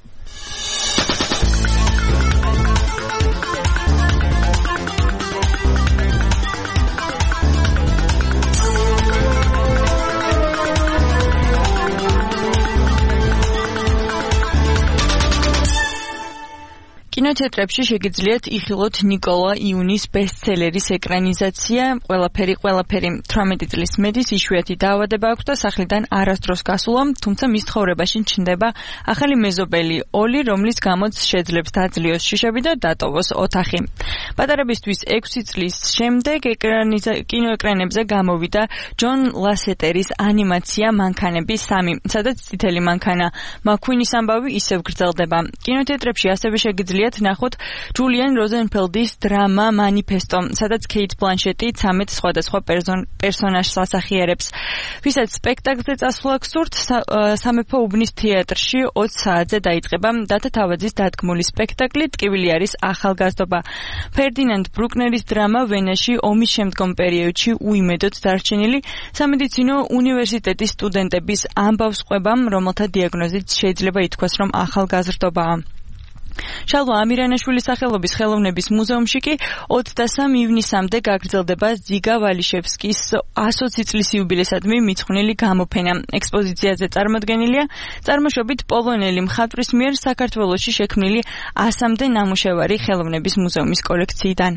კინოთეატრებში შეგიძლიათ იხილოთ ნიკოლა იუნის ბესტსელერის ეკრანიზაცია. ყველაფერი ყველაფერი თვრამეტი წლის მედის იშვიათი დაავადება აქვს და სახლიდან არასდროს გასულა, თუმცა მის ცხოვრებაში ჩნდება ახალი მეზობელი ოლი, რომლის გამოც შეძლებს დაძლიოს შიშები და დატოვოს ოთახი. პატარებისთვის ექვსი წლის შემდეგ კინოეკრანებზე გამოვიდა ჯონ ლასეტერის ანიმაცია მანქანები სამი, სადაც წითელი მანქანა მაქვინის ამბავი ისევ გრძელდება. კინოთეატრებში ასევე შეგიძლიათ ნახოთ ჯულიან როზენფელდის დრამა მანიფესტო, სადაც ქეით ბლანშეტი ცამეტ სხვადასხვა პერსონაჟს ასახიერებს. ვისაც სპექტაკლზე წასვლა გსურთ, სამეფო უბნის თეატრში ოცი საათზე დაიწყება დათა თავაძის დადგმული სპექტაკლი ტკივილი არის ახალგაზრდობა. ფერდინანდ ბრუკნერის დრამა ვენაში ომის შემდგომ პერიოდში უიმედოდ დარჩენილი სამედიცინო უნივერსიტეტის სტუდენტების ამბავს ყვება, რომელთა დიაგნოზით შეიძლება ითქვას, რომ ახალგაზრდობაა. შალვა ამირანაშვილის სახელობის ხელოვნების მუზეუმში კი ოცდასამი ივნისამდე გაგრძელდება ზიგა ვალიშევსკის ასოცი წლის იუბილესადმი მიძღვნილი გამოფენა. ექსპოზიციაზე წარმოდგენილია წარმოშობით პოლონელი მხატვრის მიერ საქართველოში შექმნილი ასამდე ნამუშევარი ხელოვნების მუზეუმის კოლექციიდან.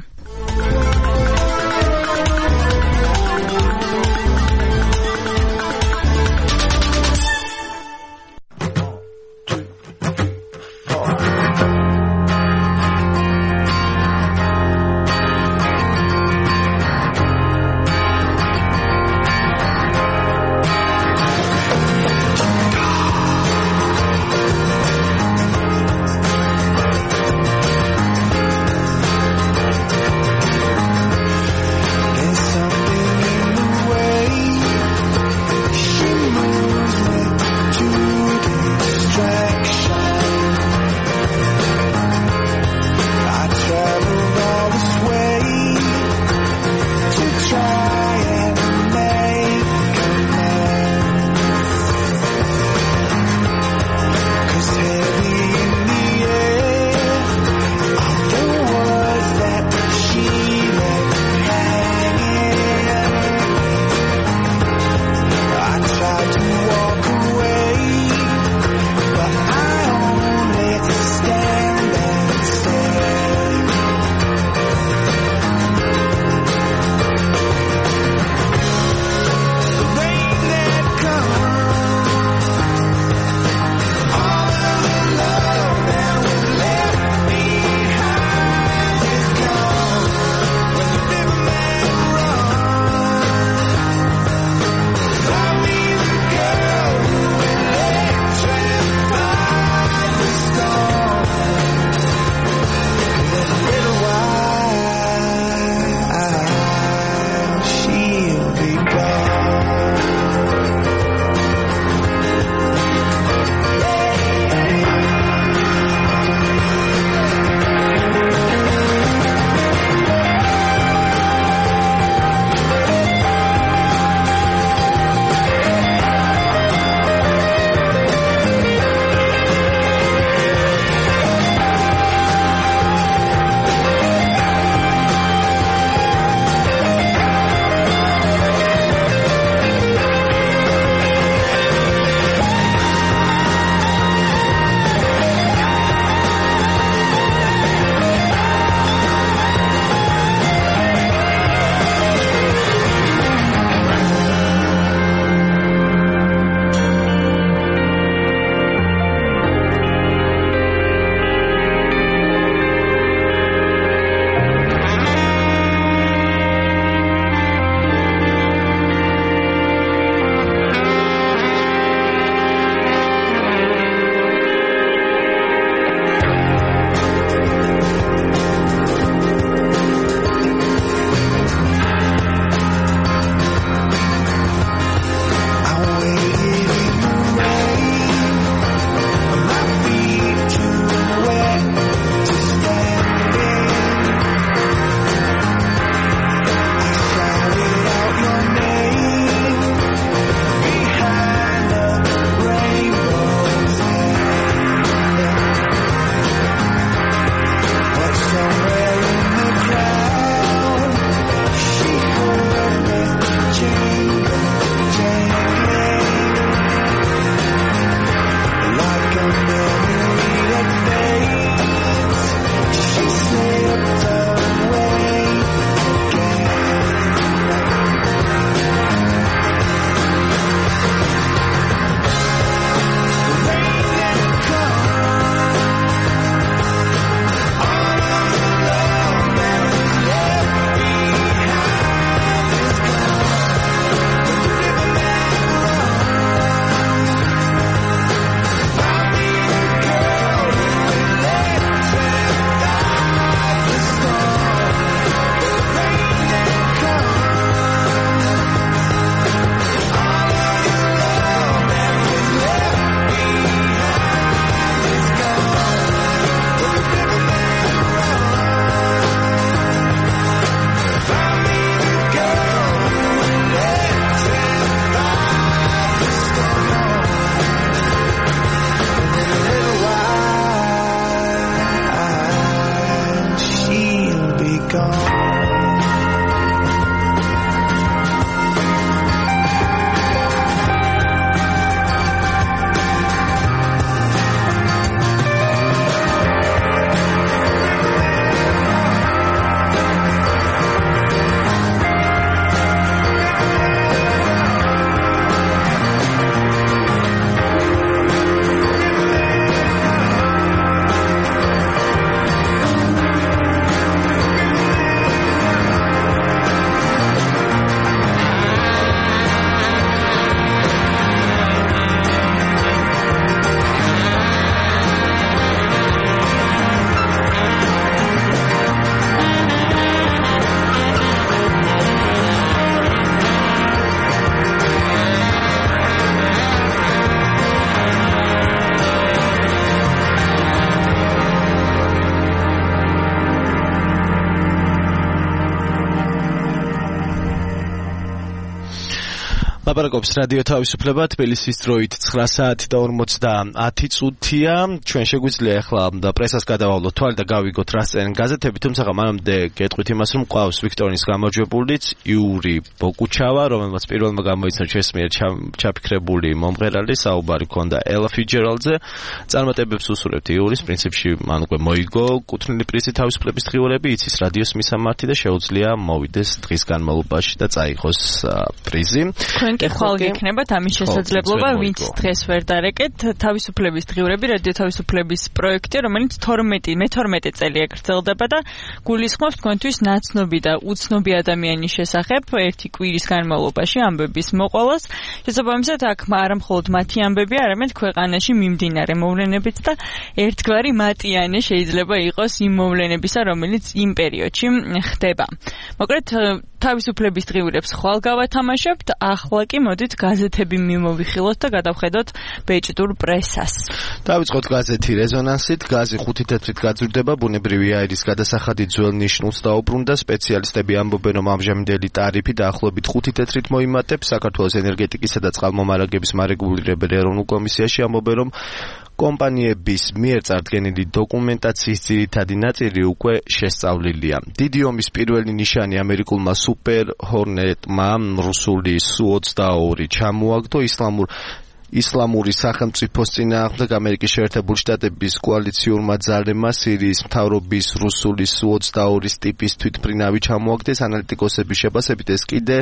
ლაპარაკობს რადიო თავისუფლება თბილისის დროით ცხრა საათი და ორმოცდაათი წუთია. ჩვენ შეგვიძლია ახლა და პრესას გადავალოთ თვალი და გავიგოთ რა წერენ გაზეთები, თუმცა მანამდე გეტყვით იმას, რომ ყავს ვიქტორიის გამარჯვებულიც იური ბოკუჩავა, რომელმაც პირველმა გამოიცნა ჩვენს მიერ ჩაფიქრებული მომღერალი, საუბარი ჰქონდა ელა ფიჯერალდზე. წარმატებებს უსურვებთ იურის, პრინციპში მან უკვე მოიგო კუთვნილი პრიზი თავისუფლების დღიურები, იცის რადიოს მისამართი და შეუძლია მოვიდეს დღის განმავლობაში და წაიღოს პრიზი. კი ხვალ გექნებათ ამის შესაძლებლობა, ვინც დღეს ვერ დარეკეთ, თავისუფლების დღიურები, რადიო თავისუფლების პროექტი, რომელიც თორმეტი მე თორმეტი წელია გრძელდება და გულისხმობს თქვენთვის ნაცნობი და უცნობი ადამიანის შესახებ ერთი კვირის განმავლობაში ამბების მოყოლას. შესაბამისად, აქ არა მხოლოდ მათი ამბები, არამედ ქვეყანაში მიმდინარე მოვლენებიც და ერთგვარი მატიანე შეიძლება იყოს იმ მოვლენებისა, რომელიც იმ პერიოდში ხდება. მოკლედ, თავისუფლების დღიურებს ხვალ გავათამაშებთ, ახლა კი მოდით გაზეთები მიმოვიხილოთ და გადავხედოთ ბეჭდურ პრესას. დავიწყოთ გაზეთი რეზონანსით. გაზი ხუთი თეთრით გაძვირდება, ბუნებრივი აირის გადასახადი ძველ ნიშნულს დაუბრუნდა. სპეციალისტები ამბობენ, რომ ამჟამინდელი ტარიფი დაახლოებით ხუთი თეთრით მოიმატებს. საქართველოს ენერგეტიკისა და წყალმომარაგების მარეგულირებელ ეროვნულ კომისიაში ამბობენ, რომ კომპანიების მიერ წარდგენილი დოკუმენტაციის ძირითადი ნაწილი უკვე შესწავლილია. დიდი ომის პირველი ნიშანი ამერიკულმა სუპერ ჰორნეტმა რუსული სუ ოცდაორი ჩამოაგდო. ისლამურ ისლამური სახელმწიფოს წინააღმდეგ ამერიკის შეერთებული შტატების კოალიციურმა ძალებმა სირიის მთავრობის რუსული სუ ოცდაორის ტიპის თვითმფრინავი ჩამოაგდეს. ანალიტიკოსების შეფასებით ეს კიდე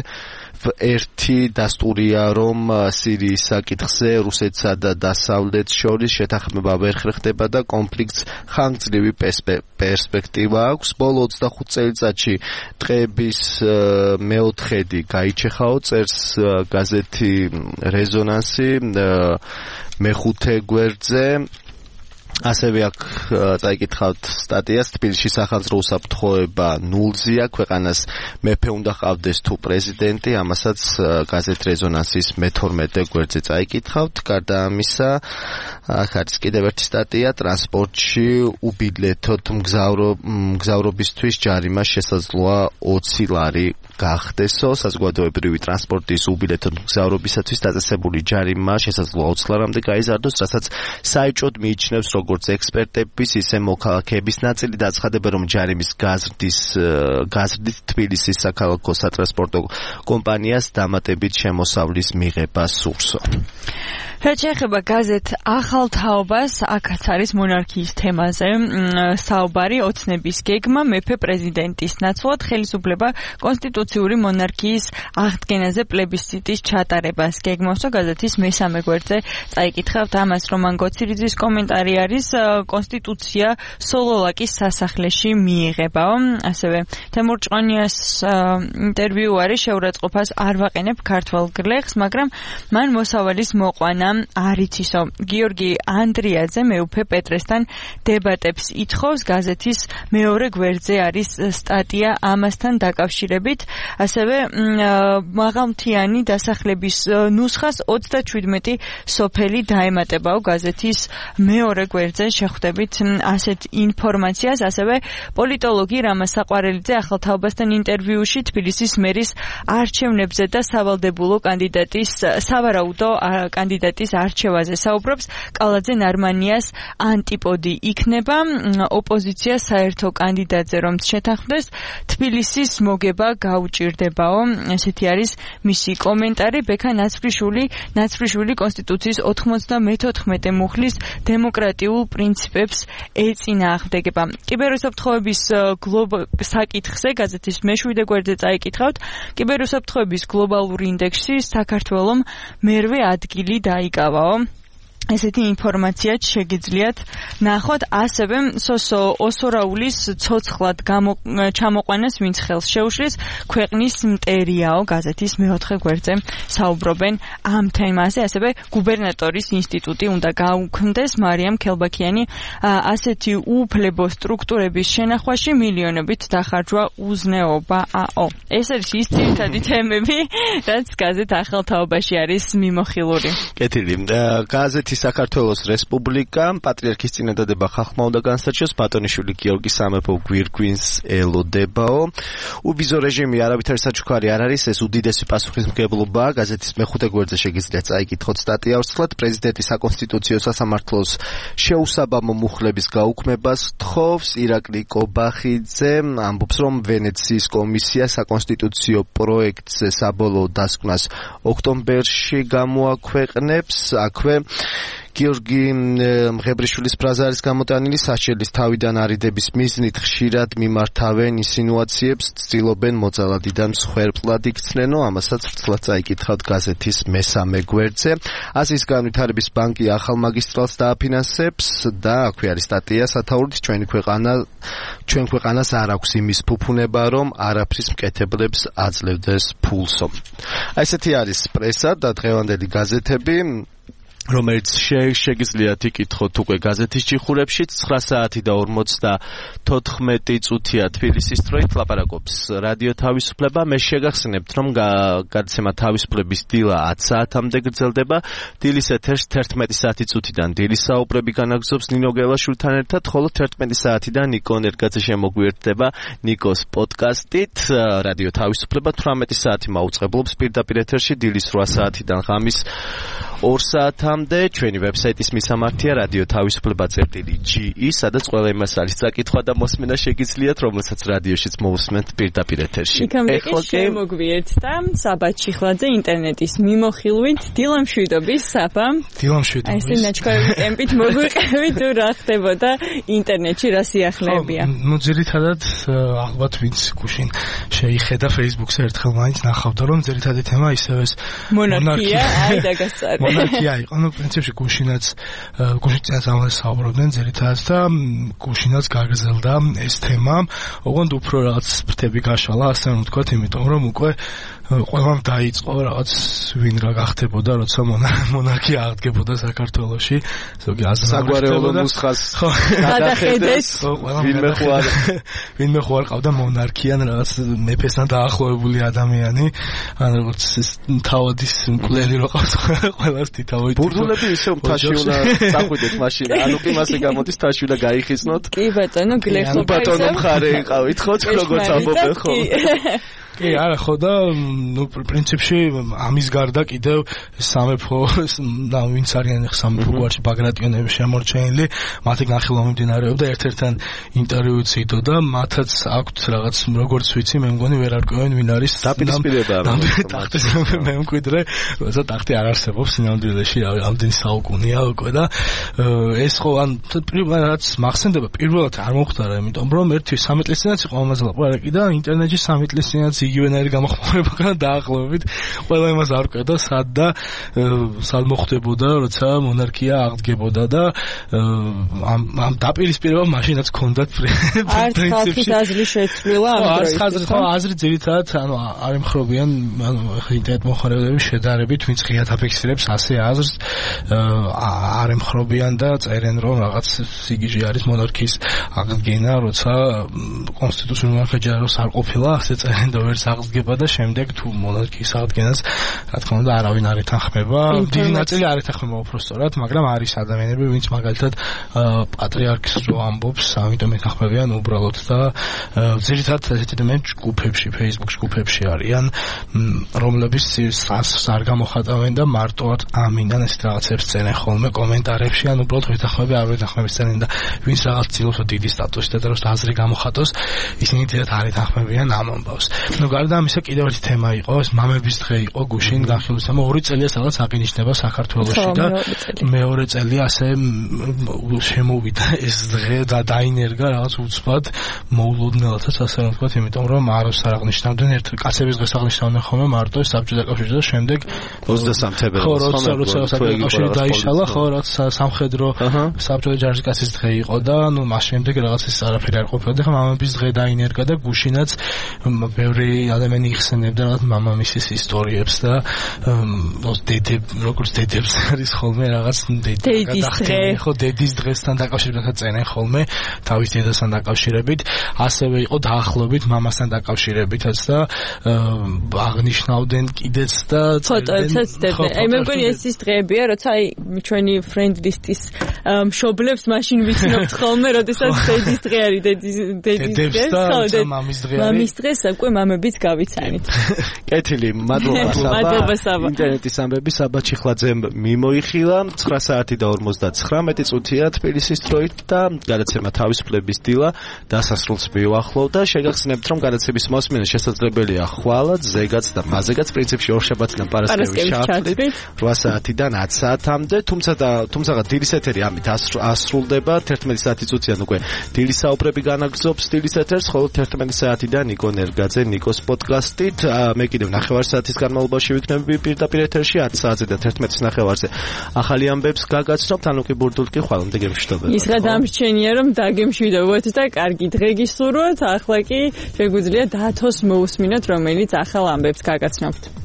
ერთი დასტურია, რომ სირიის საკითხზე რუსეთსა და დასავლეთს შორის შეთანხმება ვერ ხერხდება და კონფლიქტს ხანგრძლივი პერსპექტივა აქვს. ბოლო ოცდახუთ წელიწადში დღეების მეოთხედი გაიჩეხაო, წერს გაზეთი რეზონანსი მეხუთე გვერდზე. ასევე აქ წაიკითხავთ სტატიას, თბილისში სახალხო უსაფრთხოება ნულზეა, ქვეყანას მეფე უნდა ყავდეს თუ პრეზიდენტი, ამასაც გაზეთ რეზონანსის მეთორმეტე გვერდზე წაიკითხავთ. გარდა ამისა, აქ არის კიდევ ერთი სტატია, ტრანსპორტში უბილეთოთ მგზავრობისთვის ჯარიმა შესაძლოა ოცი ლარი გახდესო. საზოგადოებრივი ტრანსპორტის უბილეთოთ მგზავრობისათვის დაწესებული ჯარიმა შესაძლოა ოცი ლარამდე გაიზარდოს, რასაც საეჭვოდ მიიჩნევს როგორც ექსპერტების, ისე მოქალაქეების ნაწილი. დაცხადება, რომ ჯარიმის გაზრდის გაზრდით თბილისის საქალაქო სატრანსპორტო კომპანიას დამატებით შემოსავლის მიღება სურსო. რაც შეეხება გაზეთ ახალ თაობას, აქაც არის მონარქიის თემაზე საუბარი, ოცნების გეგმა, მეფე პრეზიდენტის ნაცვლად ხელისუფლება კონსტიტუციური მონარქიის აღდგენაზე პლებისციტის ჩატარებას გეგმავს. გაზეთის მესამე გვერდზე წაიკითხავთ ამას. რომან გოცირიძის კომენტარი არის, კონსტიტუცია სოლოლაკის სასახლეში მიიღებაო. ასევე თემურ ჭყონიას ინტერვიუ არის, შეურაცხყოფას არ ვაყენებ ქართველ გლეხს, მაგრამ მან მოსავალის მოყვანა არ იცისო. გიორგი ანდრიაძე მეუფე პეტრესთან დებატებს ითხოვს. გაზეთის მეორე გვერდზე არის სტატია ამასთან დაკავშირებით. ასევე მაღალმთიანი დასახლების ნუსხას ოცდაჩვიდმეტი სოფელი დაემატებაო. გაზეთის მეორე გვერდზე შეხვდებით ასეთ ინფორმაციას. ასევე პოლიტოლოგი რამა საყვარელიძე ახალ თაობასთან ინტერვიუში თბილისის მერის არჩევნებზე და სავალდებულო კანდიდატის სავარაუდო კანდიდატის არჩევაზე საუბრობს. კალაძე ნარმანიას ანტიპოდი იქნება. ოპოზიცია საერთო კანდიდატზე რომ შეთანხმდეს, თბილისის მოგება გაუჭირდებაო. ესეთი არის მისი კომენტარი. ბექა ნაცრიშვილი ნაცრიშვილი კონსტიტუციის ოთხმოცდამეთოთხმეტე მუხლის დემოკრატიულ პრინციპებს ეწინააღმდეგება. კიბერუსაფრთხოების საკითხზე გაზეთის მეშვიდე გვერდზე წაიკითხავთ. კიბერუსაფრთხოების გლობალურ ინდექსში საქართველომ მერვე ადგილი დაიკავაო. ესეთი ინფორმაციაც შეგიძლიათ ნახოთ. ასევე სოსო ოსორაულის ცოცხლად ჩამოყვანას ვინც ხელს შეუშლის, ქვეყნის მტერიაო. გაზეთის მეოთხე გვერდზე საუბრობენ ამ თემაზე. ასევე გუბერნატორის ინსტიტუტი უნდა გაუქმდეს. მარიამ ქელბაქიანი ასეთი უუფლებო სტრუქტურების შენახვაში მილიონობით დახარჯვა უზნეობაო. ეს არის ის ძირითადი თემები, რაც გაზეთ ახალ თაობაში არის მიმოხილული. კეთილი. გაზეთი ერთი საქართველოს რესპუბლიკა, პატრიარქის წინადადება ხალხმა უნდა განსარჩიოს, ბატონიშვილი გიორგი სამეფო გვირგვინს ელოდებაო. უბიზო რეჟიმი არავითარი საჩუქარი არ არის, ეს უდიდესი პასუხისმგებლობაა. გაზეთის მეხუთე გვერდზე შეგიძლიათ წაიკითხოთ სტატია უსხლად. პრეზიდენტი საკონსტიტუციო სასამართლოს შეუსაბამო მუხლების გაუქმებას თხოვს. ირაკლი კობახიძე ამბობს, რომ ვენეციის კომისია საკონსტიტუციო პროექტზე საბოლოო დასკვნას ოქტომბერში გამოაქვეყნებს. აქვე გიორგი მღებრიშვილის ფრაზა არის გამოტანილი, სასჯელის თავიდან არიდების მიზნით ხშირად მიმართავენ ინსინუაციებს, ცდილობენ მოძალადიდან მსხვერპლად იქცნენო, ამასაც ვრცლად წაიკითხავთ გაზეთის მესამე გვერდზე. აზიის განვითარების ბანკი ახალ მაგისტრალს დააფინანსებს და აქვე არის სტატია სათაურით, ჩვენი ქვეყანა ჩვენ ქვეყანას არ აქვს იმის ფუფუნება, რომ არაფრის მკეთებლებს აძლევდეს ფულსო. აი ესეთი არის პრესა და დღევანდელი გაზეთები, რომელიც შეგიძლიათ იკითხოთ უკვე გაზეთის ჭიხურებში. ცხრა საათი და ორმოცდათოთხმეტი წუთია თბილისის დროით ლაპარაკობს რადიო თავისუფლება. მე შეგახსენებთ, რომ გადაცემა თავისუფლების დილა ათ საათამდე გრძელდება. დილის ეთერში თერთმეტი საათი წუთიდან დილის საუბრები განაგრძობს ნინო გელაშვილთან ერთად, ხოლო თერთმეტი საათიდან ნიკო ნერგაძე შემოგვიერთდება ნიკოს პოდკასტით. რადიო თავისუფლება თვრამეტი საათი მაუწყებლობს პირდაპირ ეთერში, დილის რვა საათიდან ღამის ორ საათამდე. ჩვენი ვებსაიტის მისამართია რადიო თავისუფლება წერტილი ჯი ი, სადაც ყველა იმას არის წაკითხვა და მოსმენა შეგიძლიათ, რომელსაც რადიოშიც მოусმენთ პირდაპირ ეთერში. იქამდე კი შემოგვიერთდა საბა ჩიხლაძე ინტერნეტის მიმოხილვით. დილამშვიდობის საბა. დილამშვიდობის. ეს ნაჩქარები ტემპით მოგვიყევი თუ რა ხდებოდა ინტერნეტში, რა სიახლეებია. ნუ ძირითადად ალბათ ვინც გუშინ შეიხედა Facebook-ზე ერთხელ მაინც ნახავდა, რომ ძირითადი თემა ისევ ეს მონარქია, აი დაგასწარი. მონარქია იყო, ну, პრინციპში გუშინაც გუშინაც ამაზე საუბრობდნენ ძირითადად და გუშინაც გაგრძელდა ეს თემა. ოღონდ უფრო რაღაც ფრთები გაშალა, ასე რომ ვთქვათ, იმიტომ რომ უკვე ყველამ დაიწყო რაღაც ვინ რა გახდებოდა, როცა მონარქია აღდგებოდა საქართველოში. ზოგი აზრი საგვარეულო ნუსხას გადახედეს. ვინმე ხوار ვინმე ხوار ყავდა მონარქიან რაღაც მეფესთან დაახლოებული ადამიანი, ან როგორც თავადის მკვლელი რო ყავს ყველას თითოეულ ბურბულები ისე მთაში უნდა წახვიდეთ მაშინ, ანუ კი მასე გამოდის თაში უნდა გაიხიზნოთ. კი ბატონო, გლეხობა ბატონო მხარე იყავით ხო, როგორც ამბობენ ხო? კი, არა ხო და ნუ პრინციპში ამის გარდა კიდევ სამეფო და ვინც არიან სამეფო გვარში ბაგრატიონები შემორჩენილი, მათი განხილვა მიმდინარეობდა, ერთ-ერთთან ინტერვიუც იდო და მათაც აქვთ რაღაც როგორც ვიცი, მე მგონი ვერ არკვევენ ვინ არის დაპირისპირება ტახტის მე მკვიდრე, როცა ტახტი არ არსებობს სინამდვილეში, ამდენი საუკუნეა უკვე და ეს ხო ან პირველად მახსენდება, პირველად არ მომხდარა, იმიტომ რომ ერთი სამი წლის წინაც იყო ამაზე ლაპარაკი და ინტერნეტში სამი წლის წინაც იგივენაირი გამოხმაურება განა დაახლოებით ყველა იმას არ ყვედა სად და სად მოხდებოდა როცა მონარქია აღდგებოდა და ამ ამ დაპირისპირება მაშინაც ჰქონდათ პრინციპში აზრი შეცვლილა ამ დროით აზრი ხო აზრი ძირითადად ანუ არ ემხრობიან ანუ ინტერნეტ მოხარებელები შედარებით ვინც ღიად აფიქსირებს ასე აზრს არ ემხრობიან და წერენ რომ რაღაც სიგიჟე არის მონარქიის აღდგენა როცა კონსტიტუციური მონარქია ჯეროს არ ყოფილა ასე წერენ და ვერც აღდგება და შემდეგ თუ მონარქიის აღდგენას რა თქმა უნდა არავინ არ ეთანხმება დიდი ნაწილი არ ეთანხმება უბრალოდ მაგრამ არის ადამიანები ვინც მაგალითად პატრიარქს რო ამბობს ამიტომ ეთანხმებიან უბრალოდ და ძირითადად ესეთი ადამიანები ჯგუფებში Facebook ჯგუფებში არიან რომლებიც სასს არ გამოხატავენ და მარტოად ამინან ეს რაღაცებს წერენ ხოლმე კომენტარებში ან უბრალოდ ეთანხმები არ ეთანხმების წერენ და ვინც რაღაც ცდილობს დიდი სტატუსით და დროს აზრი გამოხატოს ისინი თეთრ არ ეთანხმებიან ამ ამბავს ну გარდა ამისა კიდევ ერთი თემა იყო ეს მამების დღე იყო გუშინ განხილვის თემა ორი წელია სადაც აღინიშნება საქართველოში და მეორე წელი ასე შემოვიდა ეს დღე და დაინერგა რაღაც უცბად მოულოდნელადაც ასე რომ ვთქვათ იმიტომ რომ აროს არ აღნიშნავდნენ ერთ კაცების დღეს აღნიშნავდნენ ხოლმე მარტო საბჭოთა კავშირში და შემდეგ ოცდასამი თებერვალს ხო როცა როცა საბჭოთა კავშირი დაიშალა ხო რაც სამხედრო საბჭოთა ჯარისკაცის დღე იყო და ну მას შემდეგ რაღაც ეს არაფერი არ ყოფილა და ხა მამების დღე დაინერგა და გუშინაც ბევრი ადამიანი იხსენებდა რაღაც მამამისის ისტორიებს და დედებ როგორც დედებს არის ხოლმე რაღაც დედის დღე ხო დედის დღესთან დაკავშირებით წერენ ხოლმე თავის დედასთან დაკავშირებით ასევე იყო დაახლოებით მამასთან დაკავშირებითაც და აღნიშნავდნენ კიდეც და ფოტოებსაც დებდნენ აი მე მგონი ეს ის დღეებია როცა აი ჩვენი friend list-ის მშობლებს მაშინ ვიცნობთ ხოლმე როდესაც დედის დღე არის დედის დედის დღე მამის დღე არის მამის დღეს უკვე მამებიც გავიცანით კეთილი მადლობა საბა ინტერნეტის ამბები საბა ჩიხლაძემ მიმოიხილა ცხრა საათი და ორმოცდაცხრამეტი წუთია თბილისის დროით და გადაცემა თავისუფლების დილა დასასრულს მიუახლოვდა შეგახსენებთ რომ გადაცემის მოსმენა შესაძლებელია ხვალ ზეგაც და მაზეგაც პრინციპში ორშაბათიდან პარასკევის ჩართვით რვა საათიდან ათ საათამდე თუმცა და თუმცა დილის ეთერი ამით ასრულდება თერთმეტი საათი წუთიდან უკვე დილის საუბრები განაგრძობს დილის ეთერს ხოლო თერთმეტი საათიდან ნიკო ნერგაძე ნიკოს პოდკასტით მე კიდევ ნახევარ საათის განმავლობაში ვიქნები პირდაპირ ეთერში ათ საათზე და თერთმეტის ნახევარზე ახალი ამბებს გაგაცნობთ ანუ კი ბურდულკი ხვალამდე გემშვიდობებით ისღა დამრჩენია რომ დაგემშვიდობოთ და კარგი დღე გისურვოთ ახლა კი შეგვიძლია დათოს მოусმინოთ რომელიც ახალ ამბებს გაგაცნობთ